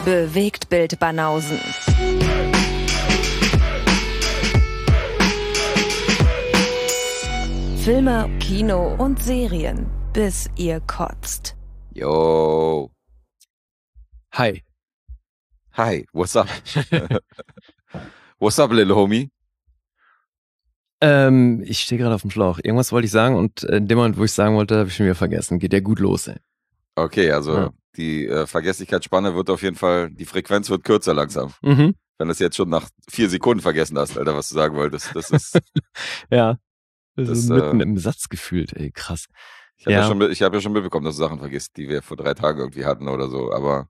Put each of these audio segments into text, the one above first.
Bewegtbild Banausen. Filme, Kino und Serien, bis ihr kotzt. Yo. Hi. Hi, what's up? What's up, little homie? Ich stehe gerade auf dem Schlauch. Irgendwas wollte ich sagen und in dem Moment, wo ich sagen wollte, habe ich schon wieder vergessen. Geht ja gut los, ey. Okay, also die Vergesslichkeitsspanne wird auf jeden Fall, die Frequenz wird kürzer langsam. Mhm. Wenn du es jetzt schon nach 4 Sekunden vergessen hast, Alter, was du sagen wolltest. Das ist. Ja. Das ist Das, mitten im Satz gefühlt, ey, krass. Ich habe ja schon mitbekommen, dass du Sachen vergisst, die wir vor 3 Tagen irgendwie hatten oder so, aber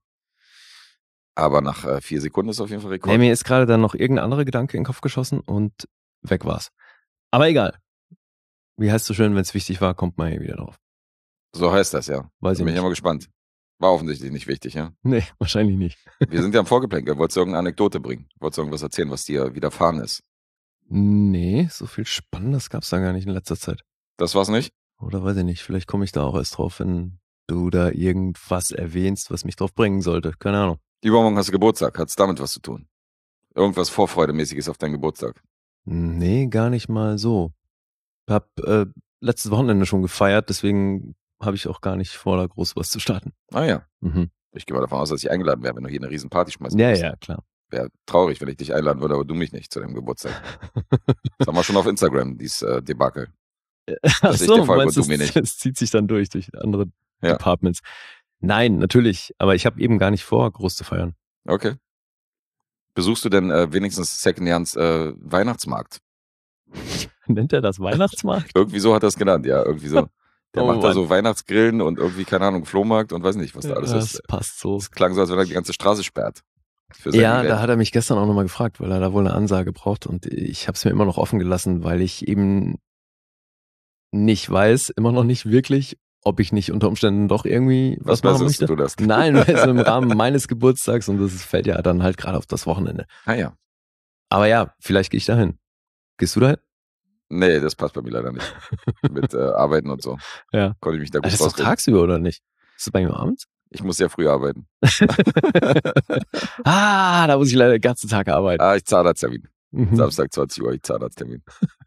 nach 4 Sekunden ist auf jeden Fall Rekord. Nee, mir ist gerade dann noch irgendein anderer Gedanke in den Kopf geschossen und weg war's. Aber egal. Wie heißt es so schön, wenn es wichtig war, kommt man hier wieder drauf. So heißt das, ja. Weiß ich Bin ich nicht. immer gespannt. War offensichtlich nicht wichtig, ja. Nee, wahrscheinlich nicht. Wir sind ja am Vorgeplänkel. Wolltest du irgendeine Anekdote bringen? Wolltest du irgendwas erzählen, was dir widerfahren ist? Nee, so viel Spannendes gab's da gar nicht in letzter Zeit. Das war's nicht? Oder weiß ich nicht, vielleicht komme ich da auch erst drauf, wenn du da irgendwas erwähnst, was mich drauf bringen sollte. Keine Ahnung. Übermorgen hast du Geburtstag. Hat's damit was zu tun? Irgendwas Vorfreudemäßiges auf deinen Geburtstag? Nee, gar nicht mal so. Hab letztes Wochenende schon gefeiert, deswegen habe ich auch gar nicht vor, da groß was zu starten. Ah ja. Mhm. Ich gehe mal davon aus, dass ich eingeladen wäre, wenn du hier eine riesen Party schmeißt. Ja, klar. Wäre traurig, wenn ich dich einladen würde, aber du mich nicht zu deinem Geburtstag. Das haben wir schon auf Instagram, dieses Debakel. Ach ich so, dir folge meinst und du mir nicht. Es zieht sich dann durch andere Ja. Departments. Nein, natürlich, aber ich habe eben gar nicht vor, groß zu feiern. Okay. Besuchst du denn wenigstens Secondhands Weihnachtsmarkt? Nennt er das Weihnachtsmarkt? Irgendwie so hat er es genannt, ja, irgendwie so. Der Oh macht da Mann. so Weihnachtsgrillen und irgendwie, keine Ahnung, Flohmarkt und weiß nicht, was da alles Das ist. passt so. Es klang so, als wenn er die ganze Straße sperrt. Für sein Ja, Event. da hat er mich gestern auch nochmal gefragt, weil er da wohl eine Ansage braucht und ich habe es mir immer noch offen gelassen, weil ich eben nicht weiß, immer noch nicht wirklich, ob ich nicht unter Umständen doch irgendwie was machen Besseres möchte. zu tun hast. Nein, weil so im Rahmen meines Geburtstags und das fällt ja dann halt gerade auf das Wochenende. Ah ja. Aber ja, vielleicht gehe ich dahin. Gehst du dahin? Nee, das passt bei mir leider nicht. Mit Arbeiten und so. Ja. Konnte ich mich da gut Das ist doch rausreden. tagsüber, oder nicht? Ist das bei mir abends? Ich muss sehr früh arbeiten. Da muss ich leider den ganzen Tag arbeiten. Ich Zahnarzttermin. Mhm. Samstag 20 Uhr, ich Zahnarzttermin.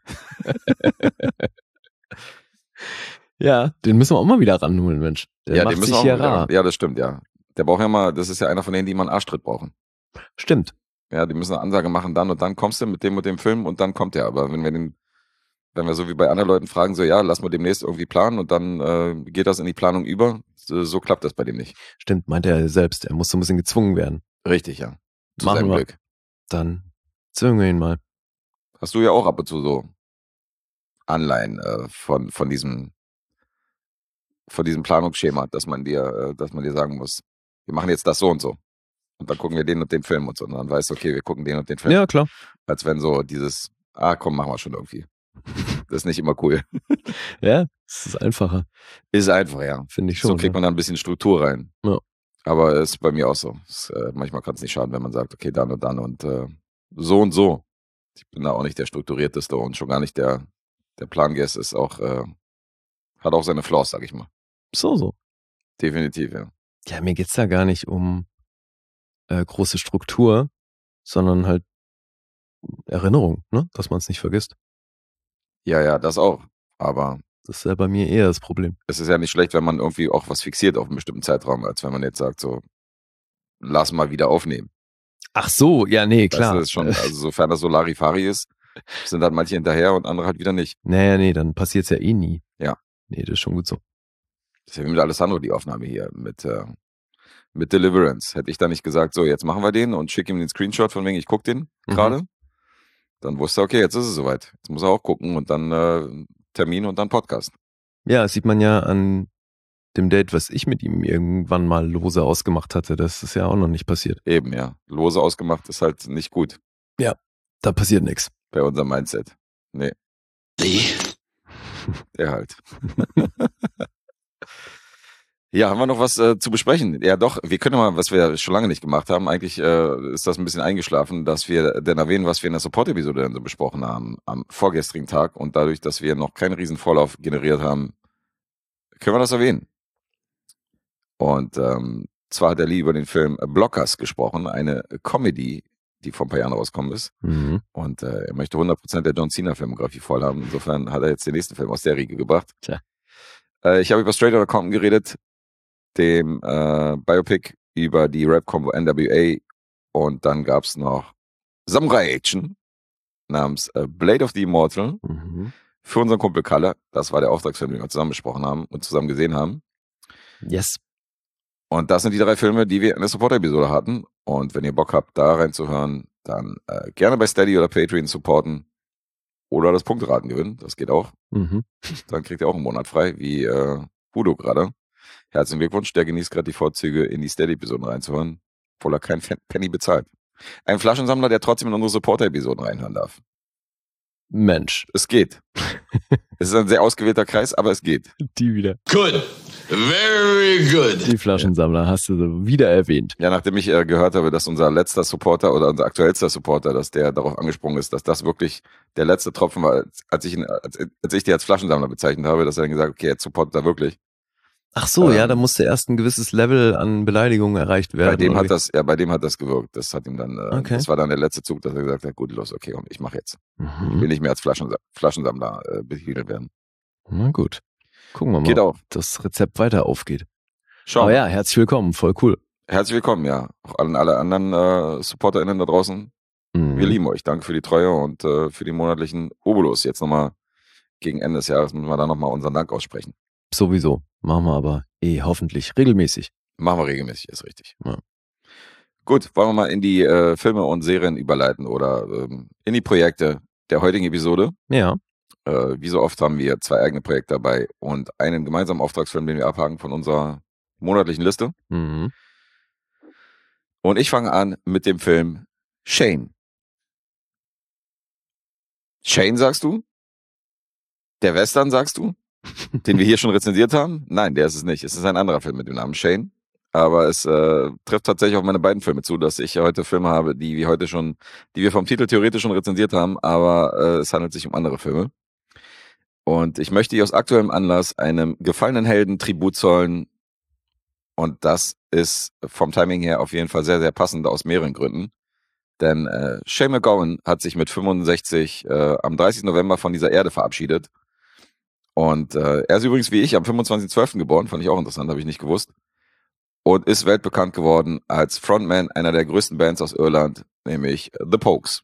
Ja, den müssen wir auch mal wieder ranholen, Mensch. Der Ja, macht den müssen sich wir auch hier wieder. rar. Ja, das stimmt, ja. Der braucht ja mal, das ist ja einer von denen, die immer einen Arschtritt brauchen. Stimmt. Ja, die müssen eine Ansage machen, dann und dann kommst du mit dem und dem Film und dann kommt er. Aber wenn wir so wie bei anderen Leuten fragen, so ja, lass mal demnächst irgendwie planen und dann geht das in die Planung über, so klappt das bei dem nicht. Stimmt, meinte er selbst. Er muss so ein bisschen gezwungen werden. Richtig, ja. Zu Machen seinem wir. Glück. Dann zwingen wir ihn mal. Hast du ja auch ab und zu so Anleihen von diesem Planungsschema, dass man dir sagen muss, wir machen jetzt das so und so. Und dann gucken wir den und den Film und so. Und dann weißt du, okay, wir gucken den und den Film. Ja, klar. Als wenn so dieses, komm, machen wir schon irgendwie. Das ist nicht immer cool. Ja, es ist einfacher, Ist einfach, ja. finde ich schon. So kriegt man da ein bisschen Struktur rein. Ja. Aber es ist bei mir auch so. Manchmal kann es nicht schaden, wenn man sagt, okay, dann und so und so. Ich bin da auch nicht der Strukturierteste und schon gar nicht der Plangast ist auch, hat auch seine Flaws, sag ich mal. So. Definitiv, ja. Ja, mir geht's da gar nicht um große Struktur, sondern halt Erinnerung, ne? Dass man es nicht vergisst. Ja, das auch. Aber Das ist ja bei mir eher das Problem. es ist ja nicht schlecht, wenn man irgendwie auch was fixiert auf einen bestimmten Zeitraum, als wenn man jetzt sagt, so, lass mal wieder aufnehmen. Ach so, ja, nee, Weißt du, klar. das ist schon, also sofern das so Larifari ist, sind halt manche hinterher und andere halt wieder nicht. Naja, nee, dann passiert's ja eh nie. Ja. Nee, das ist schon gut so. Das ist ja wie mit Alessandro die Aufnahme hier mit Deliverance. Hätte ich da nicht gesagt, so, jetzt machen wir den und schick ihm den Screenshot von wegen, ich guck den gerade. Dann wusste er, okay, jetzt ist es soweit. Jetzt muss er auch gucken und dann Termin und dann Podcast. Ja, das sieht man ja an dem Date, was ich mit ihm irgendwann mal lose ausgemacht hatte. Das ist ja auch noch nicht passiert. Eben, ja. Lose ausgemacht ist halt nicht gut Da passiert nichts. bei unserem Mindset. Nee. Der halt. Ja, haben wir noch was zu besprechen? Ja doch, wir können mal, was wir schon lange nicht gemacht haben, eigentlich ist das ein bisschen eingeschlafen, dass wir dann erwähnen, was wir in der Support-Episode dann so besprochen haben am vorgestrigen Tag und dadurch, dass wir noch keinen riesen Vorlauf generiert haben, können wir das erwähnen. Und zwar hat der Lee über den Film Blockers gesprochen, eine Comedy, die vor ein paar Jahren rausgekommen ist. Mhm. Und er möchte 100% der John Cena-Filmografie voll haben. Insofern hat er jetzt den nächsten Film aus der Riege gebracht. Tja. Ich habe über Straight Outta Compton geredet, dem Biopic über die Rap-Combo NWA. Und dann gab es noch Samurai-Action namens Blade of the Immortal für unseren Kumpel Kalle. Das war der Auftragsfilm, den wir zusammen besprochen haben und zusammen gesehen haben. Yes. Und das sind die 3 Filme, die wir in der Support-Episode hatten. Und wenn ihr Bock habt, da reinzuhören, dann gerne bei Steady oder Patreon supporten oder das Punkteraten gewinnen. Das geht auch. Dann kriegt ihr auch einen Monat frei, wie Udo gerade. Herzlichen Glückwunsch, der genießt gerade die Vorzüge, in die Steady-Episoden reinzuhören, obwohl er kein Penny bezahlt. Ein Flaschensammler, der trotzdem in unsere Supporter-Episoden reinhören darf. Mensch. Es geht. Es ist ein sehr ausgewählter Kreis, aber es geht. Die wieder. Good. Very good. Die Flaschensammler hast du so wieder erwähnt. Ja, nachdem ich gehört habe, dass unser letzter Supporter oder unser aktuellster Supporter, dass der darauf angesprungen ist, dass das wirklich der letzte Tropfen war, als ich die als Flaschensammler bezeichnet habe, dass er dann gesagt hat, okay, jetzt supportet er wirklich. Ach so, ja, da musste erst ein gewisses Level an Beleidigungen erreicht werden. Bei dem hat das gewirkt. Das hat ihm dann, das war dann der letzte Zug, dass er gesagt hat, gut, los, okay, und ich mache jetzt. Ich will nicht mehr als Flaschensammler betitelt werden. Na gut. Gucken wir mal, Geht auch. ob das Rezept weiter aufgeht. Schauen. Aber ja, herzlich willkommen, voll cool. Herzlich willkommen, ja. Auch an alle anderen SupporterInnen da draußen. Wir lieben euch. Danke für die Treue und für die monatlichen Obolos. Jetzt nochmal gegen Ende des Jahres müssen wir da nochmal unseren Dank aussprechen. Sowieso. Machen wir aber hoffentlich regelmäßig. Machen wir regelmäßig, ist richtig. Ja. Gut, wollen wir mal in die Filme und Serien überleiten oder in die Projekte der heutigen Episode. Ja. Wie so oft haben wir 2 eigene Projekte dabei und einen gemeinsamen Auftragsfilm, den wir abhaken von unserer monatlichen Liste. Und ich fange an mit dem Film Shane. Shane, sagst du? Der Western, sagst du? Den wir hier schon rezensiert haben? Nein, der ist es nicht. Es ist ein anderer Film mit dem Namen Shane. Aber es trifft tatsächlich auf meine beiden Filme zu, dass ich heute Filme habe, die wir vom Titel theoretisch schon rezensiert haben, aber es handelt sich um andere Filme. Und ich möchte hier aus aktuellem Anlass einem gefallenen Helden Tribut zollen. Und das ist vom Timing her auf jeden Fall sehr, sehr passend aus mehreren Gründen. Denn Shane McGowan hat sich mit 65 am 30. November von dieser Erde verabschiedet. Und er ist übrigens wie ich am 25.12. geboren, fand ich auch interessant, habe ich nicht gewusst. Und ist weltbekannt geworden als Frontman einer der größten Bands aus Irland, nämlich The Pogues.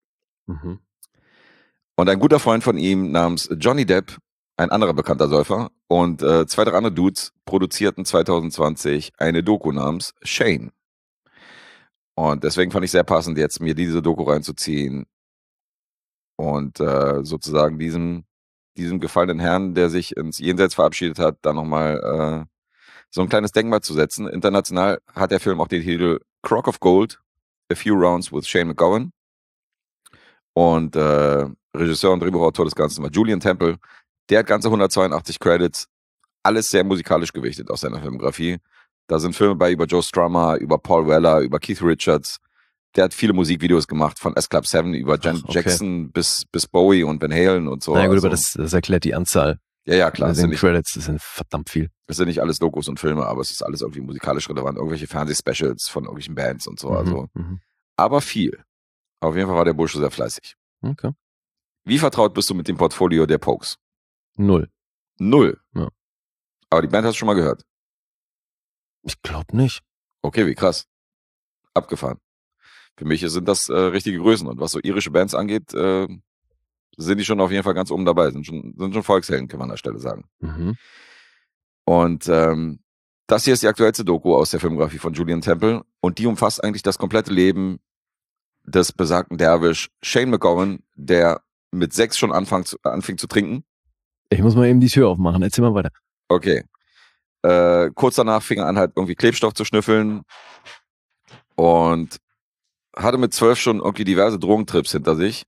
Und ein guter Freund von ihm namens Johnny Depp, ein anderer bekannter Säufer, und 2, 3 andere Dudes produzierten 2020 eine Doku namens Shane. Und deswegen fand ich sehr passend, jetzt mir diese Doku reinzuziehen und sozusagen diesem gefallenen Herrn, der sich ins Jenseits verabschiedet hat, da nochmal so ein kleines Denkmal zu setzen. International hat der Film auch den Titel Crock of Gold, A Few Rounds with Shane McGowan. Und Regisseur und Drehbuchautor des Ganzen war Julian Temple. Der hat ganze 182 Credits, alles sehr musikalisch gewichtet aus seiner Filmografie. Da sind Filme bei über Joe Strummer, über Paul Weller, über Keith Richards. Der hat viele Musikvideos gemacht, von S Club 7 über Jackson bis Bowie und Van Halen und so. Na gut, aber das erklärt die Anzahl. Ja, klar. Das sind Credits, das sind verdammt viel. Das sind nicht alles Dokus und Filme, aber es ist alles irgendwie musikalisch relevant. Irgendwelche Fernsehspecials von irgendwelchen Bands und so. Aber viel. Auf jeden Fall war der Bursche sehr fleißig. Okay. Wie vertraut bist du mit dem Portfolio der Pogues? 0. Ja. Aber die Band hast du schon mal gehört? Ich glaube nicht. Okay, wie krass. Abgefahren. Für mich sind das richtige Größen. Und was so irische Bands angeht, sind die schon auf jeden Fall ganz oben dabei. Sind schon Volkshelden, kann man an der Stelle sagen. Und das hier ist die aktuellste Doku aus der Filmografie von Julian Temple. Und die umfasst eigentlich das komplette Leben des besagten Derwisch Shane McGowan, der mit 6 schon anfing zu trinken. Ich muss mal eben die Tür aufmachen. Erzähl mal weiter. Okay. Kurz danach fing er an, halt irgendwie Klebstoff zu schnüffeln und hatte mit 12 schon irgendwie diverse Drogentrips hinter sich.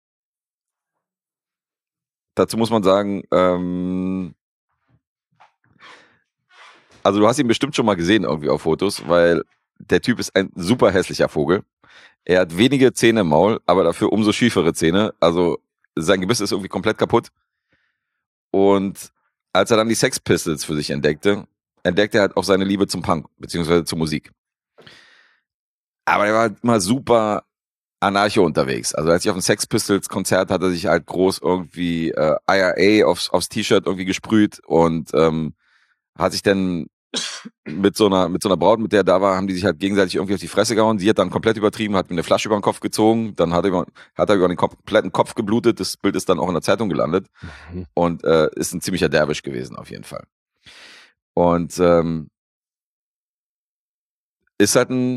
Dazu muss man sagen, also du hast ihn bestimmt schon mal gesehen irgendwie auf Fotos, weil der Typ ist ein super hässlicher Vogel. Er hat wenige Zähne im Maul, aber dafür umso schiefere Zähne. Also sein Gebiss ist irgendwie komplett kaputt. Und als er dann die Sex Pistols für sich entdeckte, entdeckte er halt auch seine Liebe zum Punk, beziehungsweise zur Musik. Aber er war halt immer super anarcho unterwegs. Also als ich auf dem Sex Pistols Konzert hat er sich halt groß irgendwie IRA aufs T-Shirt irgendwie gesprüht und hat sich dann mit so einer Braut, mit der er da war, haben die sich halt gegenseitig irgendwie auf die Fresse gehauen. Sie hat dann komplett übertrieben, hat mir eine Flasche über den Kopf gezogen, dann hat er über den kompletten Kopf geblutet. Das Bild ist dann auch in der Zeitung gelandet und ist ein ziemlicher Derwisch gewesen auf jeden Fall. Und ist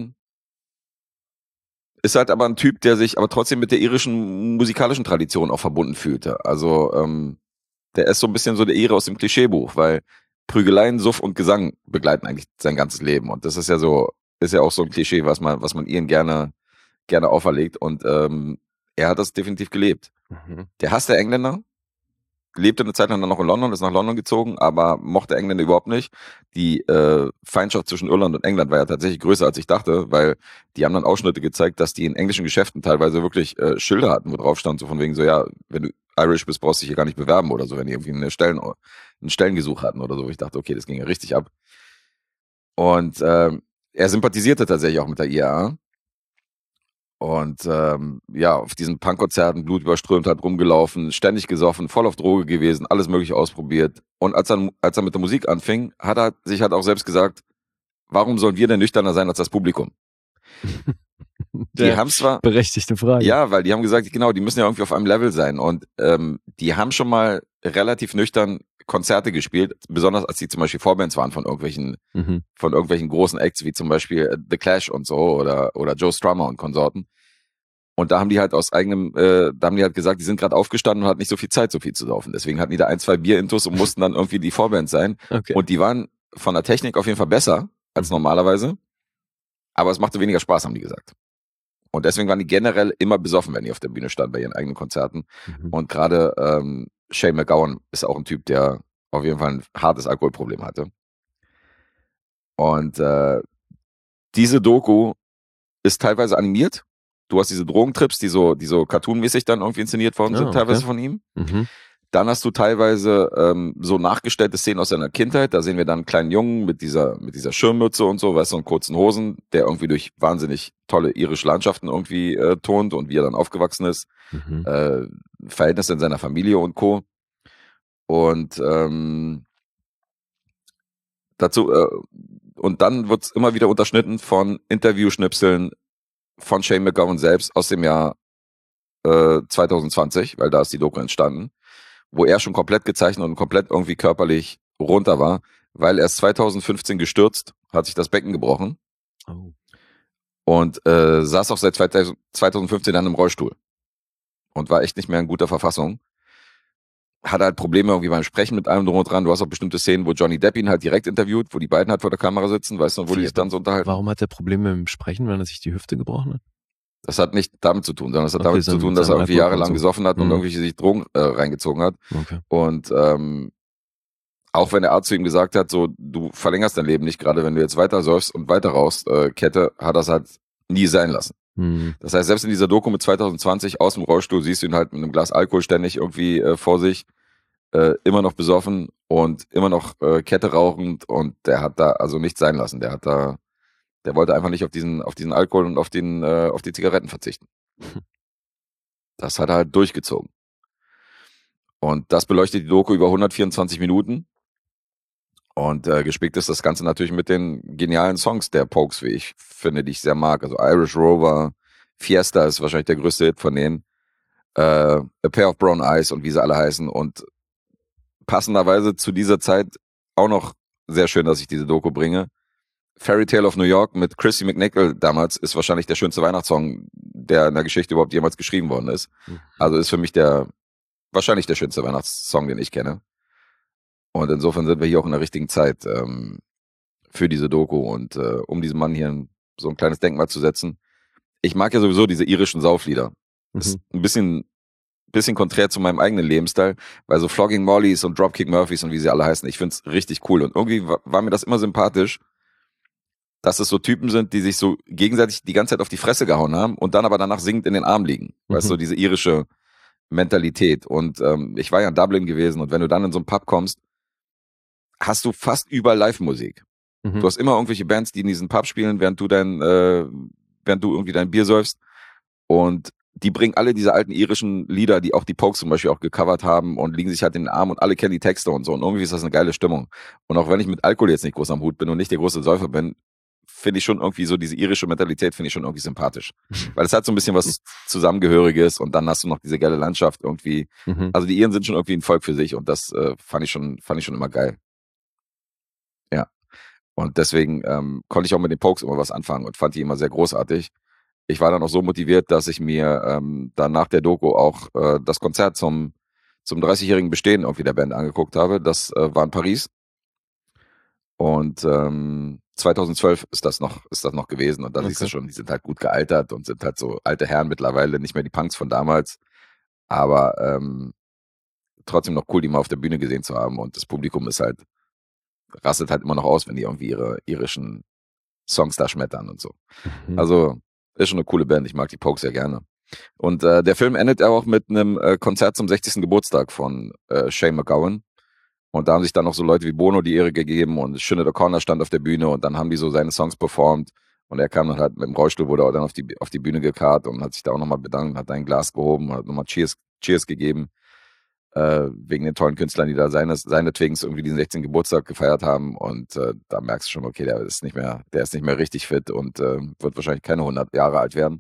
halt aber ein Typ, der sich aber trotzdem mit der irischen musikalischen Tradition auch verbunden fühlte. Also der ist so ein bisschen so der Ire aus dem Klischeebuch, weil Prügeleien, Suff und Gesang begleiten eigentlich sein ganzes Leben. Und das ist ja auch so ein Klischee, was man ihnen gerne auferlegt. Und er hat das definitiv gelebt. Der Hass der Engländer, lebte eine Zeit lang dann noch in London, ist nach London gezogen, aber mochte Engländer überhaupt nicht. Die Feindschaft zwischen Irland und England war ja tatsächlich größer, als ich dachte, weil die haben dann Ausschnitte gezeigt, dass die in englischen Geschäften teilweise wirklich Schilder hatten, wo drauf stand, so von wegen so, ja, wenn du Irish bist, brauchst du dich hier gar nicht bewerben oder so, wenn die irgendwie ein Stellengesuch hatten oder so. Wo ich dachte, okay, das ging ja richtig ab. Und er sympathisierte tatsächlich auch mit der IAA. Und auf diesen Punkkonzerten blutüberströmt halt rumgelaufen, ständig gesoffen, voll auf Droge gewesen, alles mögliche ausprobiert. Und als er mit der Musik anfing, hat er sich halt auch selbst gesagt, warum sollen wir denn nüchterner sein als das Publikum? Die haben zwar berechtigte Frage. Ja, weil die haben gesagt, genau, die müssen ja irgendwie auf einem Level sein. Und die haben schon mal relativ nüchtern Konzerte gespielt, besonders als die zum Beispiel Vorbands waren von irgendwelchen großen Acts, wie zum Beispiel The Clash und so oder Joe Strummer und Konsorten. Und da haben die halt gesagt, die sind gerade aufgestanden und hatten nicht so viel Zeit, so viel zu saufen. Deswegen hatten die da 1-2 Bierintus und mussten dann irgendwie die Vorbands sein. Okay. Und die waren von der Technik auf jeden Fall besser als normalerweise. Aber es machte weniger Spaß, haben die gesagt. Und deswegen waren die generell immer besoffen, wenn die auf der Bühne standen bei ihren eigenen Konzerten. Und gerade Shane MacGowan ist auch ein Typ, der auf jeden Fall ein hartes Alkoholproblem hatte. Und diese Doku ist teilweise animiert. Du hast diese Drogentrips, die so cartoonmäßig dann irgendwie inszeniert worden sind, teilweise von ihm. Dann hast du teilweise so nachgestellte Szenen aus seiner Kindheit. Da sehen wir dann einen kleinen Jungen mit dieser Schirmmütze und so, weißt du, und kurzen Hosen, der irgendwie durch wahnsinnig tolle irische Landschaften irgendwie turnt und wie er dann aufgewachsen ist. Verhältnisse in seiner Familie und Co. Und dazu und dann wird's immer wieder unterschnitten von Interviewschnipseln von Shane MacGowan selbst aus dem Jahr 2020, weil da ist die Doku entstanden, wo er schon komplett gezeichnet und komplett irgendwie körperlich runter war, weil er ist 2015 gestürzt, hat sich das Becken gebrochen und saß auch seit 2015 dann im Rollstuhl und war echt nicht mehr in guter Verfassung. Hat halt Probleme irgendwie beim Sprechen mit allem drum und dran. Du hast auch bestimmte Szenen, wo Johnny Depp ihn halt direkt interviewt, wo die beiden halt vor der Kamera sitzen, weißt du, und wo die sich dann so unterhalten. Warum hat er Probleme mit dem Sprechen, wenn er sich die Hüfte gebrochen hat? Das hat nicht damit zu tun, sondern es hat damit zu tun, dass er irgendwie jahrelang gesoffen hat und irgendwelche sich Drogen reingezogen hat. Okay. Und auch wenn der Arzt zu ihm gesagt hat, so, du verlängerst dein Leben nicht, gerade wenn du jetzt weiter säufst und weiter rauchst, Kette, hat er es halt nie sein lassen. Das heißt, selbst in dieser Doku mit 2020 aus dem Rollstuhl siehst du ihn halt mit einem Glas Alkohol ständig irgendwie vor sich, immer noch besoffen und immer noch Kette rauchend, und der hat da also nichts sein lassen. Der wollte einfach nicht auf diesen Alkohol und auf die Zigaretten verzichten. Das hat er halt durchgezogen. Und das beleuchtet die Doku über 124 Minuten. Und gespickt ist das Ganze natürlich mit den genialen Songs der Pokes, wie ich finde, die ich sehr mag. Also Irish Rover, Fiesta ist wahrscheinlich der größte Hit von denen. A Pair of Brown Eyes und wie sie alle heißen. Und passenderweise zu dieser Zeit auch noch sehr schön, dass ich diese Doku bringe. Fairy Tale of New York mit Christy McNichol damals ist wahrscheinlich der schönste Weihnachtssong, der in der Geschichte überhaupt jemals geschrieben worden ist. Also ist für mich wahrscheinlich der schönste Weihnachtssong, den ich kenne. Und insofern sind wir hier auch in der richtigen Zeit für diese Doku und um diesem Mann hier so ein kleines Denkmal zu setzen. Ich mag ja sowieso diese irischen Sauflieder. Das ist ein bisschen konträr zu meinem eigenen Lebensstil, weil so Flogging Mollys und Dropkick Murphys und wie sie alle heißen, ich find's richtig cool. Und irgendwie war mir das immer sympathisch, dass es so Typen sind, die sich so gegenseitig die ganze Zeit auf die Fresse gehauen haben und dann aber danach singend in den Arm liegen. Weißt du, diese irische Mentalität. Und ich war ja in Dublin gewesen, und wenn du dann in so einen Pub kommst, hast du fast überall Live-Musik. Mhm. Du hast immer irgendwelche Bands, die in diesen Pub spielen, während du irgendwie dein Bier säufst. Und die bringen alle diese alten irischen Lieder, die auch die Pogues zum Beispiel auch gecovert haben und liegen sich halt in den Arm und alle kennen die Texte und so. Und irgendwie ist das eine geile Stimmung. Und auch wenn ich mit Alkohol jetzt nicht groß am Hut bin und nicht der große Säufer bin, finde ich schon irgendwie so diese irische Mentalität finde ich schon irgendwie sympathisch. Weil es hat so ein bisschen was Zusammengehöriges und dann hast du noch diese geile Landschaft irgendwie. Mhm. Also die Iren sind schon irgendwie ein Volk für sich und das fand ich schon immer geil. Ja. Und deswegen konnte ich auch mit den Pogues immer was anfangen und fand die immer sehr großartig. Ich war dann auch so motiviert, dass ich mir dann nach der Doku auch das Konzert zum 30-jährigen Bestehen irgendwie der Band angeguckt habe. Das war in Paris. Und 2012 ist das noch gewesen. Und da siehst du schon, die sind halt gut gealtert und sind halt so alte Herren mittlerweile, nicht mehr die Punks von damals. Aber trotzdem noch cool, die mal auf der Bühne gesehen zu haben. Und das Publikum rastet halt immer noch aus, wenn die irgendwie ihre irischen Songs da schmettern und so. Mhm. Also ist schon eine coole Band. Ich mag die Pogues sehr gerne. Und der Film endet ja auch mit einem Konzert zum 60. Geburtstag von Shane MacGowan. Und da haben sich dann noch so Leute wie Bono die Ehre gegeben und Sinead O'Connor stand auf der Bühne und dann haben die so seine Songs performt. Und er kam dann halt mit dem Rollstuhl, wurde er dann auf die Bühne gekarrt und hat sich da auch nochmal bedankt, hat ein Glas gehoben, hat nochmal Cheers gegeben. Wegen den tollen Künstlern, die da seinetwegen irgendwie diesen 16. Geburtstag gefeiert haben. Und da merkst du schon, okay, der ist nicht mehr richtig fit und wird wahrscheinlich keine 100 Jahre alt werden.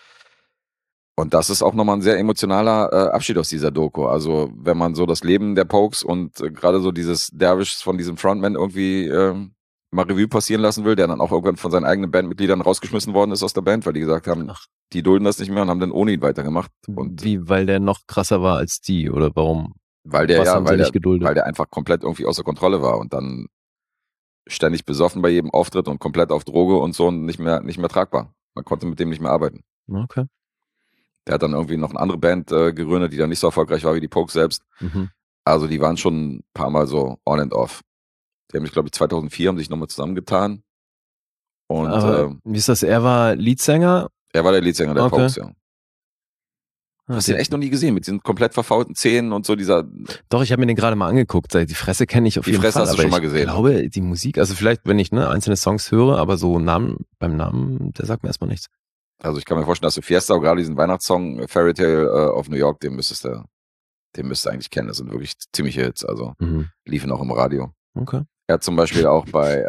Und das ist auch nochmal ein sehr emotionaler Abschied aus dieser Doku. Also wenn man so das Leben der Pogues und gerade so dieses Dervish von diesem Frontman irgendwie mal Revue passieren lassen will, der dann auch irgendwann von seinen eigenen Bandmitgliedern rausgeschmissen worden ist aus der Band, weil die gesagt haben, die dulden das nicht mehr und haben dann ohne ihn weitergemacht. Und wie, weil der noch krasser war als die oder warum? Weil der einfach komplett irgendwie außer Kontrolle war und dann ständig besoffen bei jedem Auftritt und komplett auf Droge und so und nicht mehr tragbar. Man konnte mit dem nicht mehr arbeiten. Okay. Der hat dann irgendwie noch eine andere Band gegründet, die dann nicht so erfolgreich war wie die Pogues selbst. Mhm. Also die waren schon ein paar Mal so on and off. Die haben sich, glaube ich, 2004 haben sich nochmal zusammengetan. Und wie ist das? Er war Leadsänger? Er war der Leadsänger der Pogues, ja. Du hast Okay. den echt noch nie gesehen, mit diesen komplett verfaulten Zähnen und so dieser... Doch, ich habe mir den gerade mal angeguckt. Die Fresse kenne ich auf jeden Fall. Die Fresse hast du schon mal gesehen. Ich glaube, die Musik, also vielleicht, wenn ich einzelne Songs höre, aber so beim Namen, der sagt mir erstmal nichts. Also ich kann mir vorstellen, dass du Fiesta, gerade diesen Weihnachtssong Fairy Tale of New York, den müsstest du eigentlich kennen. Das sind wirklich ziemliche Hits, also liefen auch im Radio. Okay. Er hat zum Beispiel auch bei,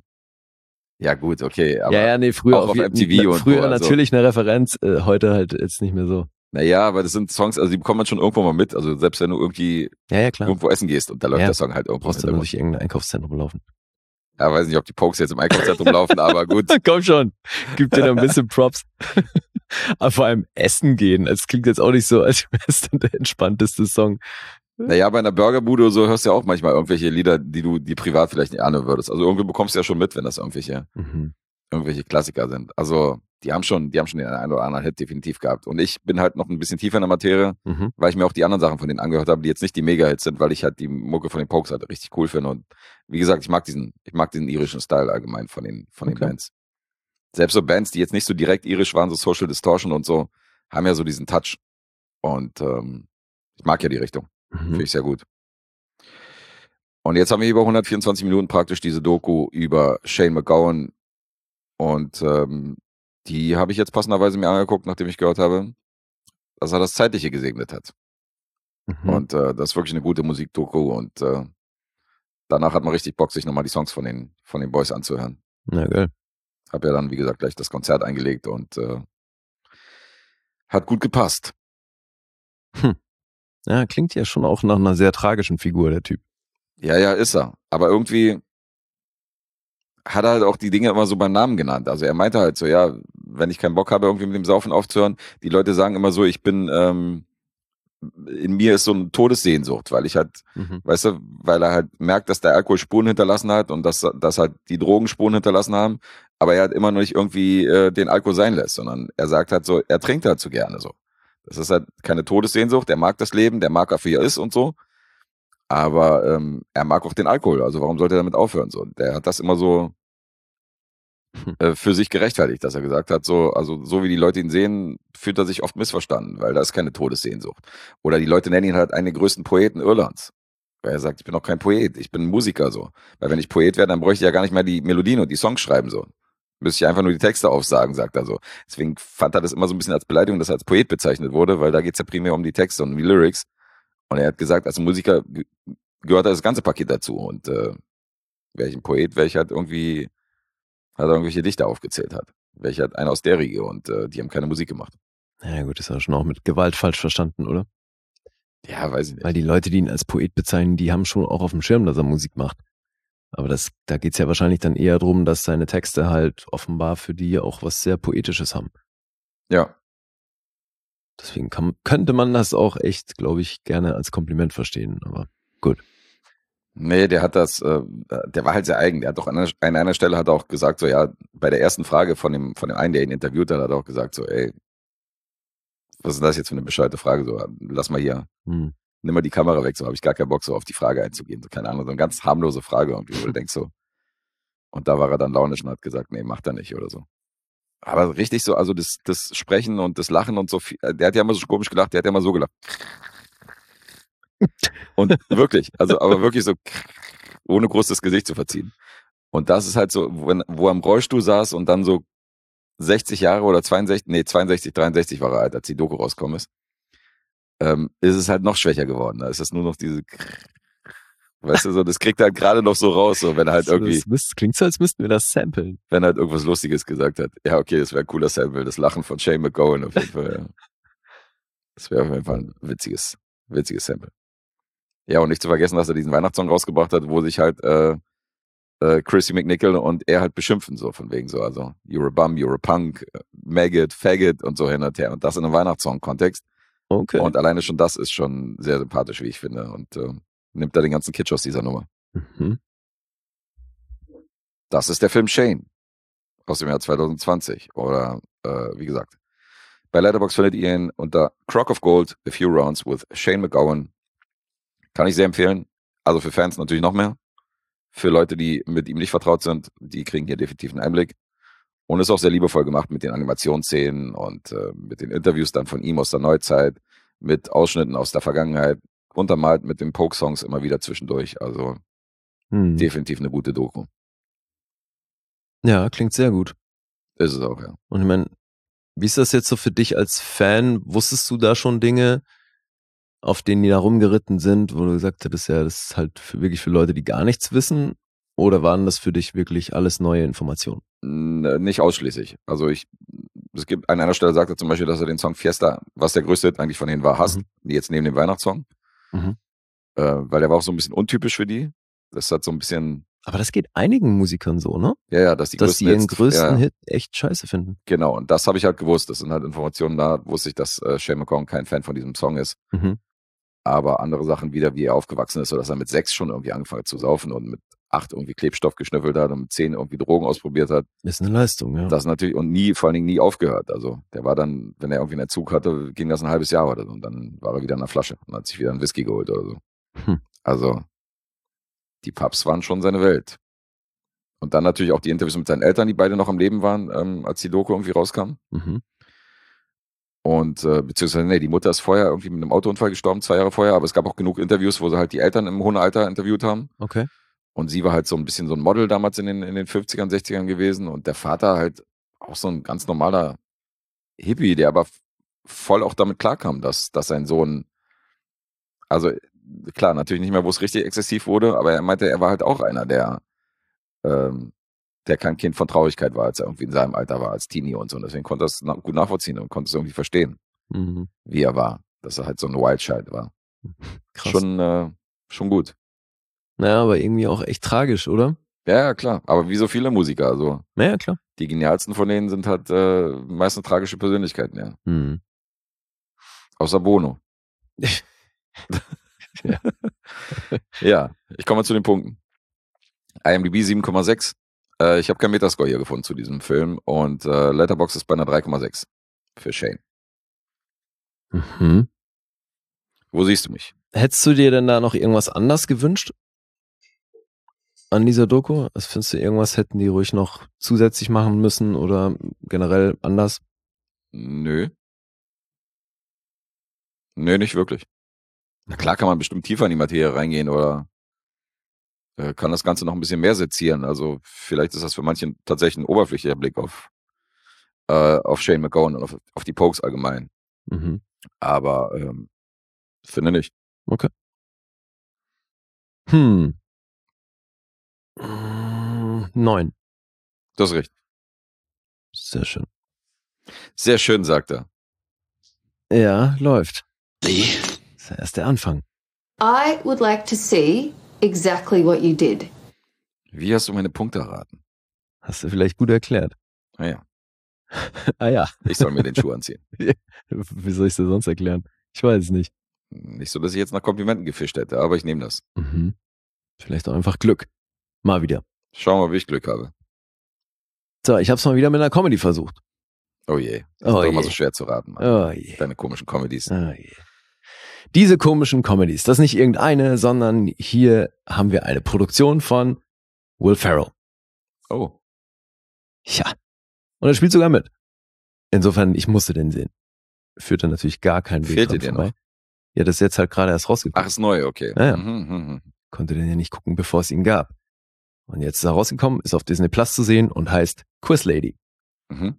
ja gut, okay, aber früher auch auf MTV und früher so, also. Natürlich eine Referenz, heute halt jetzt nicht mehr so. Naja, aber das sind Songs, also die bekommt man schon irgendwo mal mit, also selbst wenn du irgendwie Klar. irgendwo essen gehst und da läuft der Song halt irgendwo. Brauchst du nur durch irgendein Einkaufszentrum laufen. Ja, weiß nicht, ob die Pogues jetzt im Einkaufszentrum laufen, aber gut. Komm schon, gib dir da ein bisschen Props. Aber vor allem Essen gehen, es klingt jetzt auch nicht so, als wäre es dann der entspannteste Song. Naja, bei einer Burgerbude oder so hörst du ja auch manchmal irgendwelche Lieder, die privat vielleicht nicht ahnen würdest. Also irgendwie bekommst du ja schon mit, wenn das irgendwelche Klassiker sind. Also die haben schon den einen oder anderen Hit definitiv gehabt. Und ich bin halt noch ein bisschen tiefer in der Materie, weil ich mir auch die anderen Sachen von denen angehört habe, die jetzt nicht die Mega-Hits sind, weil ich halt die Mucke von den Pogues halt richtig cool finde. Und wie gesagt, ich mag diesen irischen Style allgemein von den Bands. Selbst so Bands, die jetzt nicht so direkt irisch waren, so Social Distortion und so, haben ja so diesen Touch. Und ich mag ja die Richtung. Finde ich sehr gut. Und jetzt haben wir über 124 Minuten praktisch diese Doku über Shane MacGowan. Und die habe ich jetzt passenderweise mir angeguckt, nachdem ich gehört habe, dass er das Zeitliche gesegnet hat. Und das ist wirklich eine gute Musikdoku. Und danach hat man richtig Bock, sich nochmal die Songs von den Boys anzuhören. Na geil. Hab ja dann, wie gesagt, gleich das Konzert eingelegt und hat gut gepasst. Ja, klingt ja schon auch nach einer sehr tragischen Figur, der Typ. Ja, ist er. Aber irgendwie hat er halt auch die Dinge immer so beim Namen genannt. Also er meinte halt so, ja, wenn ich keinen Bock habe, irgendwie mit dem Saufen aufzuhören, die Leute sagen immer so, ich bin, in mir ist so eine Todessehnsucht, weil ich halt, weißt du, weil er halt merkt, dass der Alkohol Spuren hinterlassen hat und dass halt die Drogen Spuren hinterlassen haben, aber er halt immer noch nicht irgendwie den Alkohol sein lässt, sondern er sagt halt so, er trinkt halt so gerne so. Das ist halt keine Todessehnsucht, er mag das Leben, der mag auch, wie er ist und so, aber er mag auch den Alkohol, also warum sollte er damit aufhören? So, der hat das immer so für sich gerechtfertigt, dass er gesagt hat, so wie die Leute ihn sehen, fühlt er sich oft missverstanden, weil da ist keine Todessehnsucht. Oder die Leute nennen ihn halt einen der größten Poeten Irlands. Weil er sagt, ich bin auch kein Poet, ich bin ein Musiker so. Weil wenn ich Poet wäre, dann bräuchte ich ja gar nicht mehr die Melodien und die Songs schreiben so. Müsste ich einfach nur die Texte aufsagen, sagt er so. Deswegen fand er das immer so ein bisschen als Beleidigung, dass er als Poet bezeichnet wurde, weil da geht's ja primär um die Texte und um die Lyrics. Und er hat gesagt, als Musiker gehört das ganze Paket dazu. Und wäre ich ein Poet, wäre ich halt irgendwie, hat er irgendwelche Dichter aufgezählt hat. Wäre ich halt einer aus der Riege und die haben keine Musik gemacht. Ja gut, ist ja schon auch mit Gewalt falsch verstanden, oder? Ja, weiß ich nicht. Weil die Leute, die ihn als Poet bezeichnen, die haben schon auch auf dem Schirm, dass er Musik macht. Aber da geht's ja wahrscheinlich dann eher drum, dass seine Texte halt offenbar für die auch was sehr Poetisches haben. Ja. Deswegen könnte man das auch echt, glaube ich, gerne als Kompliment verstehen. Aber gut. Nee, der hat das, der war halt sehr eigen. Der hat doch an einer Stelle hat er auch gesagt, so ja, bei der ersten Frage von dem einen, der ihn interviewt hat, hat er auch gesagt, so, ey, was ist das jetzt für eine bescheuerte Frage? So, lass mal hier, nimm mal die Kamera weg, so habe ich gar keinen Bock, so auf die Frage einzugehen. So, keine Ahnung, so eine ganz harmlose Frage irgendwie, wo du denkst so. Und da war er dann launisch und hat gesagt, nee, macht er nicht oder so. Aber richtig so, also das Sprechen und das Lachen und so, der hat ja immer so komisch gelacht, der hat ja immer so gelacht. Und wirklich, also aber wirklich so, ohne groß das Gesicht zu verziehen. Und das ist halt so, wo er im Rollstuhl saß und dann so 60 Jahre oder 62, 63 war er alt, als die Doku rausgekommen ist, ist es halt noch schwächer geworden. Da ist das nur noch diese, weißt du, so, das kriegt er halt gerade noch so raus, so, wenn er halt irgendwie. Das klingt so, als müssten wir das samplen. Wenn er halt irgendwas Lustiges gesagt hat. Ja, okay, das wäre ein cooler Sample, das Lachen von Shane McGowan auf jeden Fall. Ja. Das wäre auf jeden Fall ein witziges Sample. Ja, und nicht zu vergessen, dass er diesen Weihnachtssong rausgebracht hat, wo sich halt Chrissy McNichol und er halt beschimpfen, so von wegen so, also you're a bum, you're a punk, maggot, faggot und so hin und her. Und das in einem Weihnachtssong-Kontext. Okay. Und alleine schon das ist schon sehr sympathisch, wie ich finde. Und nimmt da den ganzen Kitsch aus dieser Nummer. Mhm. Das ist der Film Shane aus dem Jahr 2020. Oder, wie gesagt, bei Letterboxd findet ihr ihn unter Crock of Gold, A Few Rounds with Shane McGowan. Kann ich sehr empfehlen. Also für Fans natürlich noch mehr. Für Leute, die mit ihm nicht vertraut sind, die kriegen hier definitiv einen Einblick. Und ist auch sehr liebevoll gemacht mit den Animationsszenen und mit den Interviews dann von ihm aus der Neuzeit, mit Ausschnitten aus der Vergangenheit, untermalt mit den Poke-Songs immer wieder zwischendurch. Also definitiv eine gute Doku. Ja, klingt sehr gut. Ist es auch, ja. Und ich meine, wie ist das jetzt so für dich als Fan? Wusstest du da schon Dinge, auf denen die da rumgeritten sind, wo du gesagt hättest, ja, das ist halt wirklich für Leute, die gar nichts wissen? Oder waren das für dich wirklich alles neue Informationen? Nicht ausschließlich. Also es gibt an einer Stelle sagt er zum Beispiel, dass er den Song Fiesta, was der größte Hit eigentlich von denen war, hasst, jetzt neben dem Weihnachtssong. Weil der war auch so ein bisschen untypisch für die. Das hat so ein bisschen. Aber das geht einigen Musikern so, ne? Ja, dass die ihren größten Hit echt scheiße finden. Genau, und das habe ich halt gewusst. Das sind halt Informationen, da wusste ich, dass Shane McGowan kein Fan von diesem Song ist. Aber andere Sachen wieder, wie er aufgewachsen ist, oder dass er mit 6 schon irgendwie angefangen hat zu saufen und mit 8 irgendwie Klebstoff geschnüffelt hat und mit 10 irgendwie Drogen ausprobiert hat. Ist eine Leistung, ja. Das natürlich, und vor allen Dingen nie aufgehört. Also der war dann, wenn er irgendwie einen Entzug hatte, ging das ein halbes Jahr oder so. Und dann war er wieder in der Flasche und hat sich wieder einen Whisky geholt oder so. Also die Pubs waren schon seine Welt. Und dann natürlich auch die Interviews mit seinen Eltern, die beide noch am Leben waren, als die Doku irgendwie rauskam. Und beziehungsweise, die Mutter ist vorher irgendwie mit einem Autounfall gestorben, 2 Jahre vorher, aber es gab auch genug Interviews, wo sie halt die Eltern im hohen Alter interviewt haben. Okay. Und sie war halt so ein bisschen so ein Model damals in den 50ern, 60ern gewesen und der Vater halt auch so ein ganz normaler Hippie, der aber voll auch damit klarkam, dass sein Sohn, also klar, natürlich nicht mehr, wo es richtig exzessiv wurde, aber er meinte, er war halt auch einer, der kein Kind von Traurigkeit war, als er irgendwie in seinem Alter war, als Teenie und so. Und deswegen konnte er es gut nachvollziehen und konnte es irgendwie verstehen, wie er war. Dass er halt so ein Wild Child war. Krass. Schon gut. Naja, aber irgendwie auch echt tragisch, oder? Ja, klar. Aber wie so viele Musiker, also. Ja, klar. Die genialsten von denen sind halt meistens tragische Persönlichkeiten, ja. Außer Bono. Ja. Ja, ich komme mal zu den Punkten. IMDb 7,6. Ich habe keinen Metascore hier gefunden zu diesem Film und Letterboxd ist bei einer 3,6 für Shane. Wo siehst du mich? Hättest du dir denn da noch irgendwas anders gewünscht an dieser Doku? Also findest du, irgendwas hätten die ruhig noch zusätzlich machen müssen oder generell anders? Nö. Nö, nicht wirklich. Na klar kann man bestimmt tiefer in die Materie reingehen oder kann das Ganze noch ein bisschen mehr sezieren. Also vielleicht ist das für manche tatsächlich ein oberflächlicher Blick auf Shane McGowan und auf die Pokes allgemein. Mhm. Aber finde nicht. Okay. 9. Das ist richtig. Sehr schön. Sehr schön, sagt er. Ja, läuft. Lee. Das ist ja erst der Anfang. I would like to see exactly what you did. Wie hast du meine Punkte erraten? Hast du vielleicht gut erklärt. Naja, Ah ja. ich soll mir den Schuh anziehen. Wie soll ich es dir sonst erklären? Ich weiß es nicht. Nicht so, dass ich jetzt nach Komplimenten gefischt hätte, aber ich nehme das. Mhm. Vielleicht auch einfach Glück. Mal wieder. Schauen wir mal, wie ich Glück habe. So, ich hab's mal wieder mit einer Comedy versucht. Oh je, das ist Oh doch immer je. so schwer zu raten, Mann. Oh je. Deine komischen Comedies. Oh je. Diese komischen Comedies, das ist nicht irgendeine, sondern hier haben wir eine Produktion von Will Ferrell. Oh, Ja. Und er spielt sogar mit. Insofern, ich musste den sehen. Führte natürlich gar keinen Weg Fehlt dran dir der vorbei. noch? Ja, das ist jetzt halt gerade erst Ach, rausgekommen. ist neu, okay. Ja, ja. Mhm. Konnte den ja nicht gucken, bevor es ihn gab. Und jetzt ist er rausgekommen, ist auf Disney Plus zu sehen und heißt Quiz Lady Mhm.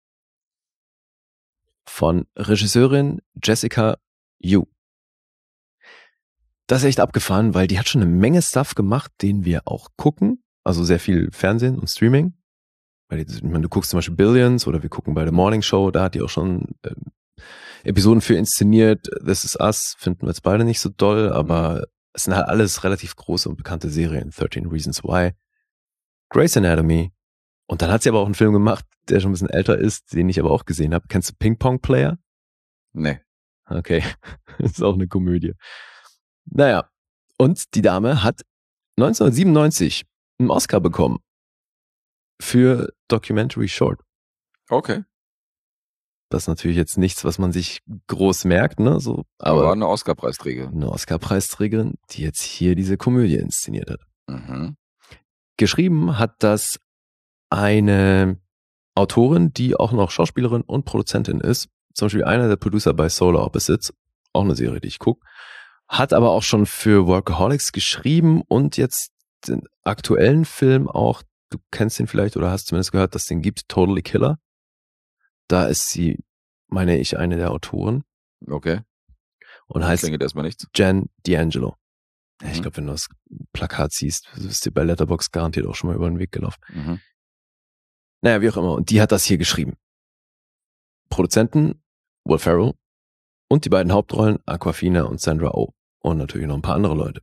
von Regisseurin Jessica Yu. Das ist echt abgefahren, weil die hat schon eine Menge Stuff gemacht, den wir auch gucken. Also sehr viel Fernsehen und Streaming. Weil ich meine, du guckst zum Beispiel Billions oder wir gucken bei The Morning Show, da hat die auch schon Episoden für inszeniert. This Is Us finden wir jetzt beide nicht so doll, aber es sind halt alles relativ große und bekannte Serien. 13 Reasons Why, Grey's Anatomy. Und dann hat sie aber auch einen Film gemacht, der schon ein bisschen älter ist, den ich aber auch gesehen habe. Kennst du Ping Pong Player? Nee. Okay, das ist auch eine Komödie. Naja, und die Dame hat 1997 einen Oscar bekommen für Documentary Short. Okay. Das ist natürlich jetzt nichts, was man sich groß merkt, ne? So, Aber aber eine Oscar-Preisträger. eine Oscar-Preisträgerin, die jetzt hier diese Komödie inszeniert hat. Mhm. Geschrieben hat das eine Autorin, die auch noch Schauspielerin und Produzentin ist. Zum Beispiel einer der Producer bei Solar Opposites, auch eine Serie, die ich gucke. Hat aber auch schon für Workaholics geschrieben und jetzt den aktuellen Film auch, du kennst ihn vielleicht oder hast zumindest gehört, dass es den gibt, Totally Killer. Da ist sie, meine ich, eine der Autoren Okay. und heißt Klingelt erstmal nichts. Jen D'Angelo. Ja, ich Mhm. glaube, wenn du das Plakat siehst, bist du bei Letterboxd garantiert auch schon mal über den Weg gelaufen. Mhm. Naja, wie auch immer. Und die hat das hier geschrieben. Produzenten Will Ferrell und die beiden Hauptrollen Awkwafina und Sandra Oh. Und natürlich noch ein paar andere Leute.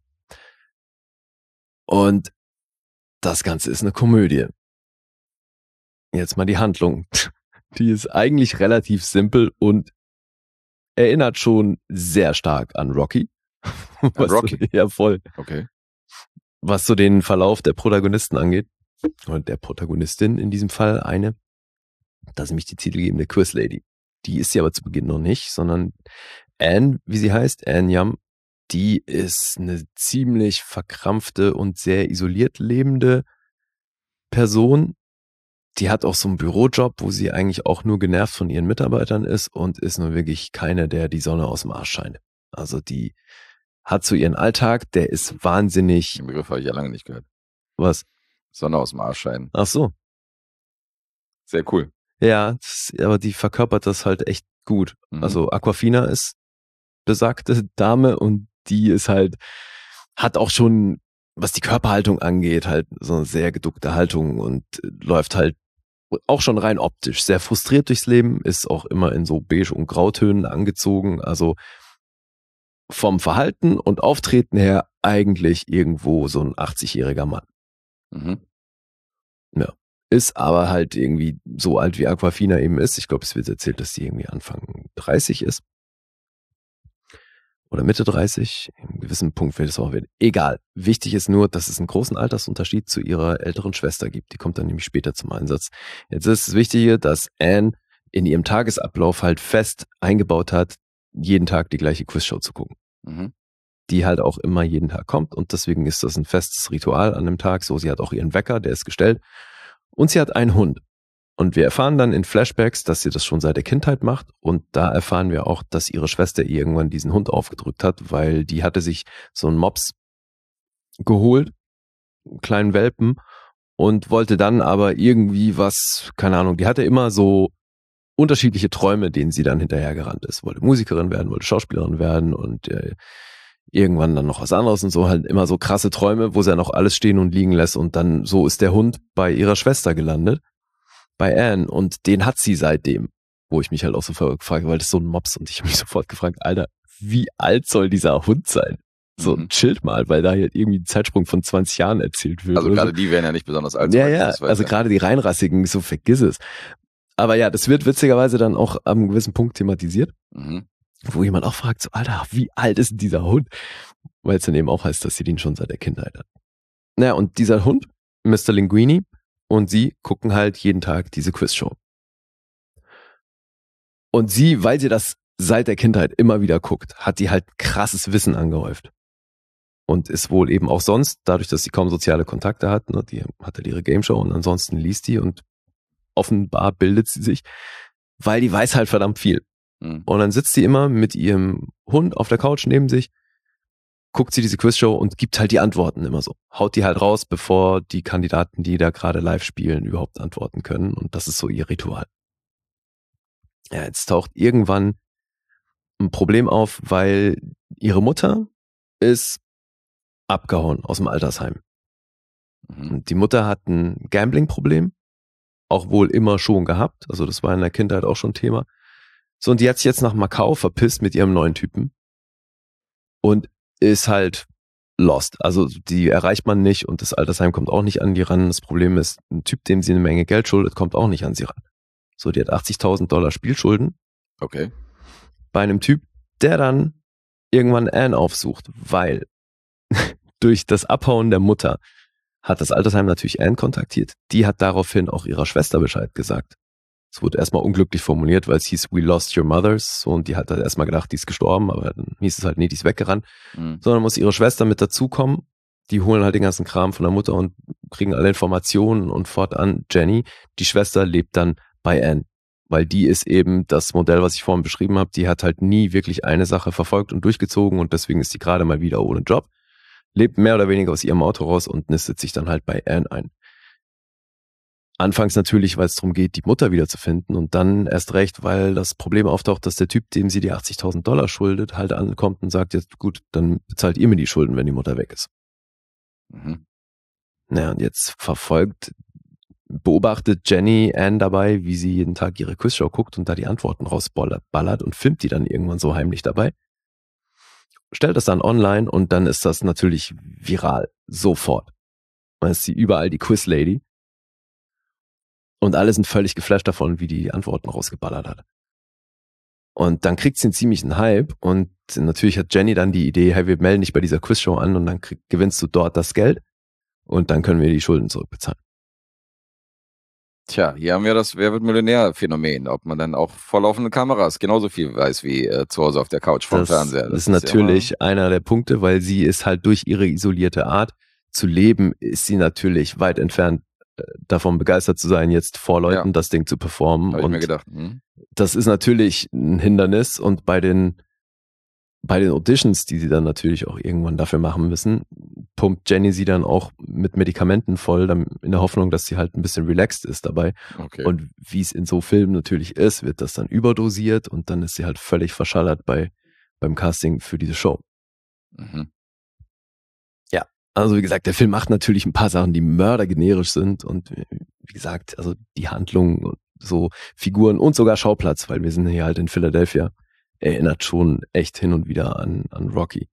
Und das Ganze ist eine Komödie. Jetzt mal die Handlung. Die ist eigentlich relativ simpel und erinnert schon sehr stark an Rocky. Rocky? Ja, voll. Okay. Was so den Verlauf der Protagonisten angeht. Und der Protagonistin in diesem Fall eine. Das ist nämlich die titelgebende Quiz Lady. Die ist sie aber zu Beginn noch nicht, sondern Anne, wie sie heißt, Anne Yam, die ist eine ziemlich verkrampfte und sehr isoliert lebende Person. Die hat auch so einen Bürojob, wo sie eigentlich auch nur genervt von ihren Mitarbeitern ist und ist nur wirklich keine, der die Sonne aus dem Arsch scheint. Also die hat so ihren Alltag, der ist wahnsinnig, Den Begriff habe ich ja lange nicht gehört. was? Sonne aus dem Arsch scheinen. Ach so. Sehr cool. Ja, aber die verkörpert das halt echt gut. Mhm. Also Awkwafina ist besagte Dame und die ist halt, hat auch schon, was die Körperhaltung angeht, halt so eine sehr geduckte Haltung und läuft halt auch schon rein optisch sehr frustriert durchs Leben, ist auch immer in so beige und grautönen angezogen, also vom Verhalten und Auftreten her eigentlich irgendwo so ein 80-jähriger Mann. Mhm. Ja. Ist aber halt irgendwie so alt wie Awkwafina eben ist. Ich glaube, es wird erzählt, dass sie irgendwie Anfang 30 ist. Oder Mitte 30. In einem gewissen Punkt wird es auch werden. Egal. Wichtig ist nur, dass es einen großen Altersunterschied zu ihrer älteren Schwester gibt. Die kommt dann nämlich später zum Einsatz. Jetzt ist das Wichtige, dass Anne in ihrem Tagesablauf halt fest eingebaut hat, jeden Tag die gleiche Quizshow zu gucken. Mhm. Die halt auch immer jeden Tag kommt und deswegen ist das ein festes Ritual an dem Tag. So, sie hat auch ihren Wecker, der ist gestellt und sie hat einen Hund. Und wir erfahren dann in Flashbacks, dass sie das schon seit der Kindheit macht. Und da erfahren wir auch, dass ihre Schwester ihr irgendwann diesen Hund aufgedrückt hat, weil die hatte sich so einen Mops geholt, einen kleinen Welpen, und wollte dann aber irgendwie was, keine Ahnung, die hatte immer so unterschiedliche Träume, denen sie dann hinterhergerannt ist. Wollte Musikerin werden, wollte Schauspielerin werden und irgendwann dann noch was anderes und so, halt immer so krasse Träume, wo sie ja noch alles stehen und liegen lässt, und dann so ist der Hund bei ihrer Schwester gelandet, bei Anne, und den hat sie seitdem, wo ich mich halt auch so frage, weil das ist so ein Mops, und ich habe mich sofort gefragt, Alter, wie alt soll dieser Hund sein? So, chillt mal, weil da halt irgendwie ein Zeitsprung von 20 Jahren erzählt wird. Also oder gerade so. die werden ja nicht besonders alt. Ja, also gerade die Reinrassigen, so vergiss es. Aber ja, das wird witzigerweise dann auch an einem gewissen Punkt thematisiert, wo jemand auch fragt, so, Alter, wie alt ist denn dieser Hund? Weil es dann eben auch heißt, dass sie den schon seit der Kindheit hat. Naja, und dieser Hund, Mr. Linguini, und sie gucken halt jeden Tag diese Quizshow. Und sie, weil sie das seit der Kindheit immer wieder guckt, hat die halt krasses Wissen angehäuft. Und ist wohl eben auch sonst, dadurch, dass sie kaum soziale Kontakte hat, ne, die hat halt ihre Gameshow und ansonsten liest die und offenbar bildet sie sich, weil die weiß halt verdammt viel. Und dann sitzt sie immer mit ihrem Hund auf der Couch neben sich, guckt sie diese Quizshow und gibt halt die Antworten immer so. Haut die halt raus, bevor die Kandidaten, die da gerade live spielen, überhaupt antworten können. Und das ist so ihr Ritual. Ja, jetzt taucht irgendwann ein Problem auf, weil ihre Mutter ist abgehauen aus dem Altersheim. Und die Mutter hat ein Gambling-Problem, auch wohl immer schon gehabt. Also das war in der Kindheit auch schon Thema. So, und die hat sich jetzt nach Macau verpisst mit ihrem neuen Typen und ist halt lost. Also die erreicht man nicht und das Altersheim kommt auch nicht an die ran. Das Problem ist, ein Typ, dem sie eine Menge Geld schuldet, kommt auch nicht an sie ran. So, die hat $80.000 Spielschulden. Okay. Bei einem Typ, der dann irgendwann Anne aufsucht, weil durch das Abhauen der Mutter hat das Altersheim natürlich Anne kontaktiert. Die hat daraufhin auch ihrer Schwester Bescheid gesagt. Es wurde erstmal unglücklich formuliert, weil es hieß, we lost your mothers. So, und die hat halt erstmal gedacht, die ist gestorben, aber dann hieß es halt, nee, die ist weggerannt. Sondern muss ihre Schwester mit dazukommen. Die holen halt den ganzen Kram von der Mutter und kriegen alle Informationen, und fortan Jenny, die Schwester, lebt dann bei Anne. Weil die ist eben das Modell, was ich vorhin beschrieben habe, die hat halt nie wirklich eine Sache verfolgt und durchgezogen, und deswegen ist die gerade mal wieder ohne Job. Lebt mehr oder weniger aus ihrem Auto raus und nistet sich dann halt bei Anne ein. Anfangs natürlich, weil es darum geht, die Mutter wiederzufinden, und dann erst recht, weil das Problem auftaucht, dass der Typ, dem sie die $80.000 schuldet, halt ankommt und sagt, jetzt gut, dann bezahlt ihr mir die Schulden, wenn die Mutter weg ist. Naja, und jetzt beobachtet Jenny Anne dabei, wie sie jeden Tag ihre Quizshow guckt und da die Antworten rausballert und filmt die dann irgendwann so heimlich dabei. Stellt das dann online, und dann ist das natürlich viral. Sofort. Dann ist sie überall die Quiz-Lady. Und alle sind völlig geflasht davon, wie die Antworten rausgeballert hat. Und dann kriegt sie einen ziemlichen Hype, und natürlich hat Jenny dann die Idee, hey, wir melden dich bei dieser Quizshow an, und dann gewinnst du dort das Geld, und dann können wir die Schulden zurückbezahlen. Tja, hier haben wir das Wer wird Millionär-Phänomen, ob man dann auch vor laufenden Kameras genauso viel weiß wie zu Hause auf der Couch vom Fernseher. Das ist natürlich einer der Punkte, weil sie ist halt durch ihre isolierte Art zu leben, ist sie natürlich weit entfernt davon begeistert zu sein, jetzt vor Leuten das Ding zu performen. Habe ich mir gedacht. Das ist natürlich ein Hindernis, und bei den Auditions, die sie dann natürlich auch irgendwann dafür machen müssen, pumpt Jenny sie dann auch mit Medikamenten voll, in der Hoffnung, dass sie halt ein bisschen relaxed ist dabei. Okay. Und wie es in so Filmen natürlich ist, wird das dann überdosiert, und dann ist sie halt völlig verschallert beim Casting für diese Show. Ja, also wie gesagt, der Film macht natürlich ein paar Sachen, die mördergenerisch sind, und wie gesagt, also die Handlung und so Figuren und sogar Schauplatz, weil wir sind hier halt in Philadelphia, erinnert schon echt hin und wieder an Rocky.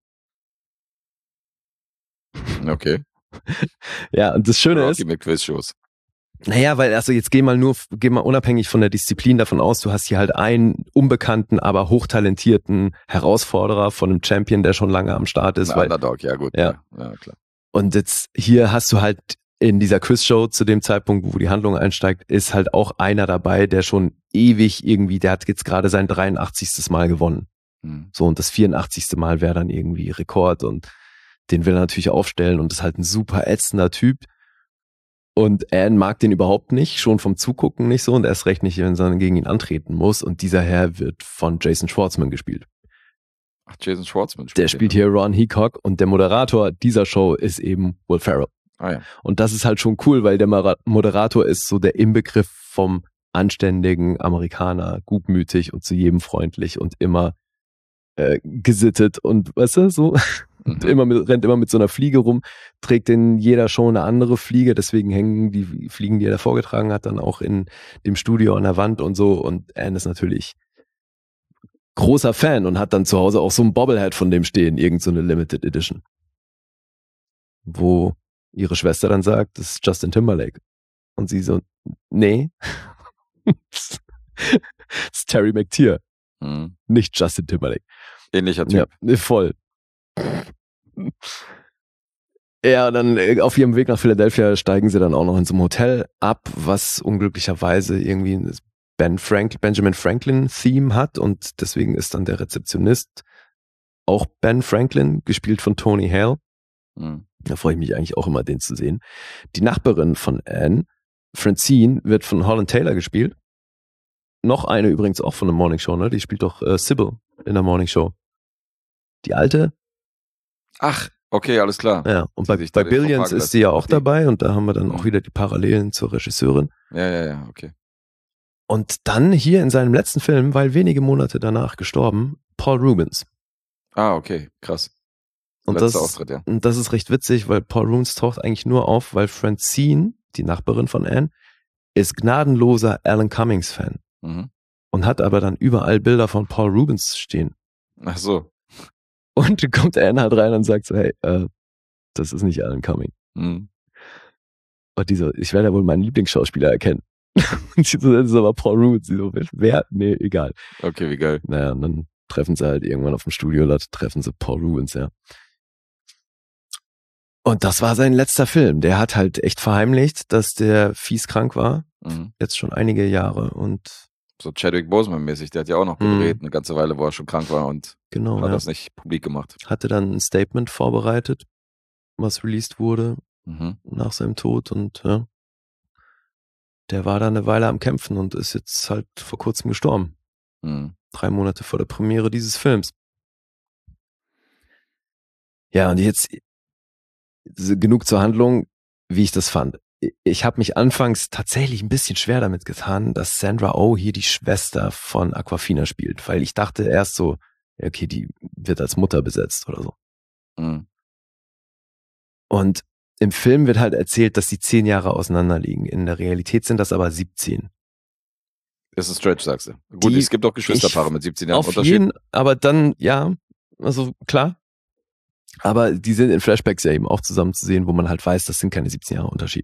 Okay. Ja, und das Schöne Rocky ist, mit Quizshows. naja, weil also jetzt geh mal unabhängig von der Disziplin davon aus, du hast hier halt einen unbekannten, aber hochtalentierten Herausforderer von einem Champion, der schon lange am Start ist. Ein Underdog, ja gut. Ja, klar. Und jetzt hier hast du halt in dieser Quizshow zu dem Zeitpunkt, wo die Handlung einsteigt, ist halt auch einer dabei, der schon ewig irgendwie, der hat jetzt gerade sein 83. Mal gewonnen. So, und das 84. Mal wäre dann irgendwie Rekord, und den will er natürlich aufstellen, und ist halt ein super ätzender Typ. Und Anne mag den überhaupt nicht, schon vom Zugucken nicht so und erst recht nicht, wenn sie gegen ihn antreten muss. Und dieser Herr wird von Jason Schwartzman gespielt. Ach, Jason Schwartzman Der spielt hier Ron Heacock und der Moderator dieser Show ist eben Will Ferrell. Ah ja. Und das ist halt schon cool, weil der Moderator ist so der Inbegriff vom anständigen Amerikaner, gutmütig und zu jedem freundlich und immer gesittet und weißt du, so und rennt immer mit so einer Fliege rum, trägt in jeder Show eine andere Fliege, deswegen hängen die Fliegen, die er da vorgetragen hat, dann auch in dem Studio an der Wand und so und Anne ist natürlich großer Fan und hat dann zu Hause auch so ein Bobblehead von dem stehen, irgend so eine Limited Edition. Wo ihre Schwester dann sagt, das ist Justin Timberlake. Und sie so, nee, das ist Terry McTeer, nicht Justin Timberlake. Ähnlicher Typ. Ja, voll. Ja, dann auf ihrem Weg nach Philadelphia steigen sie dann auch noch in so einem Hotel ab, was unglücklicherweise irgendwie ein Benjamin Franklin-Theme hat und deswegen ist dann der Rezeptionist auch Ben Franklin, gespielt von Tony Hale. Da freue ich mich eigentlich auch immer, den zu sehen. Die Nachbarin von Anne, Francine, wird von Holland Taylor gespielt. Noch eine übrigens auch von der Morning Show, ne? Die spielt doch Sybil in der Morning Show. Die alte. Ach, okay, alles klar. Ja, und bei Billions ist sie ja auch dabei und da haben wir dann auch wieder die Parallelen zur Regisseurin. Ja, okay. Und dann hier in seinem letzten Film, weil wenige Monate danach gestorben, Paul Rubens. Ah, okay, krass. Und Auftritt, ja. Und das ist recht witzig, weil Paul Rubens taucht eigentlich nur auf, weil Francine, die Nachbarin von Anne, ist gnadenloser Alan Cummings-Fan. Und hat aber dann überall Bilder von Paul Rubens stehen. Ach so. Und dann kommt Anne halt rein und sagt so, hey, das ist nicht Alan Cumming. Und die so, ich werde ja wohl meinen Lieblingsschauspieler erkennen. Und sie so, das ist aber Paul Rubens. Sie so, wer? Nee, egal. Okay, wie geil. Naja, und dann treffen sie halt irgendwann auf dem Studiolot, treffen sie Paul Rubens, ja. Und das war sein letzter Film. Der hat halt echt verheimlicht, dass der fies krank war. Jetzt schon einige Jahre und so Chadwick Boseman-mäßig, der hat ja auch noch gedreht, eine ganze Weile, wo er schon krank war und hat das nicht publik gemacht. Hatte dann ein Statement vorbereitet, was released wurde nach seinem Tod und ja, der war da eine Weile am Kämpfen und ist jetzt halt vor kurzem gestorben. 3 Monate vor der Premiere dieses Films. Ja, und jetzt genug zur Handlung, wie ich das fand. Ich habe mich anfangs tatsächlich ein bisschen schwer damit getan, dass Sandra Oh hier die Schwester von Awkwafina spielt, weil ich dachte erst so, okay, die wird als Mutter besetzt oder so. Und im Film wird halt erzählt, dass sie 10 Jahre auseinander liegen. In der Realität sind das aber 17. Das ist ein Stretch, sagst du. Gut, es gibt auch Geschwisterpaare mit 17 Jahren Unterschied. Aber dann, ja, also klar. Aber die sind in Flashbacks ja eben auch zusammen zu sehen, wo man halt weiß, das sind keine 17 Jahre Unterschied.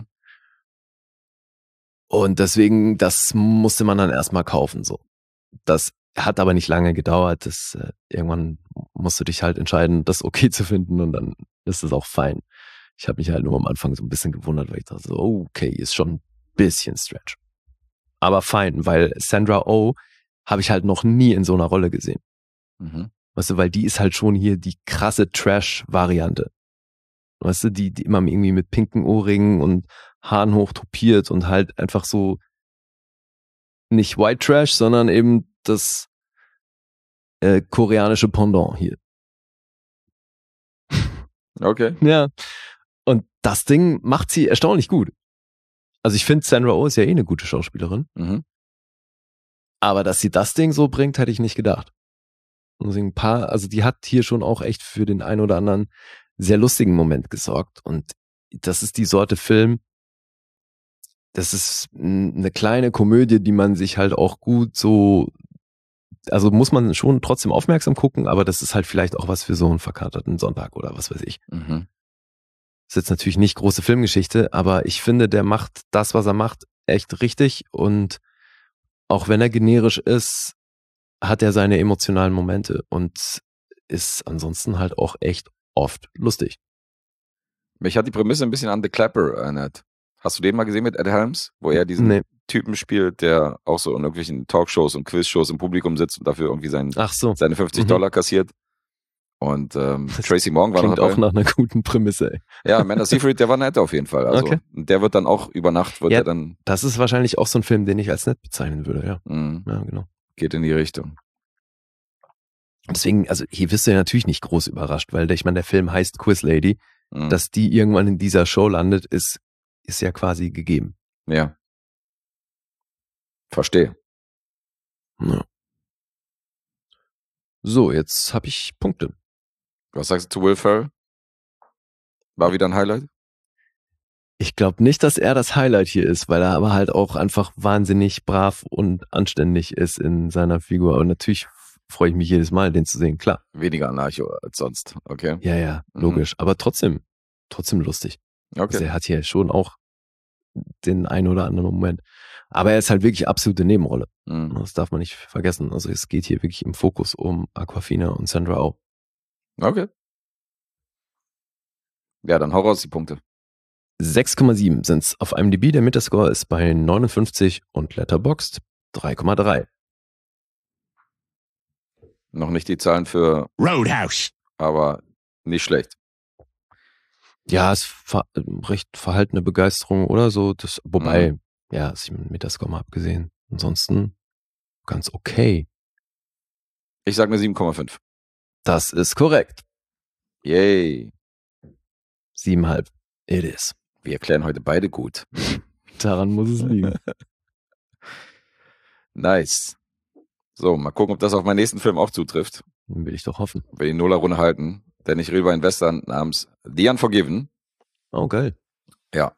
Und deswegen, das musste man dann erstmal kaufen, so. Das hat aber nicht lange gedauert. Irgendwann musst du dich halt entscheiden, das okay zu finden und dann ist das auch fein. Ich habe mich halt nur am Anfang so ein bisschen gewundert, weil ich dachte so, okay, ist schon ein bisschen Stretch. Aber fein, weil Sandra Oh habe ich halt noch nie in so einer Rolle gesehen. Weißt du, weil die ist halt schon hier die krasse Trash-Variante. Weißt du, die immer irgendwie mit pinken Ohrringen und Haaren hoch topiert und halt einfach so nicht White Trash, sondern eben das koreanische Pendant hier. Okay. Ja. Und das Ding macht sie erstaunlich gut. Also ich finde, Sandra Oh ist ja eine gute Schauspielerin. Aber dass sie das Ding so bringt, hätte ich nicht gedacht. Und also die hat hier schon auch echt für den einen oder anderen sehr lustigen Moment gesorgt. Und das ist die Sorte Film, das ist eine kleine Komödie, die man sich halt auch gut so, also muss man schon trotzdem aufmerksam gucken, aber das ist halt vielleicht auch was für so einen verkaterten Sonntag oder was weiß ich. Ist jetzt natürlich nicht große Filmgeschichte, aber ich finde, der macht das, was er macht, echt richtig und auch wenn er generisch ist, hat er seine emotionalen Momente und ist ansonsten halt auch echt oft lustig. Mich hat die Prämisse ein bisschen an The Clapper erinnert. Hast du den mal gesehen mit Ed Helms, wo er diesen Typen spielt, der auch so in irgendwelchen Talkshows und Quizshows im Publikum sitzt und dafür irgendwie seine $50 kassiert? Und Tracy Morgan war noch Klingt dabei. auch nach einer guten Prämisse, ey. Ja, Amanda Seyfried, der war nett auf jeden Fall. Also Okay. der wird dann auch über Nacht, Ja. er dann Das ist wahrscheinlich auch so ein Film, den ich als nett bezeichnen würde, ja. Ja, genau. geht in die Richtung. Deswegen, also hier wirst du ja natürlich nicht groß überrascht, weil ich meine, der Film heißt Quiz Lady. Mhm. Dass die irgendwann in dieser Show landet, ist ja quasi gegeben. Ja. Verstehe. Ja. So, jetzt habe ich Punkte. Was sagst du zu Will Ferrell? War wieder ein Highlight? Ich glaube nicht, dass er das Highlight hier ist, weil er aber halt auch einfach wahnsinnig brav und anständig ist in seiner Figur. Und natürlich freue ich mich jedes Mal, den zu sehen, klar. Weniger Anarcho als sonst, okay? Ja, logisch. Aber trotzdem lustig. Also Okay. er hat hier schon auch den einen oder anderen Moment. Aber er ist halt wirklich absolute Nebenrolle. Mhm. Das darf man nicht vergessen. Also es geht hier wirklich im Fokus um Awkwafina und Sandra Oh. Okay. Ja, dann hau raus die Punkte. 6,7 sind's auf IMDb. Der Metascore ist bei 59 und Letterboxd 3,3. Noch nicht die Zahlen für Roadhouse. aber nicht schlecht. Ja, es recht verhaltene Begeisterung oder so. Wobei, ja, ist mit Metascore mal abgesehen. Ansonsten ganz okay. Ich sag eine 7,5. Das ist korrekt. Yay. 7,5. It is. Wir erklären heute beide gut. Daran muss es liegen. Nice. So, mal gucken, ob das auf meinen nächsten Film auch zutrifft. Will ich doch hoffen. Wir die Nuller-Runde halten. Denn ich rede über einen Western namens The Unforgiven. Oh, geil. Ja.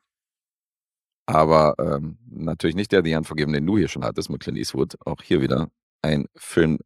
Aber natürlich nicht der The Unforgiven, den du hier schon hattest mit Clint Eastwood. Auch hier wieder ein Film,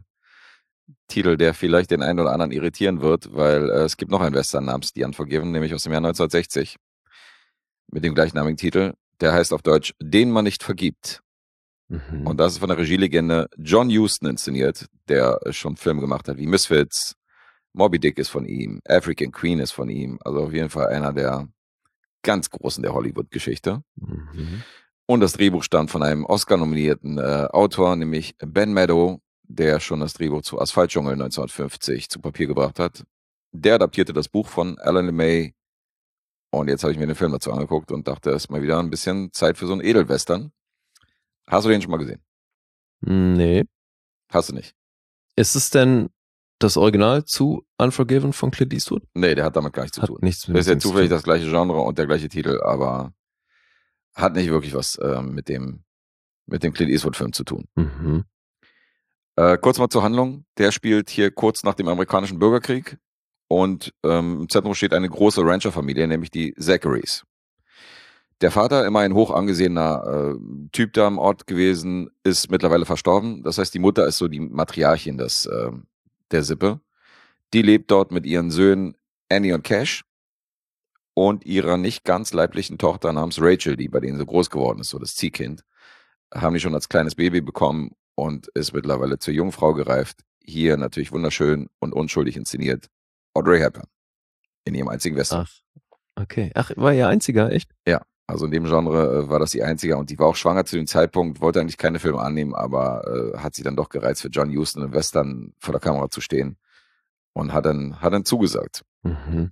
Titel, der vielleicht den einen oder anderen irritieren wird, weil es gibt noch einen Western namens The Unforgiven, nämlich aus dem Jahr 1960. Mit dem gleichnamigen Titel. Der heißt auf Deutsch Den man nicht vergibt. Mhm. Und das ist von der Regielegende John Huston inszeniert, der schon Filme gemacht hat wie Misfits, Moby Dick ist von ihm, African Queen ist von ihm. Also auf jeden Fall einer der ganz Großen der Hollywood-Geschichte. Mhm. Und das Drehbuch stammt von einem Oscar-nominierten Autor, nämlich Ben Meadow, der schon das Drehbuch zu Asphaltdschungel 1950 zu Papier gebracht hat. Der adaptierte das Buch von Alan LeMay. Und jetzt habe ich mir den Film dazu angeguckt und dachte, es ist mal wieder ein bisschen Zeit für so einen Edelwestern. Hast du den schon mal gesehen? Nee. Hast du nicht? Ist es denn das Original zu Unforgiven von Clint Eastwood? Nee, der hat damit gar nichts zu Hat tun. nichts mit Das ist ja dem zu zufällig tun. das gleiche Genre und der gleiche Titel, aber hat nicht wirklich was mit dem Clint Eastwood-Film zu tun. Mhm. Kurz mal zur Handlung. Der spielt hier kurz nach dem amerikanischen Bürgerkrieg und im Zentrum steht eine große Rancherfamilie, nämlich die Zacharys. Der Vater, immer ein hoch angesehener Typ da am Ort gewesen, ist mittlerweile verstorben. Das heißt, die Mutter ist so die Matriarchin der Sippe. Die lebt dort mit ihren Söhnen Annie und Cash und ihrer nicht ganz leiblichen Tochter namens Rachel, die bei denen so groß geworden ist, so das Ziehkind. Haben die schon als kleines Baby bekommen und ist mittlerweile zur Jungfrau gereift. Hier natürlich wunderschön und unschuldig inszeniert. Audrey Hepburn. In ihrem einzigen Western. Okay. Ach, war ihr einziger, echt? Ja, also in dem Genre war das die einzige und die war auch schwanger zu dem Zeitpunkt, wollte eigentlich keine Filme annehmen, aber hat sie dann doch gereizt, für John Huston im Western vor der Kamera zu stehen und hat dann zugesagt. Mhm.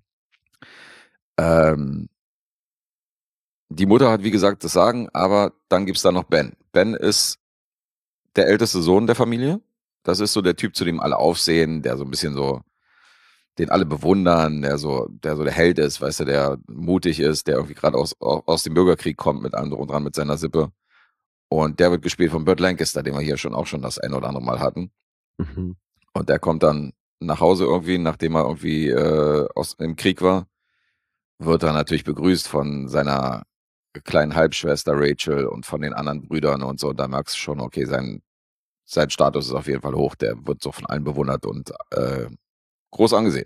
Die Mutter hat, wie gesagt, das Sagen, aber dann gibt's da noch Ben. Ben ist der älteste Sohn der Familie. Das ist so der Typ, zu dem alle aufsehen, der so ein bisschen so, den alle bewundern, der so der Held ist, weißt du, der mutig ist, der irgendwie gerade aus dem Bürgerkrieg kommt mit allem drum und dran, mit seiner Sippe. Und der wird gespielt von Burt Lancaster, den wir hier auch schon das ein oder andere Mal hatten. Mhm. Und der kommt dann nach Hause irgendwie, nachdem er irgendwie im Krieg war, wird er natürlich begrüßt von seiner kleinen Halbschwester Rachel und von den anderen Brüdern und so. Und da merkst du schon, okay, sein Status ist auf jeden Fall hoch. Der wird so von allen bewundert und groß angesehen.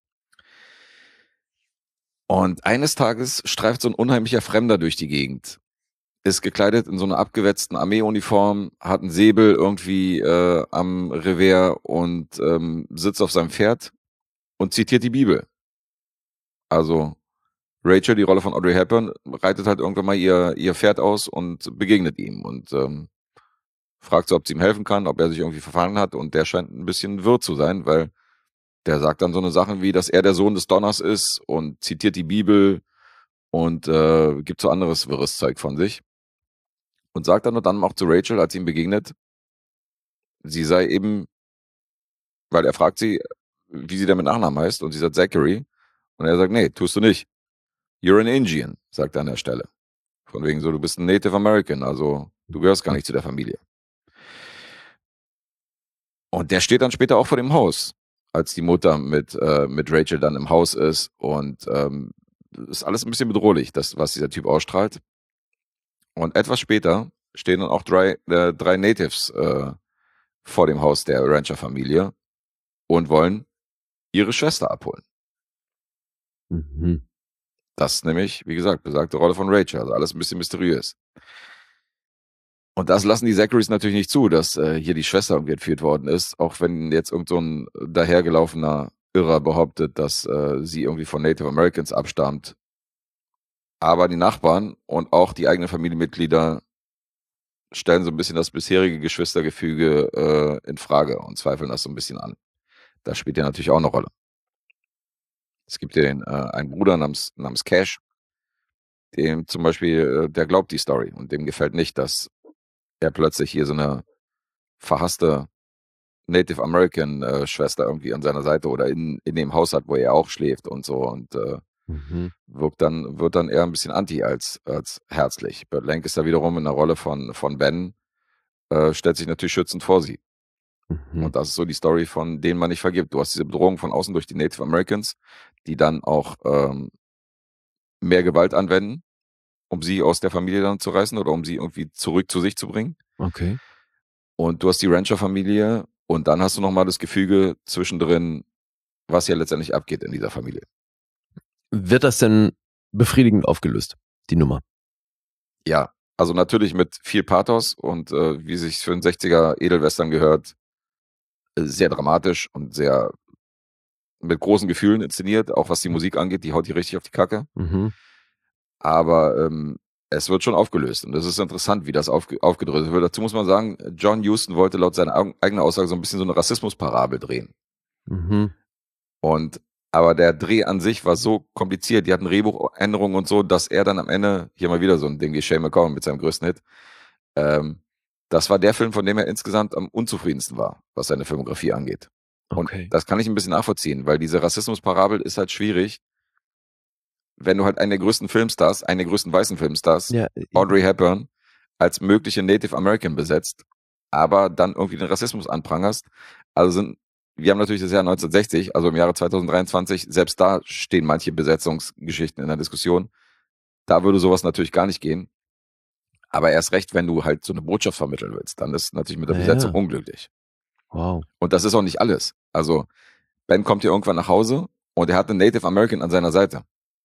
Und eines Tages streift so ein unheimlicher Fremder durch die Gegend. Ist gekleidet in so einer abgewetzten Armeeuniform, hat einen Säbel irgendwie am Revers und sitzt auf seinem Pferd und zitiert die Bibel. Also Rachel, die Rolle von Audrey Hepburn, reitet halt irgendwann mal ihr Pferd aus und begegnet ihm und fragt so, ob sie ihm helfen kann, ob er sich irgendwie verfahren hat und der scheint ein bisschen wirr zu sein, weil der sagt dann so eine Sachen wie, dass er der Sohn des Donners ist und zitiert die Bibel und gibt so anderes wirres Zeug von sich. Und sagt dann und dann auch zu Rachel, als sie ihm begegnet, sie sei eben, weil er fragt sie, wie sie denn mit Nachnamen heißt, und sie sagt Zachary. Und er sagt, nee, tust du nicht. You're an Indian, sagt er an der Stelle. Von wegen so, du bist ein Native American, also du gehörst gar nicht zu der Familie. Und der steht dann später auch vor dem Haus, als die Mutter mit Rachel dann im Haus ist. Und ist alles ein bisschen bedrohlich, das, was dieser Typ ausstrahlt. Und etwas später stehen dann auch drei Natives vor dem Haus der Rancher-Familie und wollen ihre Schwester abholen. Mhm. Das ist nämlich, wie gesagt, besagte Rolle von Rachel. Also alles ein bisschen mysteriös. Und das lassen die Zacharys natürlich nicht zu, dass hier die Schwester irgendwie entführt worden ist, auch wenn jetzt irgend so ein dahergelaufener Irrer behauptet, dass sie irgendwie von Native Americans abstammt. Aber die Nachbarn und auch die eigenen Familienmitglieder stellen so ein bisschen das bisherige Geschwistergefüge in Frage und zweifeln das so ein bisschen an. Das spielt ja natürlich auch eine Rolle. Es gibt ja einen Bruder namens Cash, dem zum Beispiel, der glaubt die Story und dem gefällt nicht, dass er plötzlich hier so eine verhasste Native American Schwester irgendwie an seiner Seite oder in dem Haus hat, wo er auch schläft und so und wird dann eher ein bisschen anti als herzlich. Burt Lank ist da wiederum in der Rolle von Ben, stellt sich natürlich schützend vor sie. Und das ist so die Story, von denen man nicht vergibt. Du hast diese Bedrohung von außen durch die Native Americans, die dann auch mehr Gewalt anwenden, um sie aus der Familie dann zu reißen oder um sie irgendwie zurück zu sich zu bringen. Okay. Und du hast die Rancher-Familie und dann hast du nochmal das Gefüge zwischendrin, was ja letztendlich abgeht in dieser Familie. Wird das denn befriedigend aufgelöst, die Nummer? Ja, also natürlich mit viel Pathos und wie sich für einen 60er Edelwestern gehört, sehr dramatisch und sehr mit großen Gefühlen inszeniert, auch was die Musik angeht, die haut die richtig auf die Kacke. Aber es wird schon aufgelöst und es ist interessant, wie das aufgedröselt wird. Dazu muss man sagen, John Huston wollte laut seiner eigenen Aussage so ein bisschen so eine Rassismusparabel drehen. Aber der Dreh an sich war so kompliziert, die hatten Drehbuchänderungen und so, dass er dann am Ende, hier mal wieder so ein Ding wie Shane McCollum mit seinem größten Hit, das war der Film, von dem er insgesamt am unzufriedensten war, was seine Filmografie angeht. Okay. Und das kann ich ein bisschen nachvollziehen, weil diese Rassismusparabel ist halt schwierig, wenn du halt einen der größten Filmstars, einen der größten weißen Filmstars, Ja, Audrey Hepburn, als mögliche Native American besetzt, aber dann irgendwie den Rassismus anprangerst. Also wir haben natürlich das Jahr 1960, also im Jahre 2023, selbst da stehen manche Besetzungsgeschichten in der Diskussion. Da würde sowas natürlich gar nicht gehen. Aber erst recht, wenn du halt so eine Botschaft vermitteln willst, dann ist natürlich mit der Besetzung unglücklich. Wow. Und das ist auch nicht alles. Also Ben kommt hier irgendwann nach Hause und er hat einen Native American an seiner Seite.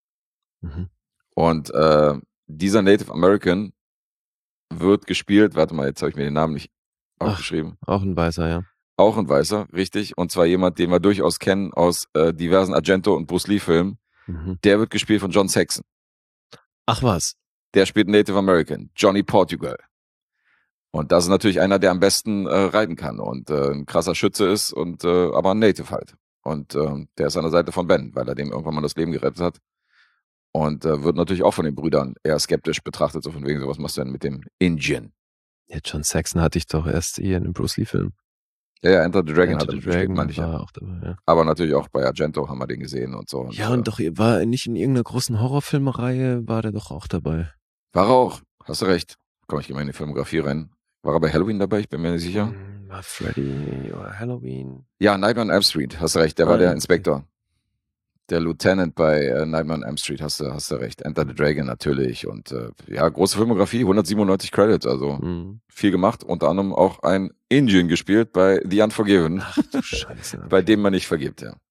Und dieser Native American wird gespielt, warte mal, jetzt habe ich mir den Namen nicht aufgeschrieben. Auch ein Weißer, ja. Auch ein Weißer, richtig. Und zwar jemand, den wir durchaus kennen aus diversen Argento- und Bruce Lee-Filmen. Der wird gespielt von John Saxon. Ach was. Der spielt Native American, Johnny Portugal. Und das ist natürlich einer, der am besten reiten kann und ein krasser Schütze ist und aber ein Native halt. Und der ist an der Seite von Ben, weil er dem irgendwann mal das Leben gerettet hat. Und wird natürlich auch von den Brüdern eher skeptisch betrachtet, so von wegen, so was machst du denn mit dem Indian? Ja, John Saxon hatte ich doch erst hier in dem Bruce Lee-Film. Ja, Enter the Dragon Enter hat er the gespielt, Dragon meine ich ja. war auch dabei, ja. Aber natürlich auch bei Argento haben wir den gesehen und so. Ja, und doch, war er nicht in irgendeiner großen Horrorfilmreihe, war der doch auch dabei. War er auch, hast du recht. Komm, ich gehe mal in die Filmografie rein. War er bei Halloween dabei? Ich bin mir nicht sicher. War Freddy oder Halloween? Ja, Nightmare on Elm Street, hast du recht. Der war der Inspektor. Der Lieutenant bei Nightmare on Elm Street, hast du recht. Enter the Dragon natürlich. Und ja, große Filmografie, 197 Credits, also viel gemacht. Unter anderem auch ein Indian gespielt bei The Unforgiven. Ach du Scheiße. Bei dem man nicht vergibt, ja.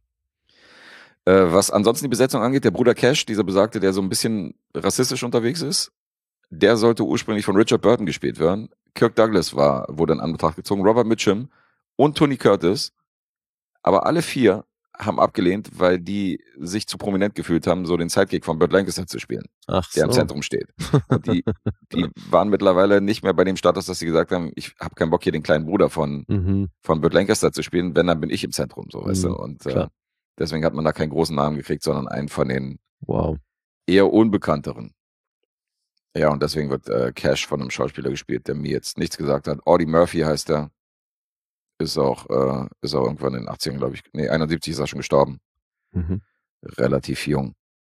Was ansonsten die Besetzung angeht, der Bruder Cash, dieser Besagte, der so ein bisschen rassistisch unterwegs ist, der sollte ursprünglich von Richard Burton gespielt werden. Kirk Douglas wurde in Anbetracht gezogen, Robert Mitchum und Tony Curtis. Aber alle vier haben abgelehnt, weil die sich zu prominent gefühlt haben, so den Sidekick von Burt Lancaster zu spielen, Ach der im so. Zentrum steht. Und die waren mittlerweile nicht mehr bei dem Status, dass sie gesagt haben, ich habe keinen Bock, hier den kleinen Bruder von Burt Lancaster zu spielen, wenn, dann bin ich im Zentrum, so, weißt du. Und klar. deswegen hat man da keinen großen Namen gekriegt, sondern einen von den Wow. eher unbekannteren. Ja, und deswegen wird Cash von einem Schauspieler gespielt, der mir jetzt nichts gesagt hat. Audie Murphy heißt er. Ist auch irgendwann in den 80ern, glaube ich. Nee, 71 ist er schon gestorben. Mhm. Relativ jung.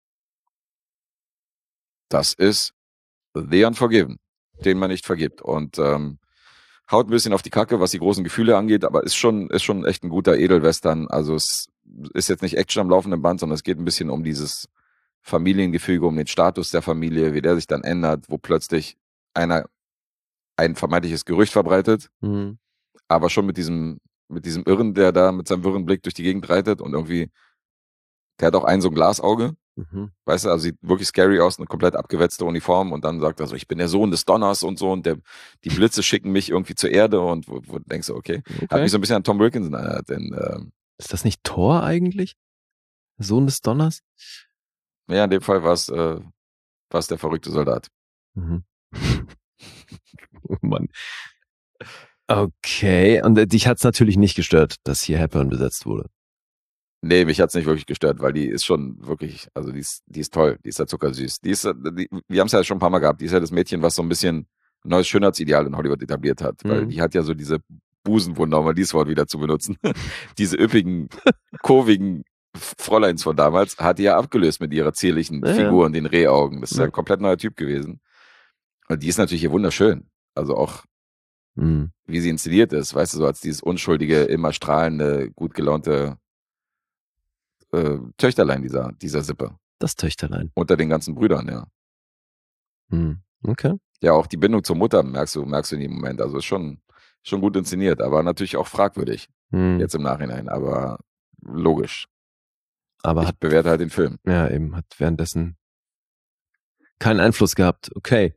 Das ist The Unforgiven, den man nicht vergibt. Und haut ein bisschen auf die Kacke, was die großen Gefühle angeht, aber ist schon echt ein guter Edelwestern. Also es ist jetzt nicht Action am laufenden Band, sondern es geht ein bisschen um dieses Familiengefüge, um den Status der Familie, wie der sich dann ändert, wo plötzlich ein vermeintliches Gerücht verbreitet, aber schon mit diesem Irren, der da mit seinem wirren Blick durch die Gegend reitet und irgendwie, der hat auch so ein Glasauge, weißt du, also sieht wirklich scary aus, eine komplett abgewetzte Uniform und dann sagt er so, ich bin der Sohn des Donners und so und die Blitze schicken mich irgendwie zur Erde und wo du denkst du, okay. Hat mich so ein bisschen an Tom Wilkinson erinnert. Ist das nicht Thor eigentlich? Sohn des Donners? Ja, in dem Fall war es der verrückte Soldat. Oh Mann. Okay, und dich hat es natürlich nicht gestört, dass hier Hepburn besetzt wurde. Nee, mich hat's nicht wirklich gestört, weil die ist schon wirklich, also die ist toll, die ist ja zuckersüß. Wir haben es ja schon ein paar Mal gehabt, die ist ja das Mädchen, was so ein bisschen ein neues Schönheitsideal in Hollywood etabliert hat, weil die hat ja so diese Busenwunder, um mal dieses Wort wieder zu benutzen, diese üppigen, kurvigen Fräuleins von damals, hat die ja abgelöst mit ihrer zierlichen Figur und den Rehaugen. Das ist ja ein komplett neuer Typ gewesen. Und die ist natürlich hier wunderschön. Also auch, wie sie inszeniert ist, weißt du, so als dieses unschuldige, immer strahlende, gut gelaunte Töchterlein dieser Sippe. Das Töchterlein. Unter den ganzen Brüdern, ja. Okay. Ja, auch die Bindung zur Mutter merkst du in dem Moment. Also ist schon gut inszeniert, aber natürlich auch fragwürdig. Jetzt im Nachhinein, aber logisch. Aber ich bewerte halt den Film. Ja, eben, hat währenddessen keinen Einfluss gehabt. Okay.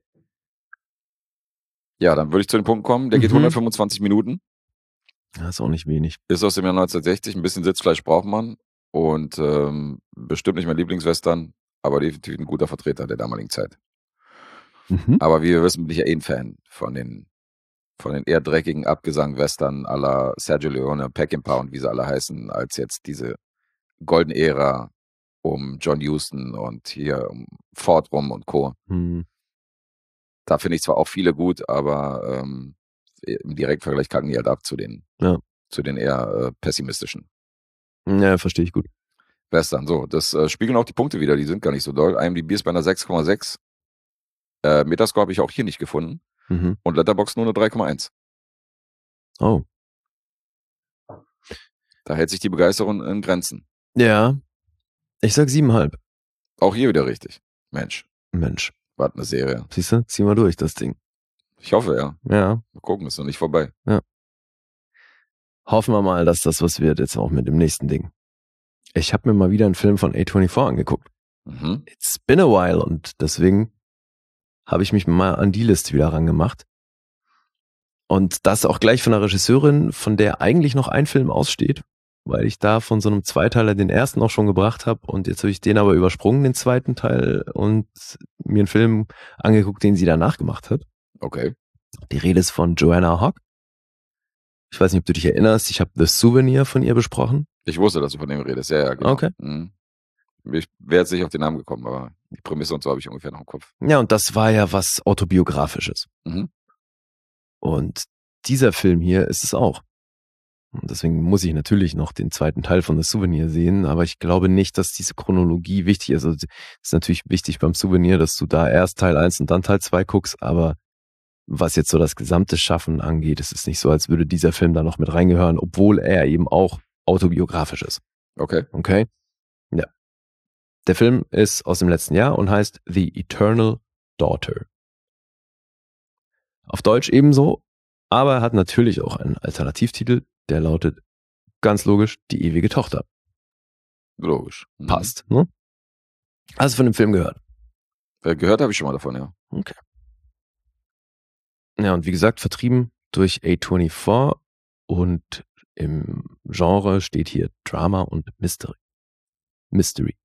Ja, dann würde ich zu den Punkten kommen. Der geht 125 Minuten. Das ist auch nicht wenig. Ist aus dem Jahr 1960. Ein bisschen Sitzfleisch braucht man. Und bestimmt nicht mein Lieblingswestern, aber definitiv ein guter Vertreter der damaligen Zeit. Aber wie wir wissen, bin ich ja ein Fan von den eher dreckigen Abgesang-Western à la Sergio Leone, Peckinpah und wie sie alle heißen, als jetzt diese goldene Ära um John Huston und hier um Ford rum und Co. Da finde ich zwar auch viele gut, aber im Direktvergleich kacken die halt ab zu den eher pessimistischen. Ja, verstehe ich gut. Western, so, das spiegeln auch die Punkte wieder, die sind gar nicht so doll. IMDb ist bei einer 6,6. Metascore habe ich auch hier nicht gefunden. Und Letterboxd nur eine 3,1. Oh. Da hält sich die Begeisterung in Grenzen. Ja, ich sag 7,5. Auch hier wieder richtig. Mensch. Was eine Serie. Siehst du, zieh mal durch das Ding. Ich hoffe, ja. Ja. Mal gucken, ist noch nicht vorbei. Ja. Hoffen wir mal, dass das was wird jetzt auch mit dem nächsten Ding. Ich habe mir mal wieder einen Film von A24 angeguckt. It's been a while und deswegen habe ich mich mal an die Liste wieder rangemacht. Und das auch gleich von einer Regisseurin, von der eigentlich noch ein Film aussteht, weil ich da von so einem Zweiteiler den ersten auch schon gebracht habe und jetzt habe ich den aber übersprungen, den zweiten Teil, und mir einen Film angeguckt, den sie danach gemacht hat. Okay. Die Rede ist von Joanna Hogg. Ich weiß nicht, ob du dich erinnerst, ich habe The Souvenir von ihr besprochen. Ich wusste, dass du von dem redest, ja, genau. Okay. Ich wäre jetzt nicht auf den Namen gekommen, aber die Prämisse und so habe ich ungefähr noch im Kopf. Ja, und das war ja was Autobiografisches. Und dieser Film hier ist es auch. Und deswegen muss ich natürlich noch den zweiten Teil von The Souvenir sehen, aber ich glaube nicht, dass diese Chronologie wichtig ist. Also es ist natürlich wichtig beim Souvenir, dass du da erst Teil 1 und dann Teil 2 guckst, aber was jetzt so das gesamte Schaffen angeht, es ist nicht so, als würde dieser Film da noch mit reingehören, obwohl er eben auch autobiografisch ist. Okay. Ja. Der Film ist aus dem letzten Jahr und heißt The Eternal Daughter. Auf Deutsch ebenso, aber er hat natürlich auch einen Alternativtitel, der lautet ganz logisch Die ewige Tochter. Logisch. Passt, ne? Hast du von dem Film gehört? Gehört habe ich schon mal davon, ja. Okay. Ja, und wie gesagt, vertrieben durch A24 und Im Genre steht hier Drama und Mystery. Mystery.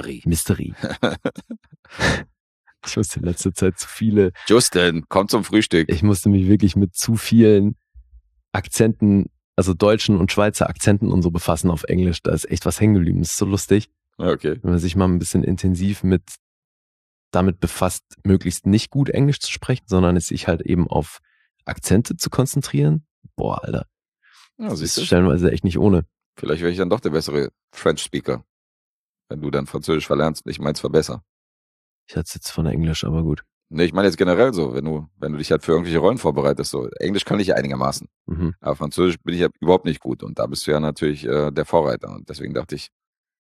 Ich musste in letzter Zeit zu viele, Justin, komm zum Frühstück. ich musste mich wirklich mit zu vielen Akzenten, also deutschen und Schweizer Akzenten und so befassen auf Englisch. Da ist echt was hängen geblieben. Das ist so lustig, Okay. wenn man sich mal ein bisschen intensiv damit befasst, möglichst nicht gut Englisch zu sprechen, sondern es sich halt eben auf Akzente zu konzentrieren. Boah, Alter. Ja, Das siehst ist du? stellenweise echt nicht ohne. Vielleicht wäre ich dann doch der bessere French-Speaker. Wenn du dann Französisch verlernst. Ich meins war besser. Ich hatte es jetzt von Englisch, aber gut. Nee, ich meine jetzt generell so, wenn du dich halt für irgendwelche Rollen vorbereitest, so. Englisch kann ich ja einigermaßen. Mhm. Aber Französisch bin ich ja überhaupt nicht gut. Und da bist du ja natürlich der Vorreiter. Und deswegen dachte ich,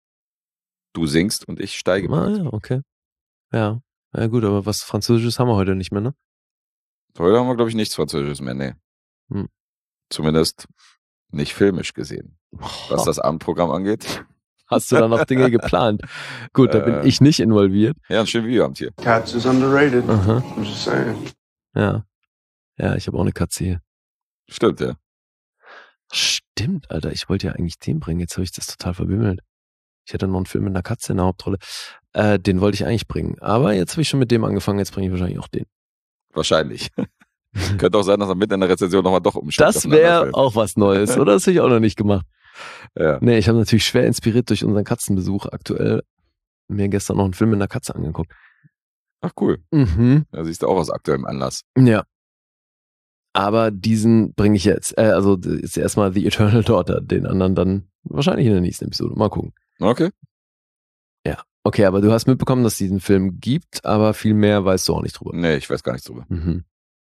du singst und ich steige. Ja, okay. Ja. Ja gut, aber was Französisches haben wir heute nicht mehr, ne? Heute haben wir, glaube ich, nichts Französisches mehr, nee. Hm. Zumindest nicht filmisch gesehen. Was das Abendprogramm angeht. Hast du da noch Dinge geplant? Gut, da bin ich nicht involviert. Ja, ein schönes Videoabend hier. Cats is underrated. Aha. I'm just saying. Ja. Ja, ich habe auch eine Katze hier. Stimmt, ja. Stimmt, Alter. Ich wollte ja eigentlich den bringen. Jetzt habe ich das total verbimmelt. Ich hätte noch einen Film mit einer Katze in der Hauptrolle. Den wollte ich eigentlich bringen. Aber jetzt habe ich schon mit dem angefangen. Jetzt bringe ich wahrscheinlich auch den. Wahrscheinlich. Könnte auch sein, dass er mitten in der Rezension nochmal doch umschaltet. Das wäre auch was Neues, oder? Das habe ich auch noch nicht gemacht. Ja. Nee, ich habe natürlich schwer inspiriert durch unseren Katzenbesuch aktuell mir gestern noch einen Film mit einer Katze angeguckt. Ach, cool. Mhm. Da siehst du auch aus aktuellem Anlass. Ja. Aber diesen bringe ich jetzt. Also jetzt erstmal The Eternal Daughter, den anderen dann wahrscheinlich in der nächsten Episode. Mal gucken. Okay. Ja. Okay, aber du hast mitbekommen, dass es diesen Film gibt, aber viel mehr weißt du auch nicht drüber. Nee, ich weiß gar nichts drüber. Mhm.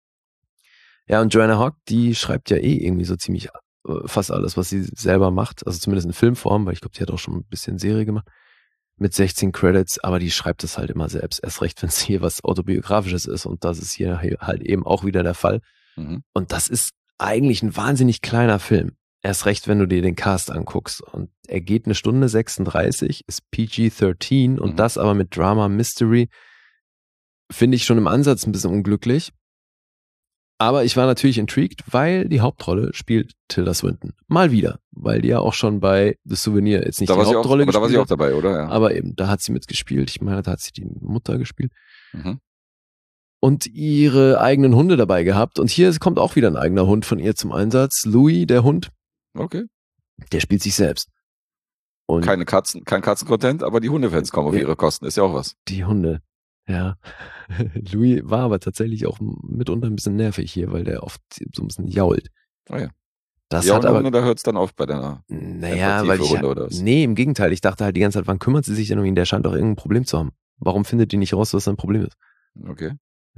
Ja, und Joanna Hogg, die schreibt ja irgendwie so ziemlich fast alles, was sie selber macht. Also zumindest in Filmform, weil ich glaube, die hat auch schon ein bisschen Serie gemacht. Mit 16 Credits, aber die schreibt das halt immer selbst. Erst recht, wenn es hier was Autobiografisches ist. Und das ist hier halt eben auch wieder der Fall. Mhm. Und das ist eigentlich ein wahnsinnig kleiner Film. Erst recht, wenn du dir den Cast anguckst. Und er geht 1 Stunde 36, ist PG-13 und das aber mit Drama Mystery finde ich schon im Ansatz ein bisschen unglücklich. Aber ich war natürlich intrigued, weil die Hauptrolle spielt Tilda Swinton. Mal wieder, weil die ja auch schon bei The Souvenir jetzt nicht Da die war sie Hauptrolle auch, aber da war sie gespielt auch dabei, oder? Ja. hat, aber eben, da hat sie mitgespielt. Ich meine, da hat sie die Mutter gespielt. Mhm. Und ihre eigenen Hunde dabei gehabt. Und hier kommt auch wieder ein eigener Hund von ihr zum Einsatz. Louis, der Hund, Okay. der spielt sich selbst. Und Kein Katzencontent, aber die Hundefans kommen auf Ja. ihre Kosten. Ist ja auch was. die Hunde, ja. Louis war aber tatsächlich auch mitunter ein bisschen nervig hier, weil der oft so ein bisschen jault. Oh ja. Das Ja, hat und aber, Hunde, da hört es dann auf bei deiner. naja, Empathie weil für ich, Hunde oder was? nee, im Gegenteil, ich dachte halt die ganze Zeit, wann kümmert sie sich denn um ihn? Der scheint doch irgendein Problem zu haben. Warum findet die nicht raus, was sein Problem ist? Okay.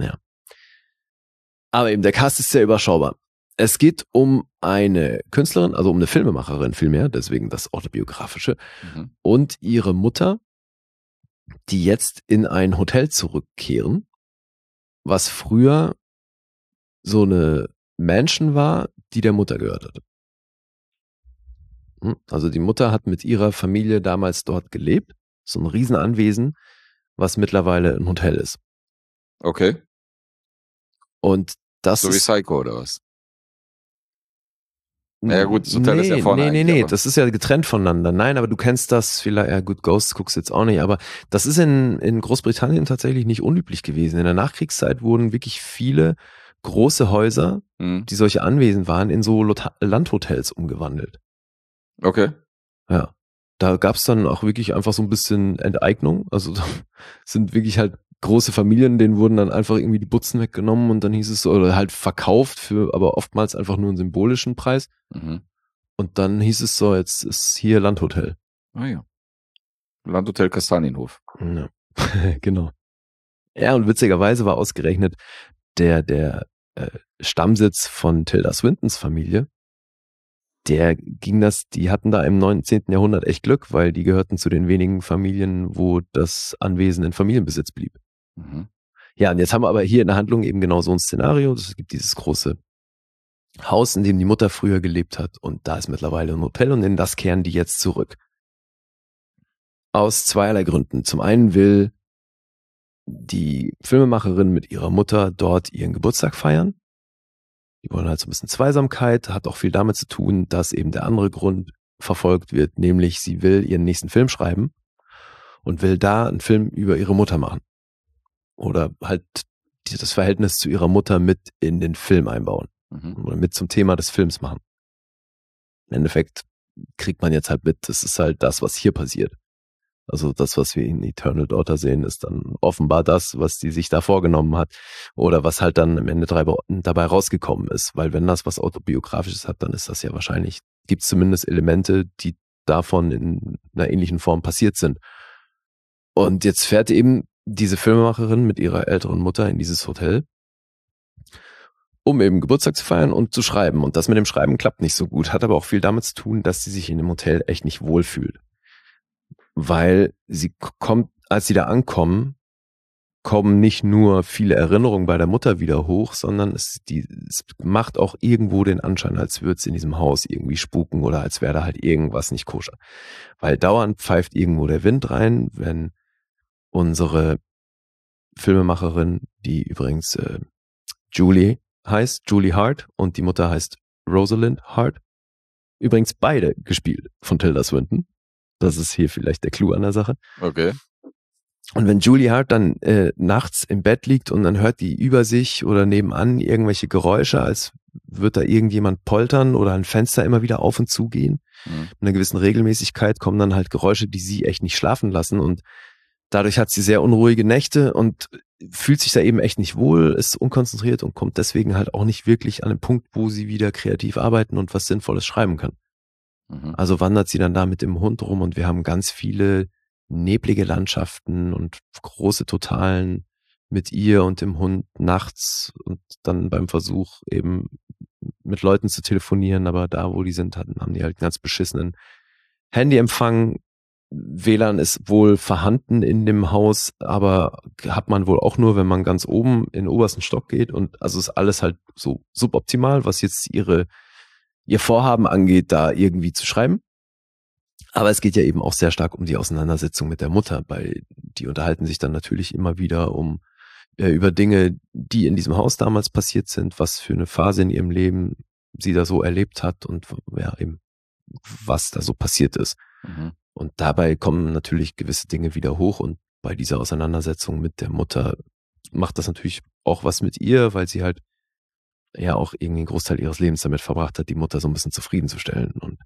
Aber eben, der Cast ist sehr überschaubar. Es geht um eine Künstlerin, also um eine Filmemacherin vielmehr, deswegen das Autobiografische, Mhm. und ihre Mutter, die jetzt in ein Hotel zurückkehren, was früher so eine Mansion war, die der Mutter gehört hatte. Also die Mutter hat mit ihrer Familie damals dort gelebt, so ein Riesenanwesen, was mittlerweile ein Hotel ist. Okay. Und das So wie ist Psycho oder was? Naja, gut, das Hotel ist ja vorne Nee, eigentlich, aber- das ist ja getrennt voneinander. Nein, aber du kennst das vielleicht, ja gut, Ghosts guckst du jetzt auch nicht, aber das ist in Großbritannien tatsächlich nicht unüblich gewesen. In der Nachkriegszeit wurden wirklich viele große Häuser, Mhm. die solche Anwesen waren, in so Landhotels umgewandelt. Okay. Ja. Da gab's dann auch wirklich einfach so ein bisschen Enteignung. Also da sind wirklich halt große Familien, denen wurden dann einfach irgendwie die Butzen weggenommen und dann hieß es so, oder halt verkauft für, aber oftmals einfach nur einen symbolischen Preis. Mhm. Und dann hieß es so, jetzt ist hier Landhotel. Ah ja. Landhotel Kastanienhof. Ja. Genau. Ja, und witzigerweise war ausgerechnet der Stammsitz von Tilda Swintons Familie, die hatten da im 19. Jahrhundert echt Glück, weil die gehörten zu den wenigen Familien, wo das Anwesen in Familienbesitz blieb. Mhm. Ja, und jetzt haben wir aber hier in der Handlung eben genau so ein Szenario. Es gibt dieses große Haus, in dem die Mutter früher gelebt hat und da ist mittlerweile ein Hotel und in das kehren die jetzt zurück. Aus zweierlei Gründen. Zum einen will die Filmemacherin mit ihrer Mutter dort ihren Geburtstag feiern Die wollen halt so ein bisschen Zweisamkeit, hat auch viel damit zu tun, dass eben der andere Grund verfolgt wird, nämlich sie will ihren nächsten Film schreiben und will da einen Film über ihre Mutter machen. Oder halt das Verhältnis zu ihrer Mutter mit in den Film einbauen. Oder mit zum Thema des Films machen. Im Endeffekt kriegt man jetzt halt mit, das ist halt das, was hier passiert. Also das, was wir in Eternal Daughter sehen, ist dann offenbar das, was die sich da vorgenommen hat oder was halt dann am Ende dabei rausgekommen ist. Weil wenn das was Autobiografisches hat, dann ist das ja wahrscheinlich, gibt es zumindest Elemente, die davon in einer ähnlichen Form passiert sind. Und jetzt fährt eben diese Filmemacherin mit ihrer älteren Mutter in dieses Hotel, um eben Geburtstag zu feiern und zu schreiben. Und das mit dem Schreiben klappt nicht so gut, hat aber auch viel damit zu tun, dass sie sich in dem Hotel echt nicht wohlfühlt. Weil sie kommt, als sie da ankommen, kommen nicht nur viele Erinnerungen bei der Mutter wieder hoch, sondern es macht auch irgendwo den Anschein, als würde es in diesem Haus irgendwie spuken oder als wäre da halt irgendwas nicht koscher. Weil dauernd pfeift irgendwo der Wind rein, wenn unsere Filmemacherin, die übrigens Julie heißt, Julie Hart, und die Mutter heißt Rosalind Hart, übrigens beide gespielt von Tilda Swinton. Das ist hier vielleicht der Clou an der Sache. Okay. Und wenn Julie Hart dann nachts im Bett liegt und dann hört die über sich oder nebenan irgendwelche Geräusche, als würde da irgendjemand poltern oder ein Fenster immer wieder auf und zu gehen, mit einer gewissen Regelmäßigkeit kommen dann halt Geräusche, die sie echt nicht schlafen lassen, und dadurch hat sie sehr unruhige Nächte und fühlt sich da eben echt nicht wohl, ist unkonzentriert und kommt deswegen halt auch nicht wirklich an den Punkt, wo sie wieder kreativ arbeiten und was Sinnvolles schreiben kann. Also wandert sie dann da mit dem Hund rum und wir haben ganz viele neblige Landschaften und große Totalen mit ihr und dem Hund nachts und dann beim Versuch eben mit Leuten zu telefonieren, aber da, wo die sind, haben die halt einen ganz beschissenen Handyempfang. WLAN ist wohl vorhanden in dem Haus, aber hat man wohl auch nur, wenn man ganz oben in den obersten Stock geht, und also ist alles halt so suboptimal, was jetzt ihr Vorhaben angeht, da irgendwie zu schreiben. Aber es geht ja eben auch sehr stark um die Auseinandersetzung mit der Mutter, weil die unterhalten sich dann natürlich immer wieder über Dinge, die in diesem Haus damals passiert sind, was für eine Phase in ihrem Leben sie da so erlebt hat und ja eben was da so passiert ist. Und dabei kommen natürlich gewisse Dinge wieder hoch, und bei dieser Auseinandersetzung mit der Mutter macht das natürlich auch was mit ihr, weil sie halt ja auch irgendwie einen Großteil ihres Lebens damit verbracht hat, die Mutter so ein bisschen zufriedenzustellen. Und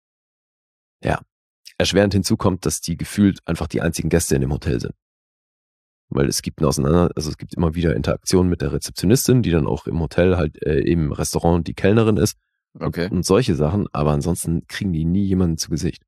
ja, erschwerend hinzu kommt, dass die gefühlt einfach die einzigen Gäste in dem Hotel sind. Weil es gibt es gibt immer wieder Interaktionen mit der Rezeptionistin, die dann auch im Hotel halt im Restaurant die Kellnerin ist. Okay. Und solche Sachen, aber ansonsten kriegen die nie jemanden zu Gesicht.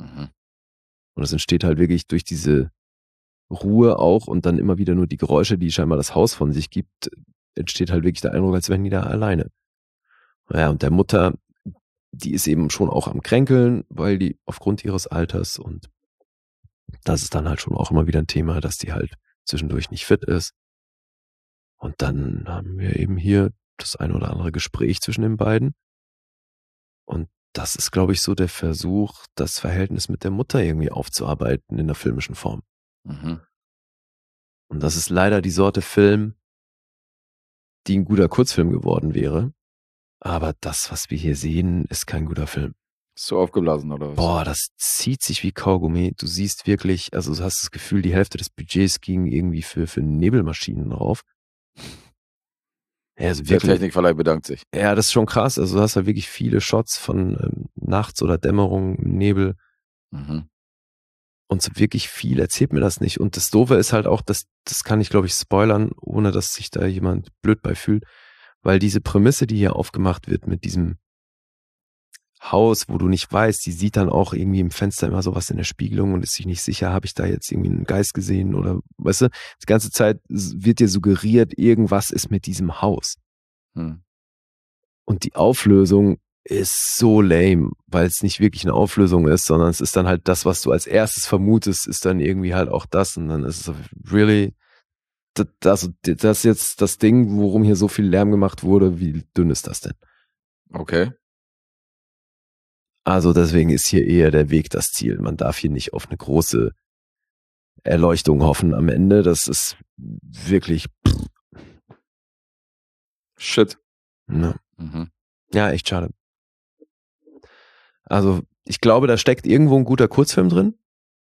Und es entsteht halt wirklich durch diese Ruhe auch und dann immer wieder nur die Geräusche, die scheinbar das Haus von sich gibt, entsteht halt wirklich der Eindruck, als wären die da alleine. Naja, und der Mutter, die ist eben schon auch am Kränkeln, weil die aufgrund ihres Alters, und das ist dann halt schon auch immer wieder ein Thema, dass die halt zwischendurch nicht fit ist. Und dann haben wir eben hier das ein oder andere Gespräch zwischen den beiden. Und das ist, glaube ich, so der Versuch, das Verhältnis mit der Mutter irgendwie aufzuarbeiten in der filmischen Form. Und das ist leider die Sorte Film, die ein guter Kurzfilm geworden wäre. Aber das, was wir hier sehen, ist kein guter Film. So aufgeblasen, oder was? Boah, das zieht sich wie Kaugummi. Du siehst wirklich, also du hast das Gefühl, die Hälfte des Budgets ging irgendwie für Nebelmaschinen drauf. Ja, also Der Technikverleih bedankt sich. Ja, das ist schon krass. Also du hast halt wirklich viele Shots von nachts oder Dämmerung, Nebel. Und so wirklich viel erzählt mir das nicht. Und das Doofe ist halt auch, das kann ich, glaube ich, spoilern, ohne dass sich da jemand blöd bei fühlt. Weil diese Prämisse, die hier aufgemacht wird mit diesem Haus, wo du nicht weißt, die sieht dann auch irgendwie im Fenster immer sowas in der Spiegelung und ist sich nicht sicher, habe ich da jetzt irgendwie einen Geist gesehen oder, weißt du, die ganze Zeit wird dir suggeriert, irgendwas ist mit diesem Haus. Und die Auflösung ist so lame, weil es nicht wirklich eine Auflösung ist, sondern es ist dann halt das, was du als erstes vermutest, ist dann irgendwie halt auch das, und dann ist es so, really, das ist jetzt das Ding, worum hier so viel Lärm gemacht wurde, wie dünn ist das denn? Okay. Also deswegen ist hier eher der Weg das Ziel. Man darf hier nicht auf eine große Erleuchtung hoffen am Ende. Das ist wirklich Shit. Ja. Mhm. Ja, echt schade. Also, ich glaube, da steckt irgendwo ein guter Kurzfilm drin.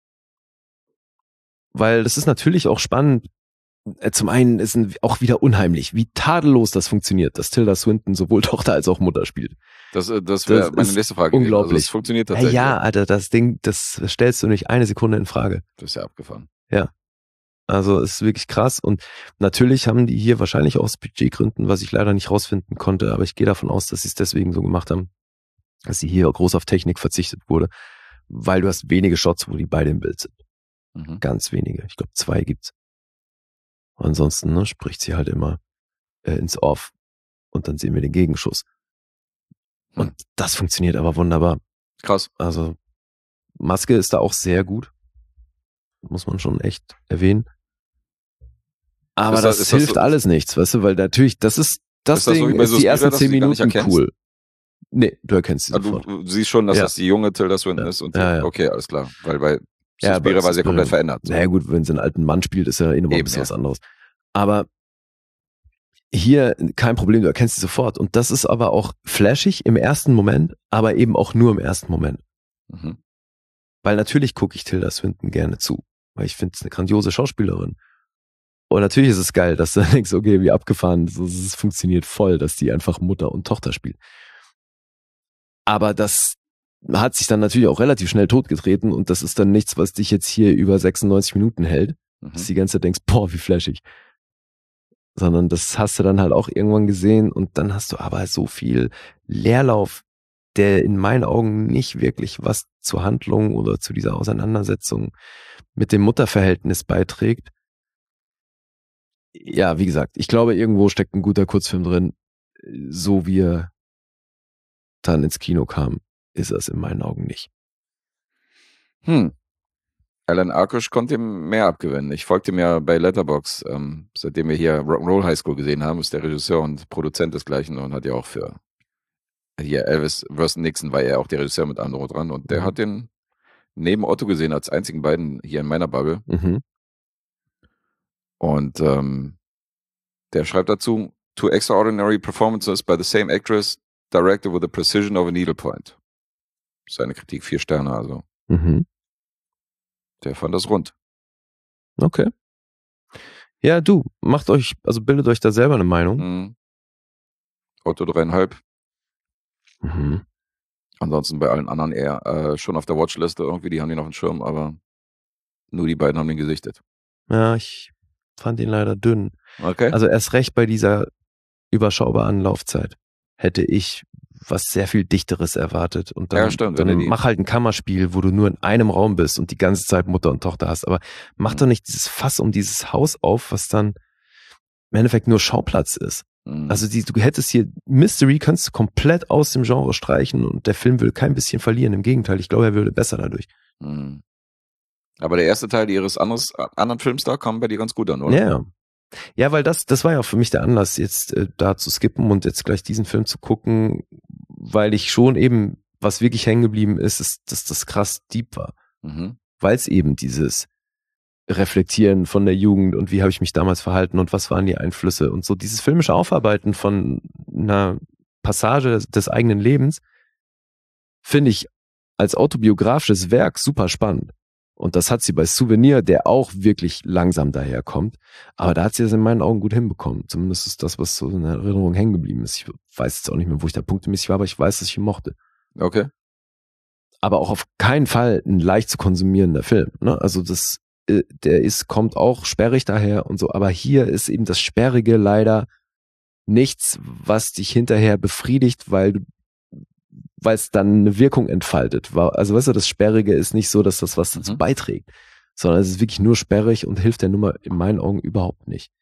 Weil das ist natürlich auch spannend. Zum einen ist auch wieder unheimlich, wie tadellos das funktioniert, dass Tilda Swinton sowohl Tochter als auch Mutter spielt. Das wäre meine ist nächste Frage gewesen. unglaublich. Also es funktioniert tatsächlich. Ja, Alter, das Ding, das stellst du nicht eine Sekunde in Frage. Das ist ja abgefahren. Ja. Also es ist wirklich krass und natürlich haben die hier wahrscheinlich aus Budgetgründen, was ich leider nicht rausfinden konnte, aber ich gehe davon aus, dass sie es deswegen so gemacht haben, dass sie hier groß auf Technik verzichtet wurde, weil du hast wenige Shots, wo die beide im Bild sind. Mhm. Ganz wenige. Ich glaube 2 gibt's. Ansonsten spricht sie halt immer ins Off und dann sehen wir den Gegenschuss. Und das funktioniert aber wunderbar. Krass. Also Maske ist da auch sehr gut. Muss man schon echt erwähnen. Aber das hilft alles nichts, weißt du, weil natürlich, das Ding ist die ersten 10 Minuten cool. Nee, du erkennst sie sofort. Du siehst schon, dass das die junge Tilda Swinton ist. Und okay, alles klar. Weil bei Suspiria war sie ja komplett verändert. So. Naja gut, wenn sie einen alten Mann spielt, ist ja nochmal ein bisschen was anderes. Aber hier kein Problem, du erkennst sie sofort. Und das ist aber auch flashig im ersten Moment, aber eben auch nur im ersten Moment. Mhm. Weil natürlich gucke ich Tilda Swinton gerne zu. Weil ich finde es eine grandiose Schauspielerin. Und natürlich ist es geil, dass du denkst, okay, wie abgefahren, es funktioniert voll, dass die einfach Mutter und Tochter spielt. Aber das hat sich dann natürlich auch relativ schnell totgetreten und das ist dann nichts, was dich jetzt hier über 96 Minuten hält, dass du die ganze Zeit denkst, boah, wie flashig. Sondern das hast du dann halt auch irgendwann gesehen und dann hast du aber so viel Leerlauf, der in meinen Augen nicht wirklich was zur Handlung oder zu dieser Auseinandersetzung mit dem Mutterverhältnis beiträgt. Ja, wie gesagt, ich glaube, irgendwo steckt ein guter Kurzfilm drin, so wie er dann ins Kino kam, ist es in meinen Augen nicht. Alan Arkush konnte ihm mehr abgewinnen. Ich folgte ihm ja bei Letterboxd, seitdem wir hier Rock'n'Roll High School gesehen haben, ist der Regisseur und Produzent desgleichen und hat ja auch für hier Elvis vs. Nixon war er auch der Regisseur mit anderem dran und der hat den neben Otto gesehen als einzigen beiden hier in meiner Bubble. Und der schreibt dazu, 2 extraordinary performances by the same actress, directed with the precision of a needlepoint. Seine Kritik 4 Sterne, also. Der fand das rund. Okay. Ja, du, bildet euch da selber eine Meinung. Otto 3,5. Ansonsten bei allen anderen eher schon auf der Watchliste irgendwie, die haben den auf dem Schirm, aber nur die beiden haben den gesichtet. Ja, ich fand ihn leider dünn. Okay. Also erst recht bei dieser überschaubaren Laufzeit hätte ich was sehr viel Dichteres erwartet. Und dann, dann mach halt ein Kammerspiel, wo du nur in einem Raum bist und die ganze Zeit Mutter und Tochter hast. Aber mach doch nicht dieses Fass um dieses Haus auf, was dann im Endeffekt nur Schauplatz ist. Also du hättest hier Mystery, kannst du komplett aus dem Genre streichen und der Film würde kein bisschen verlieren. Im Gegenteil, ich glaube, er würde besser dadurch. Aber der erste Teil ihres anderen Films da kam bei dir ganz gut an, oder? Ja. Ja, weil das war ja auch für mich der Anlass, jetzt da zu skippen und jetzt gleich diesen Film zu gucken, weil ich schon eben, was wirklich hängen geblieben ist, dass das krass deep war. Weil es eben dieses Reflektieren von der Jugend und wie habe ich mich damals verhalten und was waren die Einflüsse und so dieses filmische Aufarbeiten von einer Passage des eigenen Lebens finde ich als autobiografisches Werk super spannend. Und das hat sie bei Souvenir, der auch wirklich langsam daherkommt. Aber da hat sie das in meinen Augen gut hinbekommen. Zumindest ist das, was so in der Erinnerung hängen geblieben ist. Ich weiß jetzt auch nicht mehr, wo ich da punktemäßig war, aber ich weiß, dass ich ihn mochte. Okay. Aber auch auf keinen Fall ein leicht zu konsumierender Film. Ne? Also kommt auch sperrig daher und so. Aber hier ist eben das Sperrige leider nichts, was dich hinterher befriedigt, weil es dann eine Wirkung entfaltet. Also weißt du, das Sperrige ist nicht so, dass das was dazu beiträgt, sondern es ist wirklich nur sperrig und hilft der Nummer in meinen Augen überhaupt nicht.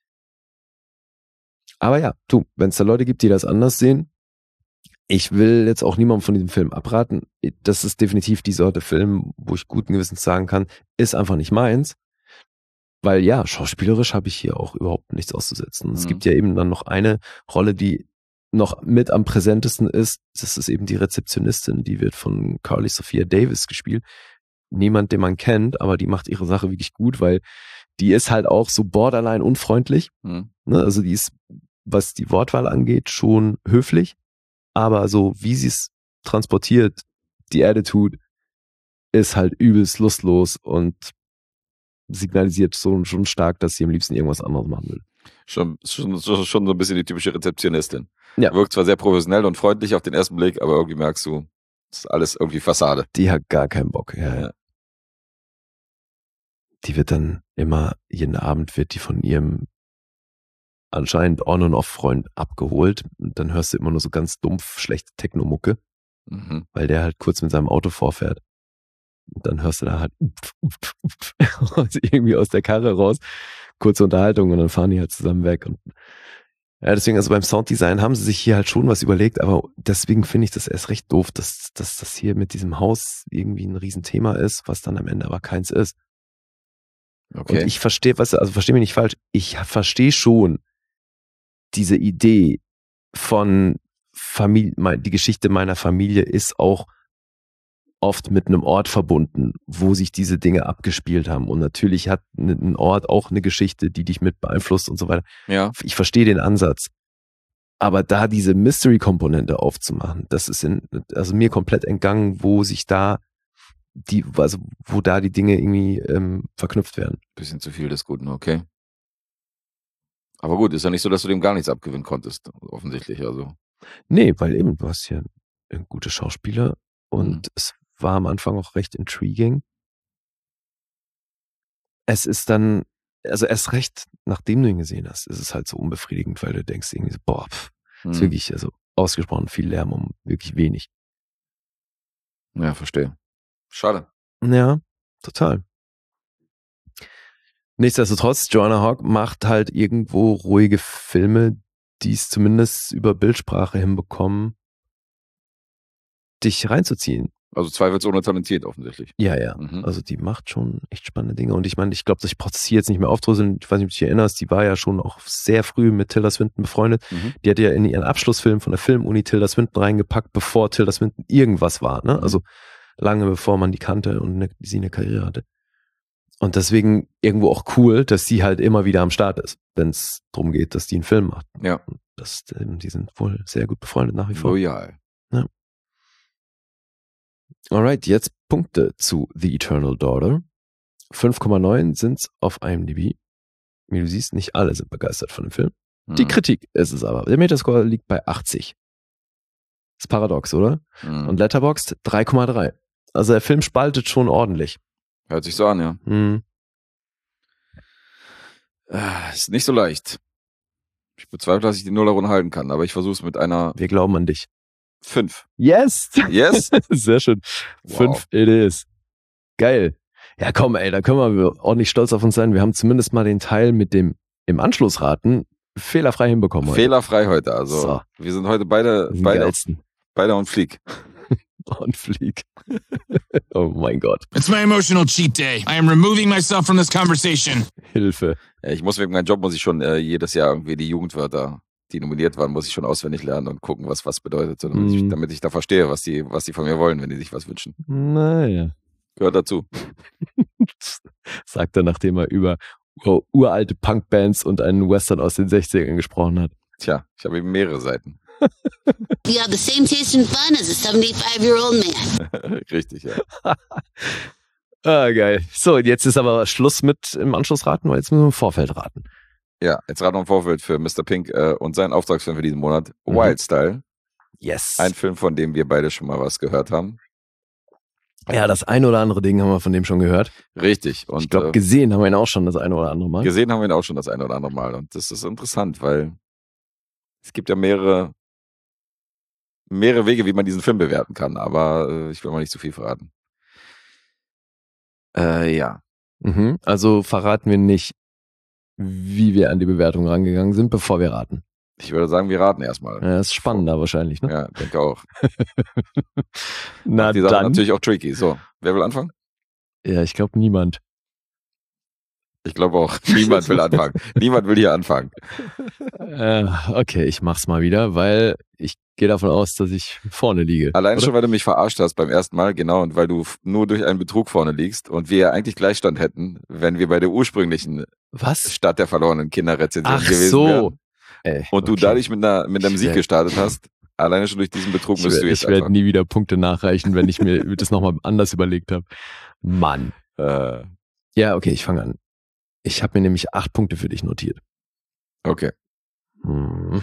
Aber ja, wenn es da Leute gibt, die das anders sehen, ich will jetzt auch niemandem von diesem Film abraten. Das ist definitiv die Sorte Film, wo ich guten Gewissens sagen kann, ist einfach nicht meins. Weil ja, schauspielerisch habe ich hier auch überhaupt nichts auszusetzen. Es gibt ja eben dann noch eine Rolle, die noch mit am präsentesten ist, das ist eben die Rezeptionistin, die wird von Carly Sophia Davis gespielt. Niemand, den man kennt, aber die macht ihre Sache wirklich gut, weil die ist halt auch so borderline unfreundlich. Ne? Also die ist, was die Wortwahl angeht, schon höflich, aber so wie sie es transportiert, die Attitude ist halt übelst lustlos und signalisiert schon stark, dass sie am liebsten irgendwas anderes machen will. Schon so ein bisschen die typische Rezeptionistin. Ja. Wirkt zwar sehr professionell und freundlich auf den ersten Blick, aber irgendwie merkst du, das ist alles irgendwie Fassade. Die hat gar keinen Bock. Ja. Die wird dann immer, jeden Abend wird die von ihrem anscheinend On- und Off-Freund abgeholt. Und dann hörst du immer nur so ganz dumpf schlechte Techno-Mucke, weil der halt kurz mit seinem Auto vorfährt. Und dann hörst du da halt irgendwie aus der Karre raus, kurze Unterhaltung und dann fahren die halt zusammen weg. Und ja, deswegen, also beim Sounddesign haben sie sich hier halt schon was überlegt, aber deswegen finde ich das erst recht doof, dass das hier mit diesem Haus irgendwie ein Riesenthema ist, was dann am Ende aber keins ist. Okay. Und ich verstehe, verstehe mich nicht falsch, ich verstehe schon diese Idee von Familie, die Geschichte meiner Familie ist auch oft mit einem Ort verbunden, wo sich diese Dinge abgespielt haben. Und natürlich hat ein Ort auch eine Geschichte, die dich mit beeinflusst und so weiter. Ja. Ich verstehe den Ansatz. Aber da diese Mystery-Komponente aufzumachen, das ist also mir komplett entgangen, wo sich da wo da die Dinge irgendwie verknüpft werden. Bisschen zu viel des Guten, okay. Aber gut, ist ja nicht so, dass du dem gar nichts abgewinnen konntest, offensichtlich. Also. Nee, weil eben, du hast hier gute Schauspieler und es war am Anfang auch recht intriguing. Es ist dann, also erst recht, nachdem du ihn gesehen hast, ist es halt so unbefriedigend, weil du denkst irgendwie so, boah, ist wirklich, also ausgesprochen viel Lärm um wirklich wenig. Ja, verstehe. Schade. Ja, total. Nichtsdestotrotz, Joanna Hogg macht halt irgendwo ruhige Filme, die es zumindest über Bildsprache hinbekommen, dich reinzuziehen. Also zweifelsohne talentiert offensichtlich. Ja. Also die macht schon echt spannende Dinge. Und ich meine, ich glaube, ich brauche das hier jetzt nicht mehr aufdröseln. Ich weiß nicht, ob du dich erinnerst, die war ja schon auch sehr früh mit Tilda Swinton befreundet. Die hat ja in ihren Abschlussfilm von der Filmuni Tilda Swinton reingepackt, bevor Tilda Swinton irgendwas war. Ne? Also lange bevor man die kannte und sie eine Karriere hatte. Und deswegen irgendwo auch cool, dass sie halt immer wieder am Start ist, wenn es darum geht, dass die einen Film macht. Ja. Und die sind wohl sehr gut befreundet nach wie vor. Loyal. Ja. Alright, jetzt Punkte zu The Eternal Daughter. 5,9 sind's auf IMDb. Wie du siehst, nicht alle sind begeistert von dem Film. Die Kritik ist es aber. Der Metascore liegt bei 80. Ist paradox, oder? Und Letterboxd 3,3. Also der Film spaltet schon ordentlich. Hört sich so an, ja. Ist nicht so leicht. Ich bezweifle, dass ich die Nullerrunde halten kann, aber ich versuche es mit einer Wir glauben an dich. 5. Yes! Yes? Sehr schön. Wow. 5 it is. Geil. Ja komm ey, da können wir ordentlich stolz auf uns sein. Wir haben zumindest mal den Teil mit dem im Anschluss raten fehlerfrei hinbekommen heute. Fehlerfrei heute. Also So. wir sind heute beide on fleek. On fleek. Oh mein Gott. It's my emotional cheat day. I am removing myself from this conversation. Hilfe. Ich muss wegen meinem Job schon jedes Jahr irgendwie die Jugendwörter, die nominiert waren, muss ich schon auswendig lernen und gucken, was bedeutet, damit ich da verstehe, was die von mir wollen, wenn die sich was wünschen. Naja. Gehört dazu. Sagt er, nachdem er über uralte Punkbands und einen Western aus den 60ern gesprochen hat. Tja, ich habe eben mehrere Seiten. You have the same taste in fun as a 75-year-old man. Richtig, ja. Geil. So, jetzt ist aber Schluss mit im Anschluss raten, weil jetzt müssen wir im Vorfeld raten. Ja, jetzt raten wir im Vorfeld für Mr. Pink und seinen Auftragsfilm für diesen Monat, Wild Style. Yes. Ein Film, von dem wir beide schon mal was gehört haben. Ja, das ein oder andere Ding haben wir von dem schon gehört. Richtig. Und ich glaube, gesehen haben wir ihn auch schon das eine oder andere Mal. Gesehen haben wir ihn auch schon das eine oder andere Mal. Und das ist interessant, weil es gibt ja mehrere Wege, wie man diesen Film bewerten kann. Aber ich will mal nicht zu viel verraten. Ja. Also verraten wir nicht, wie wir an die Bewertung rangegangen sind, bevor wir raten. Ich würde sagen, wir raten erstmal. Ja, das ist spannender wahrscheinlich, ne? Ja, denke auch. Na die Sache dann. natürlich auch tricky. So, wer will anfangen? Ja, ich glaube niemand. Ich glaube auch, niemand will anfangen. Niemand will hier anfangen. Okay, ich mach's mal wieder, weil ich gehe davon aus, dass ich vorne liege. Allein schon, weil du mich verarscht hast beim ersten Mal, genau, und weil du nur durch einen Betrug vorne liegst und wir ja eigentlich Gleichstand hätten, wenn wir bei der ursprünglichen Stadt der verlorenen Kinder Rezension gewesen wären. Ey, und du dadurch mit einem Sieg gestartet hast, Alleine schon durch diesen Betrug müsst du jetzt Ich werde einfach. nie wieder Punkte nachreichen, wenn ich mir das nochmal anders überlegt habe. Mann. Ja, okay, ich fange an. Ich habe mir nämlich 8 Punkte für dich notiert. Okay. Hm.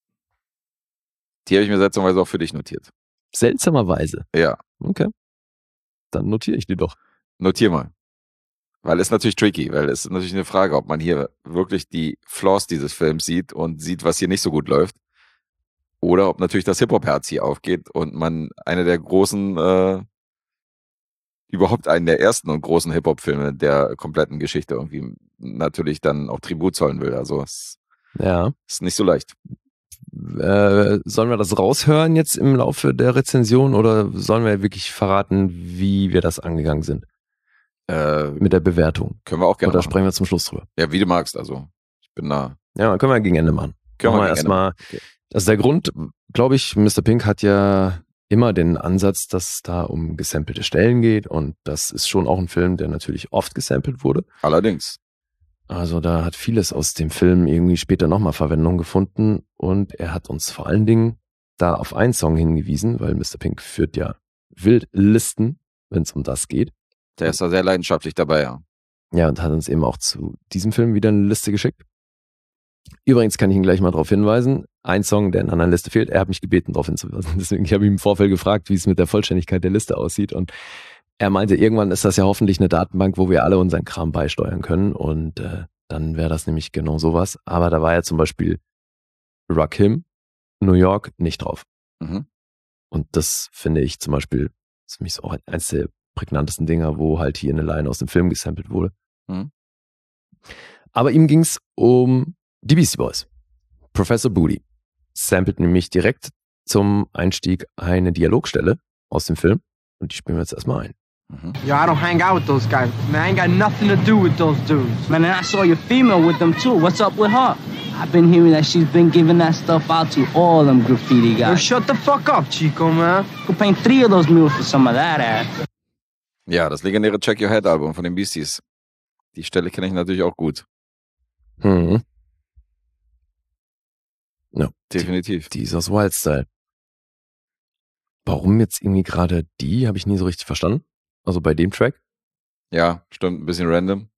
Die habe ich mir seltsamerweise auch für dich notiert. Seltsamerweise. Ja, Okay. Dann notiere ich die doch. notier mal. Weil es ist natürlich tricky, weil es ist natürlich eine Frage, ob man hier wirklich die Flaws dieses Films sieht und sieht, was hier nicht so gut läuft. Oder ob natürlich das Hip-Hop-Herz hier aufgeht und man eine der großen, überhaupt einen der ersten und großen Hip-Hop-Filme der kompletten Geschichte irgendwie natürlich dann auch Tribut zollen will. Also es Ja. ist nicht so leicht. Sollen wir das raushören jetzt im Laufe der Rezension oder sollen wir wirklich verraten, wie wir das angegangen sind mit der Bewertung? Können wir auch gerne Oder machen. sprechen wir zum Schluss drüber? Ja, wie du magst. Also ich bin da. Ja, können wir gegen Ende machen. Können wir Machen gegen erstmal. Ende machen. Also der Grund, glaube ich, Mr. Pink hat ja immer den Ansatz, dass es da um gesampelte Stellen geht und das ist schon auch ein Film, der natürlich oft gesampelt wurde. Allerdings. Also da hat vieles aus dem Film irgendwie später nochmal Verwendung gefunden und er hat uns vor allen Dingen da auf einen Song hingewiesen, weil Mr. Pink führt ja wild Listen, wenn es um das geht. Der ist da sehr leidenschaftlich dabei, ja. Ja, und hat uns eben auch zu diesem Film wieder eine Liste geschickt. Übrigens kann ich ihn gleich mal darauf hinweisen, ein Song, der in einer anderen Liste fehlt, er hat mich gebeten, darauf hinzuweisen. Deswegen habe ich ihn im Vorfeld gefragt, wie es mit der Vollständigkeit der Liste aussieht und er meinte, irgendwann ist das ja hoffentlich eine Datenbank, wo wir alle unseren Kram beisteuern können und dann wäre das nämlich genau sowas. Aber da war ja zum Beispiel Rakim, New York nicht drauf. Mhm. Und das finde ich zum Beispiel, ist für mich so auch eins der prägnantesten Dinger, wo halt hier eine Line aus dem Film gesampelt wurde. Mhm. Aber ihm ging es um die Beastie Boys. Professor Booty samplet nämlich direkt zum Einstieg eine Dialogstelle aus dem Film und die spielen wir jetzt erstmal ein. Yo, I don't hang out with those guys. Man, I ain't got nothing to do with those dudes. Man, and I saw your female with them too. What's up with her? I've been hearing that she's been giving that stuff out to all them graffiti guys. Yo, shut the fuck up, Chico, man. Could paint 3 of those mules for some of that ass. Ja, das legendäre Check Your Head Album von den Beasties. Die Stelle kenne ich natürlich auch gut. Mhm. Ja, Definitiv. die ist aus Wildstyle. Warum jetzt irgendwie gerade die, habe ich nie so richtig verstanden. Also bei dem Track. Ja, stimmt, ein bisschen random.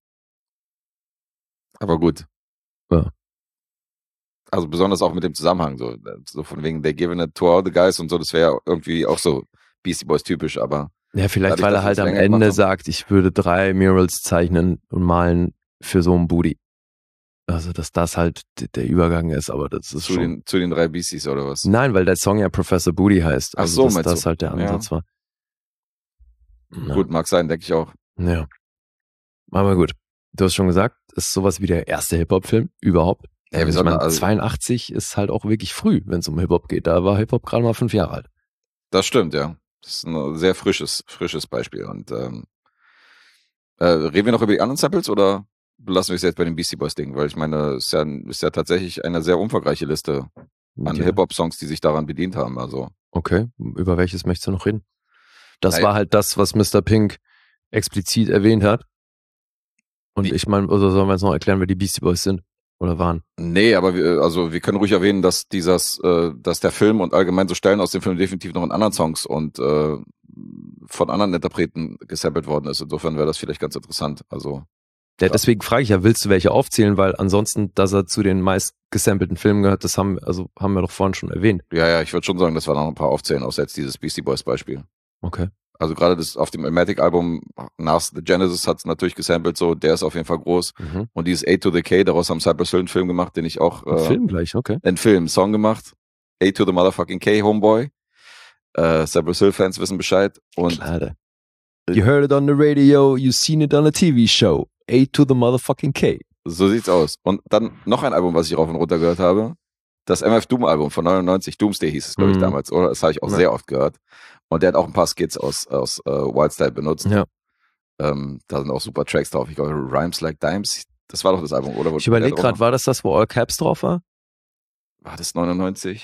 Aber gut. Ja. Also besonders auch mit dem Zusammenhang, so von wegen They Given It to All the Guys und so, das wäre ja irgendwie auch so Beastie Boys typisch, aber Ja, vielleicht, dadurch, weil dass er halt wir es am länger gemacht Ende haben. sagt, ich würde 3 Murals zeichnen und malen für so einen Booty. Also, dass das halt der Übergang ist, aber das ist schon... zu den 3 Beasties oder was? Nein, weil der Song ja Professor Booty heißt. Ach Also, so, dass meinst das du? halt der Ja. Ansatz war. Ja. Gut, mag sein, denke ich auch. Ja. Aber gut. Du hast schon gesagt, es ist sowas wie der erste Hip-Hop-Film überhaupt. Ja, wir ich sollten meine, also- 82 ist halt auch wirklich früh, wenn es um Hip-Hop geht. Da war Hip-Hop gerade mal 5 Jahre alt. Das stimmt, ja. Das ist ein sehr frisches Beispiel. Und reden wir noch über die anderen Samples oder belassen wir es jetzt bei den Beastie Boys Ding? Weil ich meine, es ist ja tatsächlich eine sehr umfangreiche Liste an Ja. Hip-Hop-Songs, die sich daran bedient haben. Also Okay, über welches möchtest du noch reden? Das Naja. war halt das, was Mr. Pink explizit erwähnt hat. Und Wie- ich meine, oder sollen wir jetzt noch erklären, wer die Beastie Boys sind? Oder waren? nee, aber wir können ruhig erwähnen, dass dass der Film und allgemein so Stellen aus dem Film definitiv noch in anderen Songs und von anderen Interpreten gesampelt worden ist. Insofern wäre das vielleicht ganz interessant. Also Ja, deswegen frage ich ja, willst du welche aufzählen? Weil ansonsten, dass er zu den meist gesampelten Filmen gehört, das haben wir doch vorhin schon erwähnt. ja, ich würde schon sagen, dass wir noch ein paar aufzählen, außer jetzt dieses Beastie Boys Beispiel. Okay. Also gerade das auf dem Illmatic-Album nach The Genesis hat es natürlich gesampelt, so der ist auf jeden Fall groß. Mhm. Und dieses A to the K, daraus haben Cypress Hill einen Film gemacht, den ich auch Film gleich, okay. einen Song gemacht. A to the motherfucking K, Homeboy. Cypress Hill-Fans wissen Bescheid. Und Klar. You heard it on the radio, you seen it on a TV show. A to the motherfucking K. so sieht's aus. Und dann noch ein Album, was ich rauf und runter gehört habe. Das MF Doom-Album von 99, Doomsday hieß es, glaube ich, Mhm. damals, oder? Das habe ich auch Ja. sehr oft gehört. Und der hat auch ein paar Skits aus Wildstyle benutzt. Ja. Da sind auch super Tracks drauf. Ich glaube, Rhymes Like Dimes, das war doch das Album, oder? Ich überlege gerade, war das, wo All Caps drauf war? War das 99?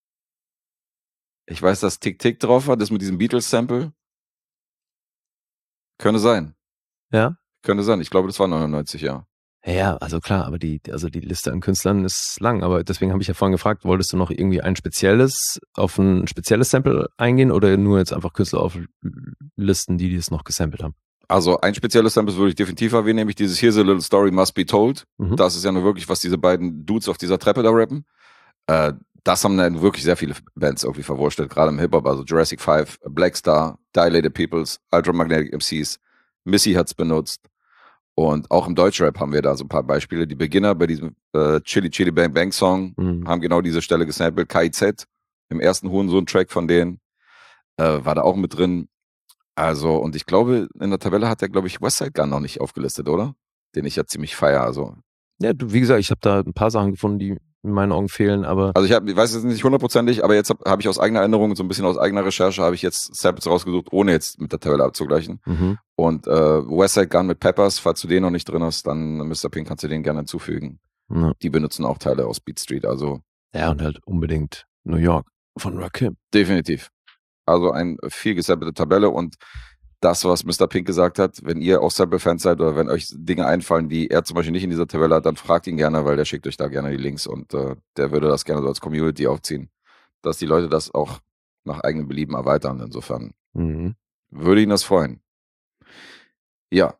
Ich weiß, dass Tick Tick drauf war, das mit diesem Beatles-Sample. Könnte sein. Ja? Könnte sein. Ich glaube, das war 99, ja. Ja, also klar, aber die Liste an Künstlern ist lang, aber deswegen habe ich ja vorhin gefragt, wolltest du noch irgendwie auf ein spezielles Sample eingehen oder nur jetzt einfach Künstler auflisten, die es noch gesampelt haben? Also ein spezielles Sample würde ich definitiv erwähnen, nämlich dieses Here's a Little Story Must Be Told. Mhm. Das ist ja nur wirklich, was diese beiden Dudes auf dieser Treppe da rappen. Das haben dann wirklich sehr viele Bands irgendwie verwurschtelt, gerade im Hip-Hop, also Jurassic 5, Black Star, Dilated Peoples, Ultramagnetic MCs, Missy hat's benutzt. Und auch im Deutschrap haben wir da so ein paar Beispiele. Die Beginner bei diesem Chili Chili Bang Bang Song haben genau diese Stelle gesampelt. KIZ im ersten Hurensohn-Track von denen war da auch mit drin. Also, und ich glaube, in der Tabelle hat er, glaube ich, Westside Gun noch nicht aufgelistet, oder? Den ich ja ziemlich feier. Also, Ja, wie gesagt, ich habe da ein paar Sachen gefunden, die in meinen Augen fehlen, aber... ich weiß es nicht hundertprozentig, aber jetzt habe ich aus eigener Erinnerung, so ein bisschen aus eigener Recherche, habe ich jetzt Samples rausgesucht, ohne jetzt mit der Tabelle abzugleichen. Und Westside Gun mit Peppers, falls du den noch nicht drin hast, dann Mr. Pink kannst du den gerne hinzufügen. Ja. Die benutzen auch Teile aus Beat Street, also... Ja, und halt unbedingt New York von Rakim. Definitiv. Also ein viel gesampelte Tabelle und das, was Mr. Pink gesagt hat, wenn ihr auch Sample-Fans seid oder wenn euch Dinge einfallen, die er zum Beispiel nicht in dieser Tabelle hat, dann fragt ihn gerne, weil der schickt euch da gerne die Links und der würde das gerne so als Community aufziehen, dass die Leute das auch nach eigenem Belieben erweitern. Insofern würde ihn das freuen. Ja.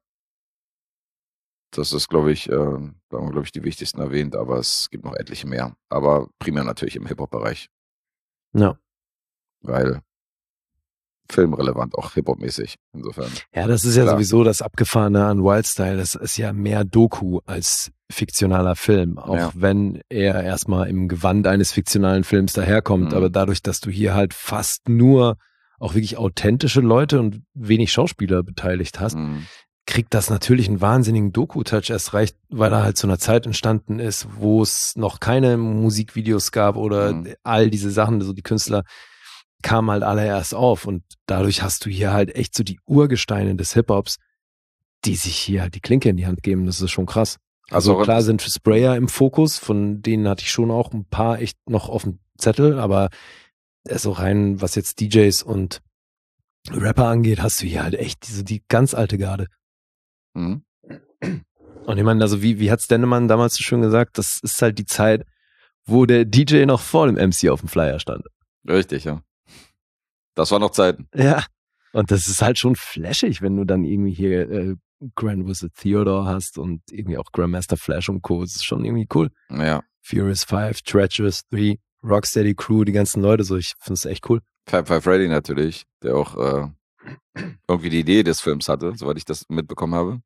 Das ist, glaube ich, da haben wir, glaube ich, die wichtigsten erwähnt, aber es gibt noch etliche mehr. Aber primär natürlich im Hip-Hop-Bereich. Ja. Weil filmrelevant, auch Hip-Hop-mäßig, insofern. Ja, das ist ja sowieso das Abgefahrene an Wildstyle. Das ist ja mehr Doku als fiktionaler Film. Auch wenn er erstmal im Gewand eines fiktionalen Films daherkommt. Aber dadurch, dass du hier halt fast nur auch wirklich authentische Leute und wenig Schauspieler beteiligt hast, kriegt das natürlich einen wahnsinnigen Doku-Touch. Erst recht, weil er halt zu einer Zeit entstanden ist, wo es noch keine Musikvideos gab oder all diese Sachen, so die Künstler kamen halt alle erst auf und dadurch hast du hier halt echt so die Urgesteine des Hip-Hops, die sich hier halt die Klinke in die Hand geben. Das ist schon krass. Also klar sind Sprayer im Fokus, von denen hatte ich schon auch ein paar echt noch auf dem Zettel, aber so rein, was jetzt DJs und Rapper angeht, hast du hier halt echt die ganz alte Garde. Und ich meine, also wie hat's Dennemann damals so schön gesagt, das ist halt die Zeit, wo der DJ noch vor dem MC auf dem Flyer stand. Richtig, ja. Das war noch Zeiten. Ja. Und das ist halt schon flashig, wenn du dann irgendwie hier Grand Wizard Theodore hast und irgendwie auch Grandmaster Flash und Co. Das ist schon irgendwie cool. Ja. Furious 5, Treacherous 3, Rocksteady Crew, die ganzen Leute so, ich finde es echt cool. Fab Five Freddy natürlich, der auch irgendwie die Idee des Films hatte, soweit ich das mitbekommen habe.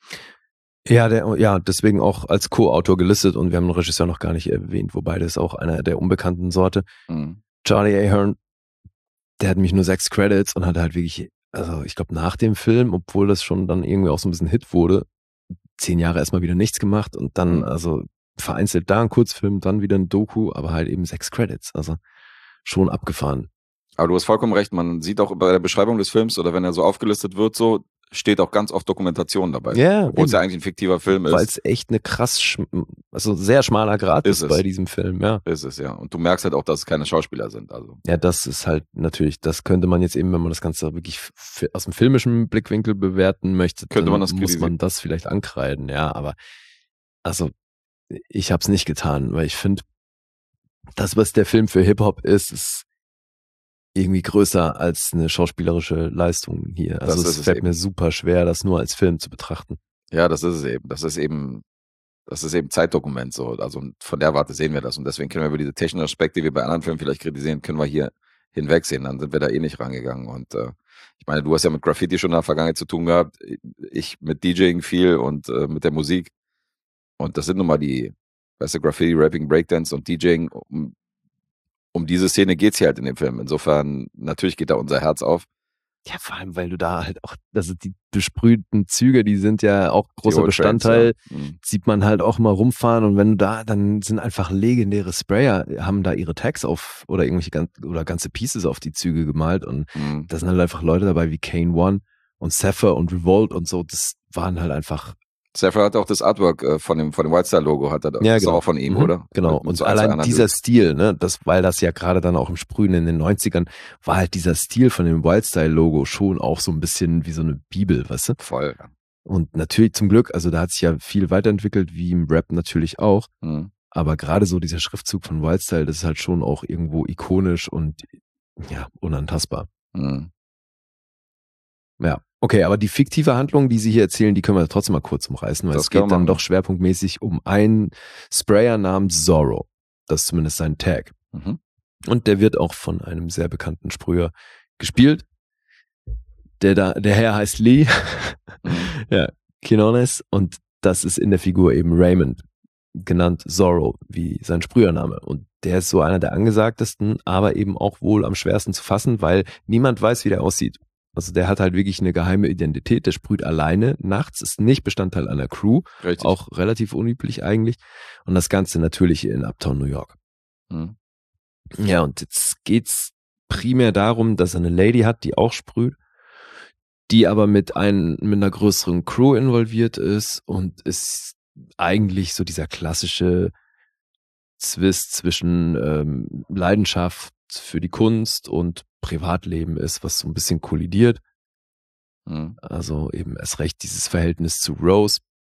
Ja, deswegen auch als Co-Autor gelistet und wir haben den Regisseur noch gar nicht erwähnt, wobei das ist auch einer der unbekannten Sorte. Charlie Ahern, der hat mich nur 6 Credits und hat halt wirklich, also ich glaube nach dem Film, obwohl das schon dann irgendwie auch so ein bisschen Hit wurde, 10 Jahre erstmal wieder nichts gemacht und dann also vereinzelt da ein Kurzfilm, dann wieder ein Doku, aber halt eben 6 Credits, also schon abgefahren. Aber du hast vollkommen recht, man sieht auch bei der Beschreibung des Films oder wenn er so aufgelistet wird, so steht auch ganz oft Dokumentation dabei. Ja, obwohl es ja eigentlich ein fiktiver Film ist. Weil es echt eine also sehr schmaler Grad ist bei diesem Film, ja. Ist es, ja. Und du merkst halt auch, dass es keine Schauspieler sind. Also. Ja, das ist halt natürlich, das könnte man jetzt eben, wenn man das Ganze wirklich aus dem filmischen Blickwinkel bewerten möchte, könnte man das muss man das vielleicht ankreiden, ja, aber also ich habe es nicht getan, weil ich finde, das, was der Film für Hip-Hop ist irgendwie größer als eine schauspielerische Leistung hier. Also es fällt mir super schwer, das nur als Film zu betrachten. Ja, das ist es eben. Das ist eben Zeitdokument so. Also von der Warte sehen wir das. Und deswegen können wir über diese technischen Aspekte, die wir bei anderen Filmen vielleicht kritisieren, können wir hier hinwegsehen. Dann sind wir da eh nicht rangegangen. Und ich meine, du hast ja mit Graffiti schon in der Vergangenheit zu tun gehabt. Ich mit DJing viel und mit der Musik. Und das sind nun mal die, weißt du, Graffiti, Rapping, Breakdance und DJing. Um diese Szene geht's hier halt in dem Film. Insofern, natürlich geht da unser Herz auf. Ja, vor allem, weil du da halt auch, also die besprühten Züge, die sind ja auch großer Bestandteil, sieht man halt auch mal rumfahren und wenn du da, dann sind einfach legendäre Sprayer, haben da ihre Tags auf oder irgendwelche ganze Pieces auf die Züge gemalt und da sind halt einfach Leute dabei wie Kane One und Cypher und Revolt und so, das waren halt einfach. Cypher hat auch das Artwork von dem Wildstyle-Logo, hat er da. Ja, das ist auch von ihm, oder? Genau. Und so allein dieser Stil, ne, weil das ja gerade dann auch im Sprühen in den 90ern war halt dieser Stil von dem Wildstyle-Logo schon auch so ein bisschen wie so eine Bibel, weißt du? Voll. Und natürlich zum Glück, also da hat sich ja viel weiterentwickelt, wie im Rap natürlich auch. Mhm. Aber gerade so dieser Schriftzug von Wildstyle, das ist halt schon auch irgendwo ikonisch und ja, unantastbar. Mhm. Ja, okay, aber die fiktive Handlung, die Sie hier erzählen, die können wir trotzdem mal kurz umreißen, weil Das es geht können wir dann machen. doch schwerpunktmäßig um einen Sprayer namens Zorro. Das ist zumindest sein Tag. Mhm. Und der wird auch von einem sehr bekannten Sprüher gespielt. Der Herr heißt Lee, ja, Quinones, und das ist in der Figur eben Raymond, genannt Zorro, wie sein Sprühername. Und der ist so einer der angesagtesten, aber eben auch wohl am schwersten zu fassen, weil niemand weiß, wie der aussieht. Also der hat halt wirklich eine geheime Identität, der sprüht alleine nachts, ist nicht Bestandteil einer Crew, Richtig. auch relativ unüblich eigentlich. Und das Ganze natürlich in Uptown New York. Mhm. Ja, und jetzt geht's primär darum, dass er eine Lady hat, die auch sprüht, die aber mit einer größeren Crew involviert ist und ist eigentlich so dieser klassische Zwist zwischen Leidenschaft für die Kunst und Privatleben ist, was so ein bisschen kollidiert. Mhm. Also eben erst recht dieses Verhältnis zu Rose.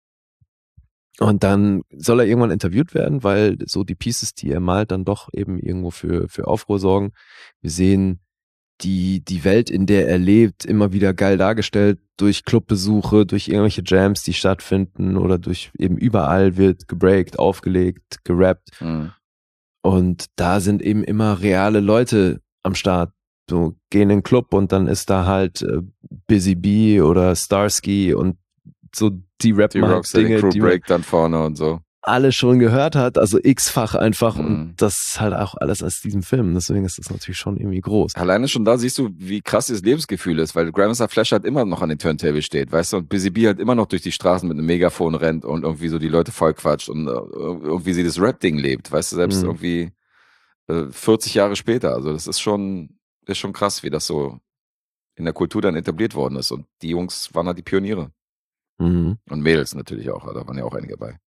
Und dann soll er irgendwann interviewt werden, weil so die Pieces, die er malt, dann doch eben irgendwo für Aufruhr sorgen. Wir sehen die Welt, in der er lebt, immer wieder geil dargestellt durch Clubbesuche, durch irgendwelche Jams, die stattfinden oder durch eben überall wird gebreakt, aufgelegt, gerappt. Mhm. Und da sind eben immer reale Leute am Start. So gehen in den Club und dann ist da halt Busy Bee oder Starsky und so die rappen Die halt Rocksteady Dinge, Crew die man Break dann vorne und so. alle schon gehört hat, also x-fach einfach Mhm. und das ist halt auch alles aus diesem Film, deswegen ist das natürlich schon irgendwie groß. Alleine schon da siehst du, wie krass dieses Lebensgefühl ist, weil Grandmaster Flash halt immer noch an den Turntable steht, weißt du, und Busy Bee halt immer noch durch die Straßen mit einem Megafon rennt und irgendwie so die Leute vollquatscht und irgendwie sie das Rap-Ding lebt, weißt du, selbst irgendwie 40 Jahre später, also das ist schon krass, wie das so in der Kultur dann etabliert worden ist und die Jungs waren halt die Pioniere. Mhm. Und Mädels natürlich auch, da waren ja auch einige bei.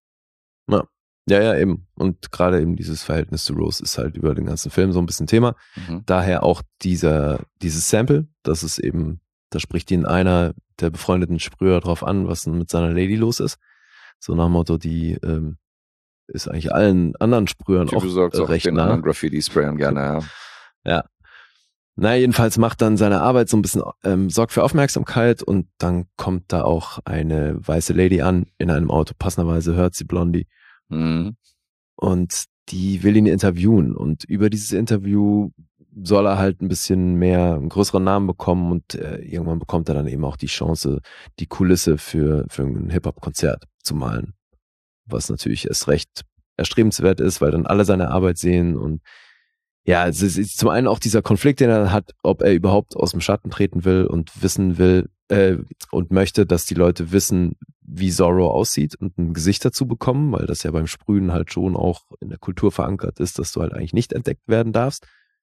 Ja, eben. Und gerade eben dieses Verhältnis zu Rose ist halt über den ganzen Film so ein bisschen Thema. Mhm. Daher auch dieses Sample, das ist eben, da spricht ihn einer der befreundeten Sprüher drauf an, was denn mit seiner Lady los ist. So nach dem Motto, die ist eigentlich allen anderen Sprühern auch Du sagst auch recht den nah. anderen Graffiti-Sprayern gerne, ja. Ja. Na, jedenfalls macht dann seine Arbeit so ein bisschen, sorgt für Aufmerksamkeit und dann kommt da auch eine weiße Lady an in einem Auto. Passenderweise hört sie Blondie Mhm. und die will ihn interviewen und über dieses Interview soll er halt ein bisschen mehr, einen größeren Namen bekommen und irgendwann bekommt er dann eben auch die Chance, die Kulisse für ein Hip-Hop-Konzert zu malen. Was natürlich erst recht erstrebenswert ist, weil dann alle seine Arbeit sehen und ja, es ist zum einen auch dieser Konflikt, den er hat, ob er überhaupt aus dem Schatten treten will und wissen will und möchte, dass die Leute wissen, wie Zorro aussieht und ein Gesicht dazu bekommen, weil das ja beim Sprühen halt schon auch in der Kultur verankert ist, dass du halt eigentlich nicht entdeckt werden darfst.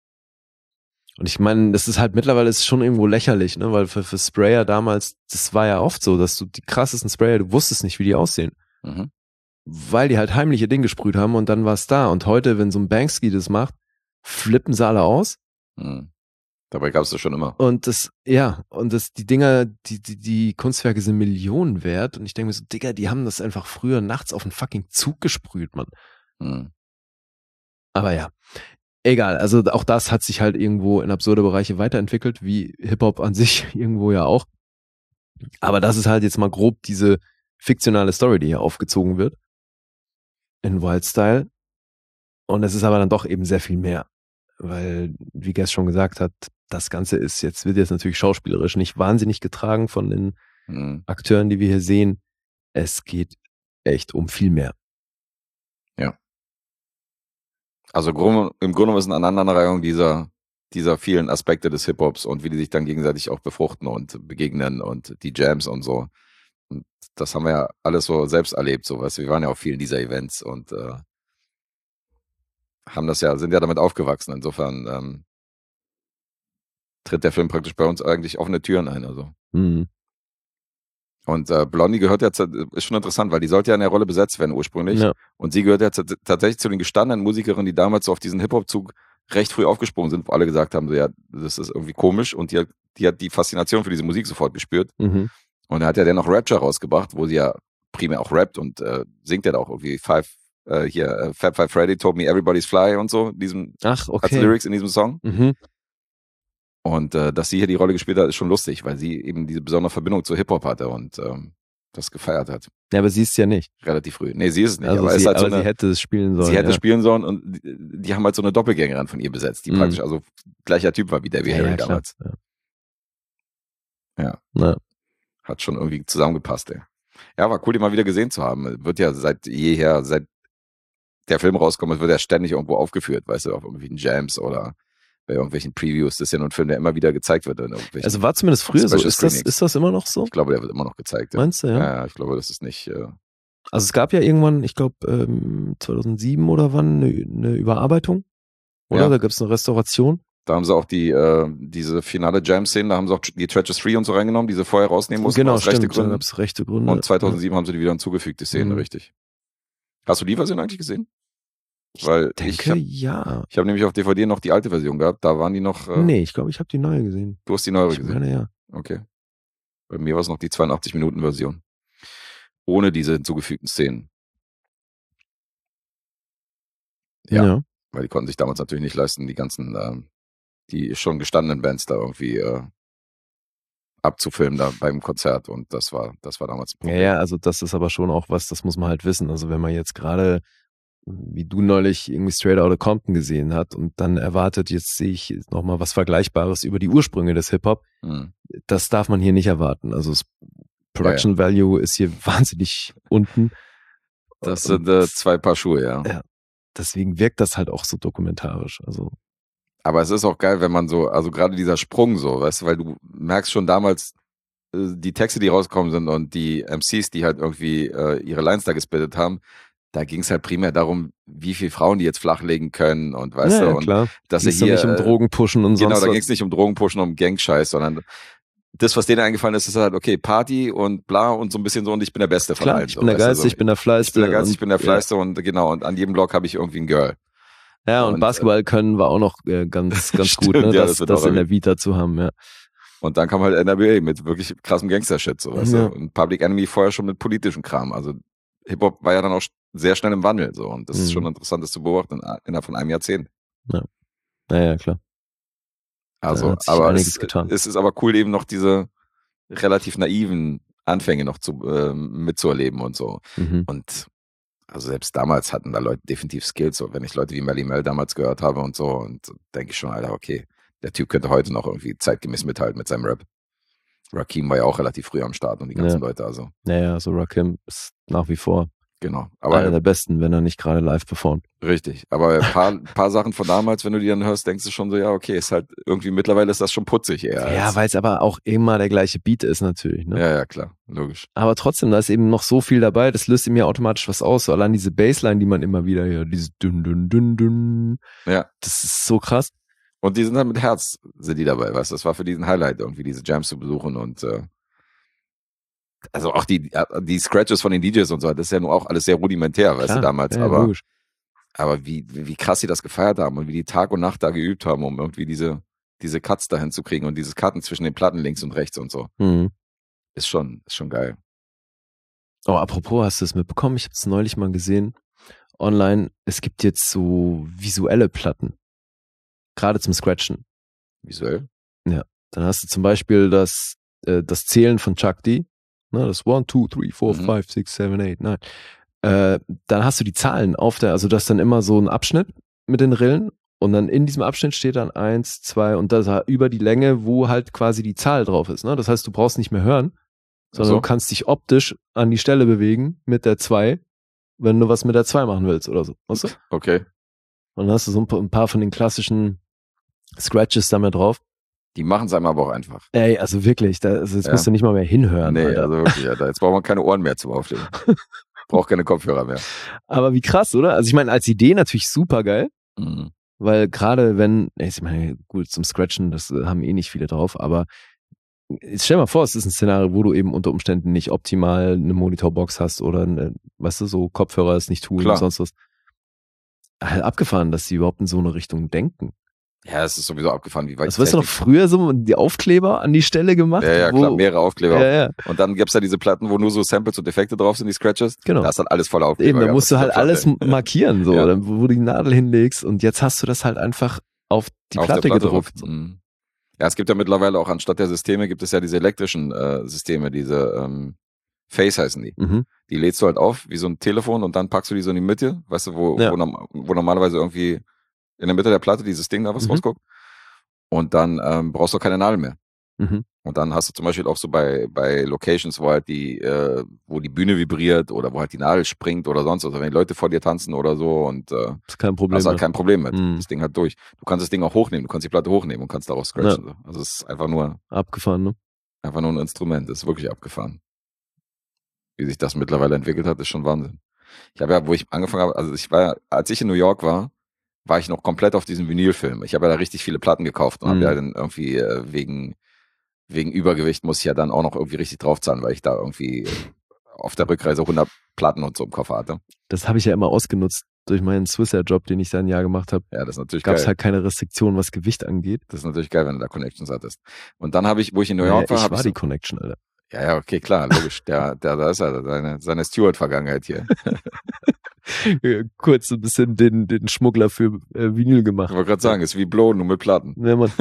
Und ich meine, das ist halt mittlerweile ist schon irgendwo lächerlich, ne, weil für Sprayer damals, das war ja oft so, dass du die krassesten Sprayer, du wusstest nicht, wie die aussehen. Mhm. Weil die halt heimliche Dinge gesprüht haben und dann war es da. Und heute, wenn so ein Banksy das macht, flippen sie alle aus. Mhm. Dabei gab es das schon immer. Und die Dinger, die Kunstwerke sind Millionen wert. Und ich denke mir so, Digga, die haben das einfach früher nachts auf einen fucking Zug gesprüht, Mann. Mhm. Aber ja, egal. Also auch das hat sich halt irgendwo in absurde Bereiche weiterentwickelt, wie Hip-Hop an sich irgendwo ja auch. Aber das ist halt jetzt mal grob diese fiktionale Story, die hier aufgezogen wird. In Wildstyle. Und es ist aber dann doch eben sehr viel mehr. Weil, wie Guess schon gesagt hat, das Ganze wird jetzt natürlich schauspielerisch nicht wahnsinnig getragen von den Akteuren, die wir hier sehen. Es geht echt um viel mehr. Ja. Also im Grunde genommen ist eine Aneinanderreihung dieser vielen Aspekte des Hip-Hops und wie die sich dann gegenseitig auch befruchten und begegnen und die Jams und so. Und das haben wir ja alles so selbst erlebt, so was. Wir waren ja auf vielen dieser Events und sind ja damit aufgewachsen. Insofern tritt der Film praktisch bei uns eigentlich offene Türen ein. Also. Mhm. Und Blondie gehört ja, ist schon interessant, weil die sollte ja in der Rolle besetzt werden ursprünglich. Ja. Und sie gehört ja tatsächlich zu den gestandenen Musikerinnen, die damals so auf diesen Hip-Hop-Zug recht früh aufgesprungen sind, wo alle gesagt haben, so ja, das ist irgendwie komisch. Und die hat die Faszination für diese Musik sofort gespürt. Mhm. Und er hat ja dann noch Rapture rausgebracht, wo sie ja primär auch rappt und singt ja da auch irgendwie Fab Five Freddy told me everybody's fly und so, als Lyrics in diesem Song. Mhm. Und dass sie hier die Rolle gespielt hat, ist schon lustig, weil sie eben diese besondere Verbindung zu Hip-Hop hatte und das gefeiert hat. Ja, aber sie ist ja nicht. Relativ früh. Nee, sie ist es nicht. Also aber sie, halt aber sie hätte es spielen sollen. Sie hätte spielen sollen und die haben halt so eine Doppelgängerin von ihr besetzt, die praktisch also gleicher Typ war wie Debbie Harry damals. Ja. Hat schon irgendwie zusammengepasst, ey. Ja, war cool, die mal wieder gesehen zu haben. Wird ja seit jeher, seit der Film rauskommt, wird ja ständig irgendwo aufgeführt, weißt du, auf irgendwelchen Jams oder bei irgendwelchen Previews. Das ist ja nur ein Film, der immer wieder gezeigt wird. Also war zumindest früher so. Ist das immer noch so? Ich glaube, der wird immer noch gezeigt. Ja. Meinst du, ja? Ja, ich glaube, das ist nicht... Also es gab ja irgendwann, ich glaube 2007 oder wann, eine Überarbeitung. Oder? Ja. Da gab es eine Restauration. Da haben sie auch diese finale Jam-Szene, da haben sie auch die Treacherous 3 und so reingenommen, die sie vorher rausnehmen mussten. Genau, aus stimmt. rechte Gründen. Da gab es rechte Gründe. Und 2007 haben sie die wieder hinzugefügt, die Szene, richtig. Hast du die Version eigentlich gesehen? Weil ich denke, ja. Ich habe nämlich auf DVD noch die alte Version gehabt, da waren die noch... nee, ich glaube, ich habe die neue gesehen. Du hast die neuere gesehen? Meine, ja. Okay. Bei mir war es noch die 82-Minuten-Version. Ohne diese hinzugefügten Szenen. Ja. Weil die konnten sich damals natürlich nicht leisten, die ganzen, die schon gestandenen Bands da irgendwie abzufilmen da beim Konzert und das war damals ein Problem. Ja, also das ist aber schon auch was, das muss man halt wissen. Also wenn man jetzt gerade, wie du neulich irgendwie Straight Outta Compton gesehen hat und dann erwartet, jetzt sehe ich nochmal was Vergleichbares über die Ursprünge des Hip-Hop, das darf man hier nicht erwarten. Also das Production Value ist hier wahnsinnig unten. Das sind 2 Paar Schuhe, ja. Deswegen wirkt das halt auch so dokumentarisch. Also. Aber es ist auch geil, wenn man so, also gerade dieser Sprung so, weißt du, weil du merkst schon damals die Texte, die rausgekommen sind und die MCs, die halt irgendwie ihre Lines da gespittet haben, da ging es halt primär darum, wie viele Frauen die jetzt flachlegen können und weißt du, und klar. dass sie hier nicht um Drogen pushen und genau, sonst da ging es nicht um Drogen pushen, um Gang-Scheiß, sondern das, was denen eingefallen ist halt, okay, Party und bla und so ein bisschen so und ich bin der Beste von allen. Ich bin der Geilste, ich bin der Fleißte. Ich bin der Geilste, ich bin der Fleißte und genau, und an jedem Block habe ich irgendwie ein Girl. Ja, und Basketball können war auch noch ganz stimmt, gut, ne? ja, das in der Vita zu haben, ja. Und dann kam halt NWA mit wirklich krassem Gangster-Shit, so, weißt du? Und Public Enemy vorher schon mit politischem Kram. Also Hip-Hop war ja dann auch sehr schnell im Wandel, so. Und das ist schon interessant, das zu beobachten innerhalb von einem Jahrzehnt. Ja. Naja, klar. Also, aber es ist aber cool, eben noch diese relativ naiven Anfänge noch mitzuerleben und so. Und also selbst damals hatten da Leute definitiv Skills, so wenn ich Leute wie Melly Mel damals gehört habe und so, und denke ich schon, Alter, okay, der Typ könnte heute noch irgendwie zeitgemäß mithalten mit seinem Rap. Rakim war ja auch relativ früh am Start und die ganzen Leute, also. Naja, also Rakim ist nach wie vor genau. Aber einer der Besten, wenn er nicht gerade live performt. Richtig, aber ein paar Sachen von damals, wenn du die dann hörst, denkst du schon so, ja, okay, ist halt irgendwie, mittlerweile ist das schon putzig eher. Ja, weil es aber auch immer der gleiche Beat ist natürlich. Ne? Ja, klar, logisch. Aber trotzdem, da ist eben noch so viel dabei, das löst in mir automatisch was aus. So allein diese Bassline, die man immer wieder hört, dieses dünn, dünn, dünn, dünn. Ja. Das ist so krass. Und die sind halt mit Herz, sind die dabei, weißt du, das war für diesen Highlight, irgendwie diese Jams zu besuchen und also auch die Scratches von den DJs und so, das ist ja nur auch alles sehr rudimentär, weißt du, damals, ja, aber wie krass sie das gefeiert haben und wie die Tag und Nacht da geübt haben, um irgendwie diese Cuts dahin zu kriegen und dieses Cutten zwischen den Platten links und rechts und so. Ist schon geil. Oh, apropos, hast du es mitbekommen? Ich habe es neulich mal gesehen, online, es gibt jetzt so visuelle Platten. Gerade zum Scratchen. Visuell? Ja. Dann hast du zum Beispiel das Zählen von Chuck D. Ne, das 1, 2, 3, 4, 5, 6, 7, 8, 9. Dann hast du die Zahlen also das ist dann immer so ein Abschnitt mit den Rillen und dann in diesem Abschnitt steht dann 1, 2 und das über die Länge, wo halt quasi die Zahl drauf ist. Ne? Das heißt, du brauchst nicht mehr hören, sondern du kannst dich optisch an die Stelle bewegen mit der 2, wenn du was mit der 2 machen willst oder so. Weißt du? Okay. Und dann hast du so ein paar von den klassischen Scratches da mehr drauf. Die machen es einem aber auch einfach. Ey, also wirklich, jetzt musst du nicht mal mehr hinhören. Nee, Alter. also wirklich, Alter. Jetzt braucht man keine Ohren mehr zum Auflegen. Braucht keine Kopfhörer mehr. Aber wie krass, oder? Also ich meine, als Idee natürlich super geil, weil gerade wenn, ich meine, gut, zum Scratchen, das haben eh nicht viele drauf, aber jetzt stell mal vor, es ist ein Szenario, wo du eben unter Umständen nicht optimal eine Monitorbox hast oder weißt du, so Kopfhörer es nicht tun und sonst was. Halt abgefahren, dass sie überhaupt in so eine Richtung denken. Ja, es ist sowieso abgefahren, wie weit. Das weißt du noch, früher so die Aufkleber an die Stelle gemacht? Ja, klar, mehrere Aufkleber. Ja. Und dann gibt's ja diese Platten, wo nur so Samples und Effekte drauf sind, die Scratches. Genau. Da ist dann alles voller Aufkleber. Eben, da musst du halt alles markieren, so, Ja. wo du die Nadel hinlegst und jetzt hast du das halt einfach auf die auf Platte der Platte gedruckt. drauf. Mhm. Ja, es gibt ja mittlerweile auch anstatt der Systeme, gibt es ja diese elektrischen Systeme, diese Face heißen die. Mhm. Die lädst du halt auf, wie so ein Telefon und dann packst du die so in die Mitte, weißt du, wo normalerweise irgendwie in der Mitte der Platte dieses Ding da was rausguckt. Und dann brauchst du keine Nadel mehr. Mhm. Und dann hast du zum Beispiel auch so bei Locations, wo halt wo die Bühne vibriert oder wo halt die Nadel springt oder sonst was. Also wenn die Leute vor dir tanzen oder so und Das ist kein Problem. hast halt kein Problem mit. Mhm. Das Ding halt durch. Du kannst das Ding auch hochnehmen, du kannst die Platte hochnehmen und kannst daraus scratchen. So. Also es ist einfach nur Abgefahren, ne? ein Instrument. Das ist wirklich abgefahren. Wie sich das mittlerweile entwickelt hat, ist schon Wahnsinn. Ich habe ja, wo ich angefangen habe, also als ich in New York war ich noch komplett auf diesem Vinylfilm. Ich habe ja da richtig viele Platten gekauft und habe ja dann irgendwie wegen Übergewicht muss ich ja dann auch noch irgendwie richtig draufzahlen, weil ich da irgendwie auf der Rückreise 100 Platten und so im Koffer hatte. Das habe ich ja immer ausgenutzt durch meinen Swissair-Job, den ich da ein Jahr gemacht habe. Ja, das ist natürlich Gab es geil. halt keine Restriktionen, was Gewicht angeht. Das ist natürlich geil, wenn du da Connections hattest. Und dann habe ich, wo ich in New York war, ich war die Connection, Alter. Ja, okay, klar, logisch. Da ist er, seine Steward-Vergangenheit hier. Kurz so ein bisschen den Schmuggler für Vinyl gemacht. Ich wollte gerade sagen, ist wie Blow, nur mit Platten. Ja, Mann.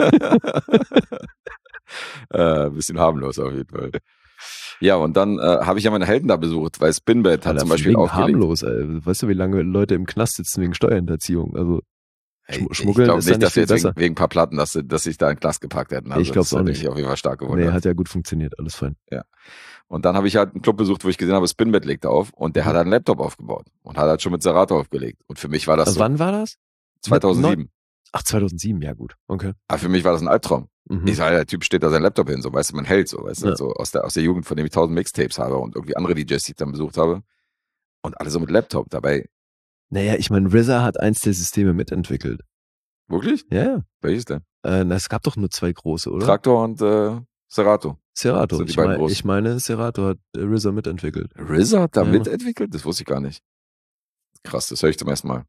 Bisschen harmlos auf jeden Fall. Ja, und dann habe ich ja meine Helden da besucht, weil Spinbed hat zum Beispiel wegen aufgelegt. harmlos, ey. Weißt du, wie lange Leute im Knast sitzen wegen Steuerhinterziehung? Also Schmuggeln ich glaube ist nicht, da dass sie nicht jetzt viel besser. wegen ein paar Platten, dass sich da in den Knast gepackt hätten. Also Ich glaub's das auch hätte nicht. mich auf jeden Fall stark gewundert. Nee, hat ja gut funktioniert, alles fein. Ja. Und dann habe ich halt einen Club besucht, wo ich gesehen habe, Spinbed legt auf und der hat halt einen Laptop aufgebaut und hat halt schon mit Serato aufgelegt. Und für mich war das so Wann war das? 2007. Ach, 2007, ja gut, okay. Aber für mich war das ein Albtraum. Mhm. Ich sage, der Typ steht da sein Laptop hin, so, weißt du, man hält so, weißt du, Ja. so aus der Jugend, von dem ich 1000 Mixtapes habe und irgendwie andere DJs, die ich dann besucht habe. Und alle so mit Laptop dabei. Naja, ich meine, RZA hat eins der Systeme mitentwickelt. Wirklich? Ja, Welches denn? es gab doch nur zwei große, oder? Traktor und Serato. Serato. Sind die beiden großen. Ich meine, Serato hat RZA mitentwickelt. RZA hat da Ja. mitentwickelt? Das wusste ich gar nicht. Krass, das höre ich zum ersten Mal.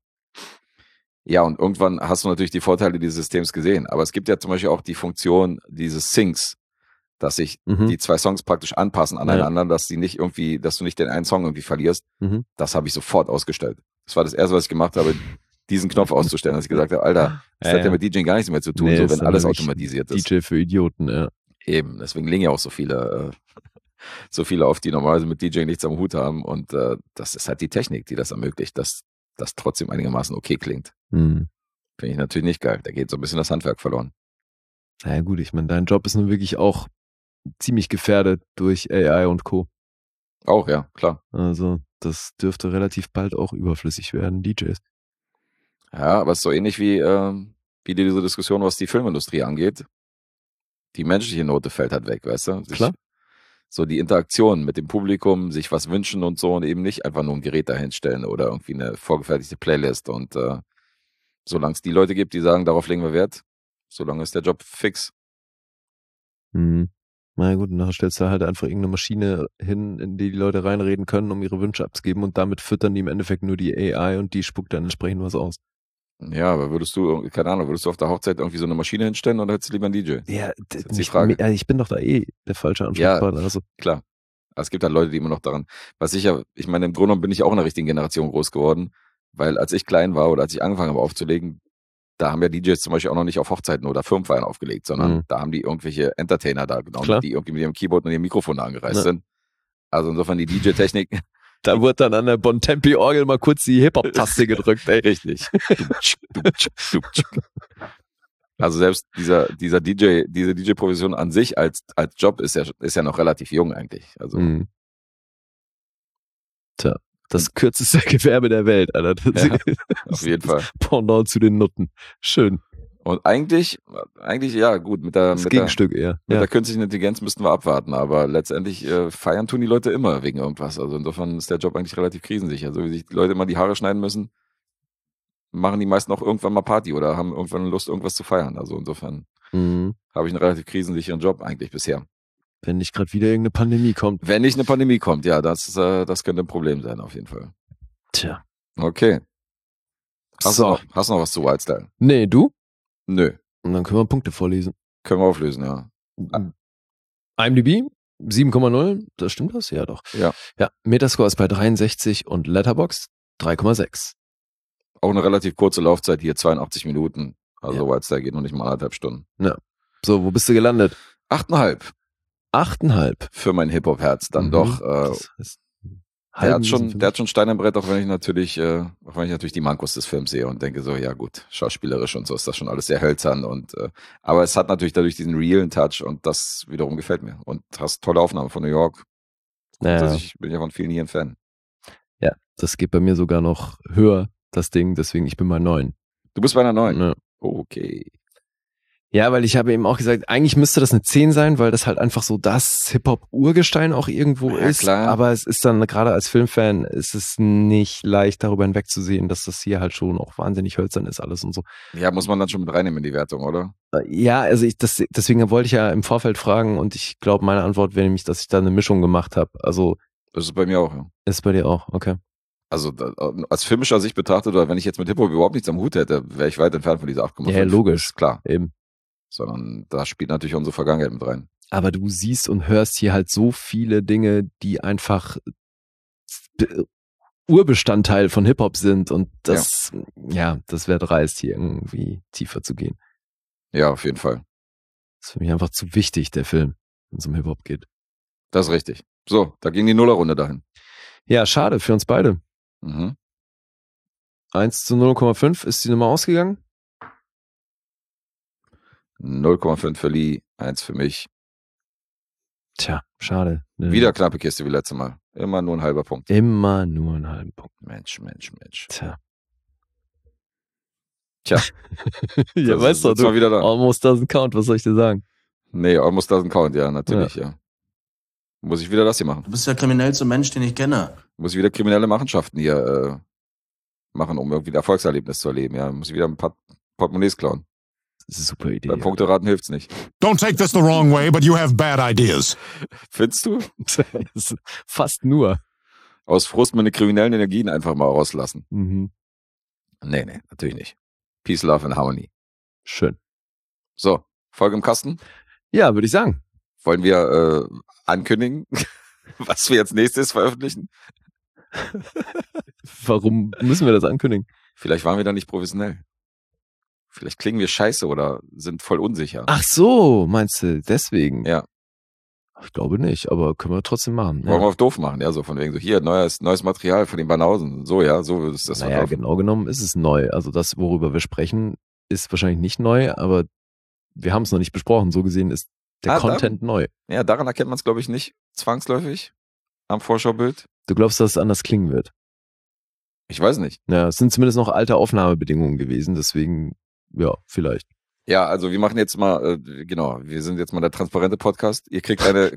Ja, und irgendwann hast du natürlich die Vorteile dieses Systems gesehen. Aber es gibt ja zum Beispiel auch die Funktion dieses Syncs, dass sich die zwei Songs praktisch anpassen aneinander, dass du nicht den einen Song irgendwie verlierst. Mhm. Das habe ich sofort ausgestellt. Das war das Erste, was ich gemacht habe, diesen Knopf auszustellen, dass ich gesagt habe, Alter, das hat ja mit DJing gar nichts mehr zu tun, Nee, so ist wenn dann alles wirklich automatisiert ist. DJ für Idioten, ja. Eben, deswegen liegen ja auch so viele auf, die normalerweise mit DJing nichts am Hut haben. Und das ist halt die Technik, die das ermöglicht, dass das trotzdem einigermaßen okay klingt. Mhm. Finde ich natürlich nicht geil. Da geht so ein bisschen das Handwerk verloren. Naja gut, ich meine, dein Job ist nun wirklich auch ziemlich gefährdet durch AI und Co. Auch, ja, klar. Also das dürfte relativ bald auch überflüssig werden, DJs. Ja, aber es ist so ähnlich wie diese Diskussion, was die Filmindustrie angeht. Die menschliche Note fällt halt weg, weißt du? Klar. So die Interaktion mit dem Publikum, sich was wünschen und so und eben nicht einfach nur ein Gerät dahinstellen oder irgendwie eine vorgefertigte Playlist. Und solange es die Leute gibt, die sagen, darauf legen wir Wert, solange ist der Job fix. Mhm. Na gut, und nachher stellst du halt einfach irgendeine Maschine hin, in die Leute reinreden können, um ihre Wünsche abzugeben und damit füttern die im Endeffekt nur die AI und die spuckt dann entsprechend was aus. Ja, aber würdest du auf der Hochzeit irgendwie so eine Maschine hinstellen oder hättest du lieber einen DJ? Ja, Das ist jetzt die Frage. ich bin doch da der falsche Ansprechpartner. Also. Klar. Aber es gibt halt Leute, die immer noch daran, ich meine, im Grunde genommen bin ich auch in der richtigen Generation groß geworden, weil als ich klein war oder als ich angefangen habe aufzulegen, da haben ja DJs zum Beispiel auch noch nicht auf Hochzeiten oder Firmenfeiern aufgelegt, sondern da haben die irgendwelche Entertainer da genommen, Klar. die irgendwie mit ihrem Keyboard und ihrem Mikrofon angereist sind. Also insofern die DJ-Technik. Da wurde dann an der Bontempi-Orgel mal kurz die Hip-Hop-Taste gedrückt, ey. Richtig. Also selbst diese DJ-Profession an sich als Job ist ja noch relativ jung eigentlich. Also Mhm. Tja, das kürzeste Gewerbe der Welt, Alter. Das Ja, auf jeden Fall. Pendant zu den Nutten. Schön. Und eigentlich, ja, gut, mit der Gegenstück eher. Mit Ja. der künstlichen Intelligenz müssten wir abwarten, aber letztendlich feiern tun die Leute immer wegen irgendwas. Also insofern ist der Job eigentlich relativ krisensicher. So wie sich die Leute immer die Haare schneiden müssen, machen die meisten auch irgendwann mal Party oder haben irgendwann Lust, irgendwas zu feiern. Also insofern Mhm. habe ich einen relativ krisensicheren Job eigentlich bisher. Wenn nicht gerade wieder irgendeine Pandemie kommt. Wenn nicht eine Pandemie kommt, ja, das könnte ein Problem sein auf jeden Fall. Tja. Okay. Hast du So. noch was zu Wildstyle? Nee, du? Nö. Und dann können wir Punkte vorlesen. Können wir auflösen, ja. IMDb 7,0, das stimmt das? Ja, doch. Ja. Ja, Metascore ist bei 63 und Letterboxd 3,6. Auch eine relativ kurze Laufzeit hier, 82 Minuten. Also Ja. White Star geht noch nicht mal 1,5 Stunden. So, wo bist du gelandet? 8,5 8,5. für mein Hip-Hop-Herz. Dann doch. Das heißt, Der halben hat schon Stein im Brett, auch wenn ich natürlich die Mankos des Films sehe und denke so, ja gut, schauspielerisch und so ist das schon alles sehr hölzern und aber es hat natürlich dadurch diesen realen Touch und das wiederum gefällt mir. Und hast tolle Aufnahmen von New York. Naja. Ich bin ja von vielen hier ein Fan. Ja, das geht bei mir sogar noch höher, das Ding, deswegen ich bin bei 9. Du bist bei einer 9? Ja. Okay. Ja, weil ich habe eben auch gesagt, eigentlich müsste das eine 10 sein, weil das halt einfach so das Hip-Hop-Urgestein auch irgendwo Ja, ist. klar. Aber es ist dann, gerade als Filmfan, ist es nicht leicht darüber hinwegzusehen, dass das hier halt schon auch wahnsinnig hölzern ist alles und so. Ja, muss man dann schon mit reinnehmen in die Wertung, oder? Ja, also deswegen wollte ich ja im Vorfeld fragen und ich glaube, meine Antwort wäre nämlich, dass ich da eine Mischung gemacht habe. Also Das ist bei mir auch, ja. ist bei dir auch, okay. Also als filmischer Sicht betrachtet oder wenn ich jetzt mit Hip-Hop überhaupt nichts am Hut hätte, wäre ich weit entfernt von dieser 8,5. Ja, logisch. Ist klar. Eben. Sondern da spielt natürlich unsere Vergangenheit mit rein. Aber du siehst und hörst hier halt so viele Dinge, die einfach Urbestandteil von Hip-Hop sind und das, das wäre dreist, hier irgendwie tiefer zu gehen. Ja, auf jeden Fall. Das ist für mich einfach zu wichtig, der Film, wenn es um Hip-Hop geht. Das ist richtig. So, da ging die Nullerrunde dahin. Ja, schade für uns beide. Mhm. 1:0,5 ist die Nummer ausgegangen. 0,5 für Lee, 1 für mich. Tja, schade. Wieder knappe Kiste wie letztes Mal. Immer nur ein halber Punkt. Immer nur einen halben Punkt. Mensch. Tja. Tja. Ja, Das weißt ist du, jetzt mal wieder da. almost doesn't count, was soll ich dir sagen? Nee, almost doesn't count, ja, natürlich, ja. Muss ich wieder das hier machen? Du bist der kriminellste Mensch, den ich kenne. Muss ich wieder kriminelle Machenschaften hier machen, um irgendwie ein Erfolgserlebnis zu erleben, ja. Muss ich wieder ein paar Portemonnaies klauen. Das ist eine super Idee. Beim Punkteraten hilft's nicht. Don't take this the wrong way, but you have bad ideas. Findest du? Fast nur. Aus Frust meine kriminellen Energien einfach mal rauslassen. Mhm. Nee, natürlich nicht. Peace, Love and Harmony. Schön. So, Folge im Kasten. Ja, würde ich sagen. Wollen wir ankündigen, was wir jetzt nächstes veröffentlichen? Warum müssen wir das ankündigen? Vielleicht waren wir da nicht professionell. Vielleicht klingen wir scheiße oder sind voll unsicher. Ach so, meinst du, deswegen? Ja. Ich glaube nicht, aber können wir trotzdem machen. Wollen wir auf doof machen, ja, so von wegen so, hier, neues Material von den Banausen. So, ja, so ist das. Naja, genau genommen ist es neu. Also das, worüber wir sprechen, ist wahrscheinlich nicht neu, aber wir haben es noch nicht besprochen. So gesehen ist der Content neu. Ja, daran erkennt man es, glaube ich, nicht zwangsläufig am Vorschaubild. Du glaubst, dass es anders klingen wird? Ich weiß nicht. Ja, es sind zumindest noch alte Aufnahmebedingungen gewesen, deswegen, ja, vielleicht. Ja, also wir machen jetzt mal, wir sind jetzt mal der transparente Podcast. Ihr kriegt eine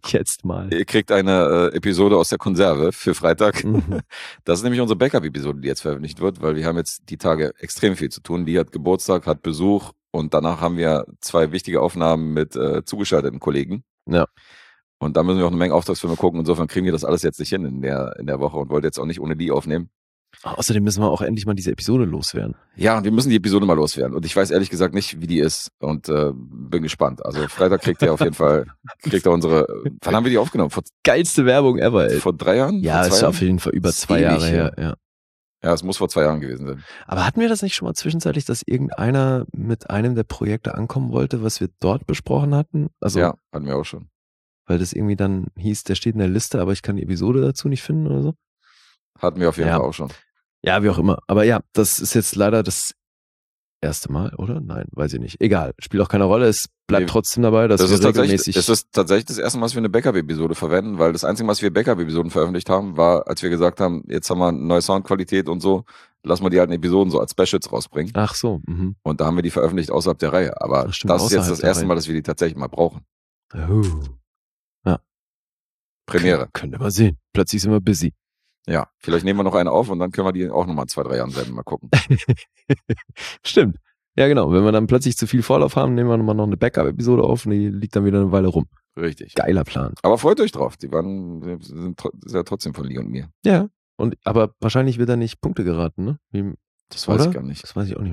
Episode aus der Konserve für Freitag. Mhm. Das ist nämlich unsere Backup-Episode, die jetzt veröffentlicht wird, weil wir haben jetzt die Tage extrem viel zu tun. Die hat Geburtstag, hat Besuch und danach haben wir 2 wichtige Aufnahmen mit zugeschalteten Kollegen. Ja. Und da müssen wir auch eine Menge Auftragsfilme gucken. Insofern kriegen wir das alles jetzt nicht hin in der Woche und wollte jetzt auch nicht ohne die aufnehmen. Außerdem müssen wir auch endlich mal diese Episode loswerden. Ja, wir müssen die Episode mal loswerden. Und ich weiß ehrlich gesagt nicht, wie die ist. Und bin gespannt. Also Freitag kriegt ihr auf jeden Fall, unsere, wann haben wir die aufgenommen? Geilste Werbung ever, ey. Vor 3 Jahren? Ja, ist auf jeden Fall über 2 Jahre her, ja. Ja, es muss vor 2 Jahren gewesen sein. Aber hatten wir das nicht schon mal zwischenzeitlich, dass irgendeiner mit einem der Projekte ankommen wollte, was wir dort besprochen hatten? Also, ja, hatten wir auch schon. Weil das irgendwie dann hieß, der steht in der Liste, aber ich kann die Episode dazu nicht finden oder so? Hatten wir auf jeden Fall auch schon. Ja, wie auch immer. Aber ja, das ist jetzt leider das erste Mal, oder? Nein, weiß ich nicht. Egal, spielt auch keine Rolle. Es bleibt trotzdem dabei, dass wir regelmäßig... Es ist tatsächlich das erste Mal, dass wir eine Backup-Episode verwenden, weil das Einzige, was wir Backup-Episoden veröffentlicht haben, war, als wir gesagt haben, jetzt haben wir eine neue Soundqualität und so, lassen wir die alten Episoden so als Specials rausbringen. Ach so. Mhm. Und da haben wir die veröffentlicht außerhalb der Reihe. Aber das ist jetzt das erste Mal, dass wir die tatsächlich mal brauchen. Oh. Ja. Premiere. Könnt ihr mal sehen. Plötzlich sind wir busy. Ja, vielleicht nehmen wir noch eine auf und dann können wir die auch nochmal in 2, 3 Jahren senden. Mal gucken. Stimmt. Ja, genau. Wenn wir dann plötzlich zu viel Vorlauf haben, nehmen wir nochmal noch eine Backup-Episode auf und die liegt dann wieder eine Weile rum. Richtig. Geiler Plan. Aber freut euch drauf. Die sind ja trotzdem von Lee und mir. Ja. Aber wahrscheinlich wird er nicht Punkte geraten, ne? Das weiß ich gar nicht. Das weiß ich auch nicht mehr.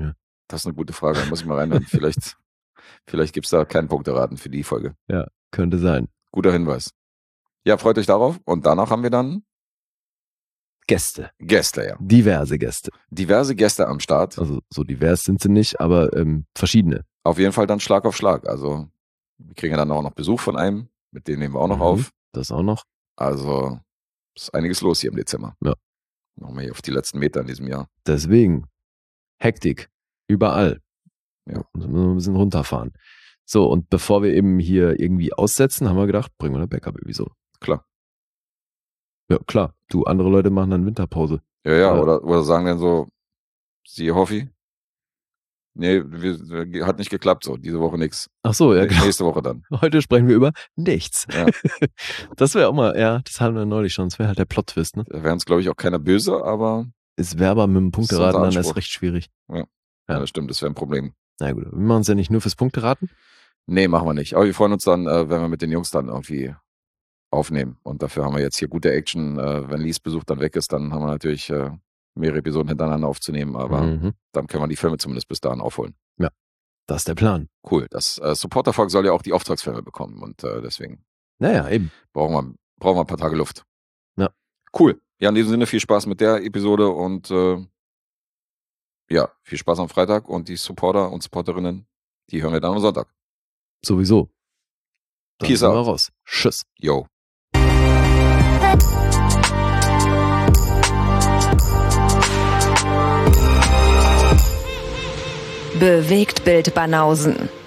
Das ist eine gute Frage, da muss ich mal reinhören. Vielleicht gibt es da keinen Punkteraten für die Folge. Ja, könnte sein. Guter Hinweis. Ja, freut euch darauf. Und danach haben wir dann Gäste. Gäste, ja. Diverse Gäste. Diverse Gäste am Start. Also so divers sind sie nicht, aber verschiedene. Auf jeden Fall dann Schlag auf Schlag. Also wir kriegen ja dann auch noch Besuch von einem, mit dem nehmen wir auch noch auf. Das auch noch. Also ist einiges los hier im Dezember. Ja. Nochmal hier auf die letzten Meter in diesem Jahr. Deswegen. Hektik. Überall. Ja. Müssen wir ein bisschen runterfahren. So, und bevor wir eben hier irgendwie aussetzen, haben wir gedacht, bringen wir eine Backup-Episode. Klar. Ja, klar. Du, andere Leute machen dann Winterpause. Ja, oder sagen dann so, siehe Hoffi, nee, hat nicht geklappt so, diese Woche nix. Ach so, ja, genau. Nächste Woche dann. Heute sprechen wir über nichts. Ja. Das wäre auch mal, ja, das hatten wir neulich schon, das wäre halt der Plot-Twist, ne? Da wäre uns, glaube ich, auch keiner böse, aber... Es wäre aber mit dem Punkteraten dann Anspruch. erst recht schwierig. Ja, das stimmt, das wäre ein Problem. Na gut, wir machen es ja nicht nur fürs Punkteraten. Nee, machen wir nicht. Aber wir freuen uns dann, wenn wir mit den Jungs dann irgendwie aufnehmen. Und dafür haben wir jetzt hier gute Action. Wenn Lies Besuch dann weg ist, dann haben wir natürlich mehrere Episoden hintereinander aufzunehmen. Aber dann können wir die Filme zumindest bis dahin aufholen. Ja, das ist der Plan. Cool. Das Supporter-Volk soll ja auch die Auftragsfilme bekommen. Und deswegen Naja, eben. brauchen wir ein paar Tage Luft. Ja. Cool. Ja, in diesem Sinne viel Spaß mit der Episode und ja, viel Spaß am Freitag. Und die Supporter und Supporterinnen, die hören wir dann am Sonntag. Sowieso. Dann Peace sind wir out. raus. Tschüss. Yo. Bewegt Bild Banausen.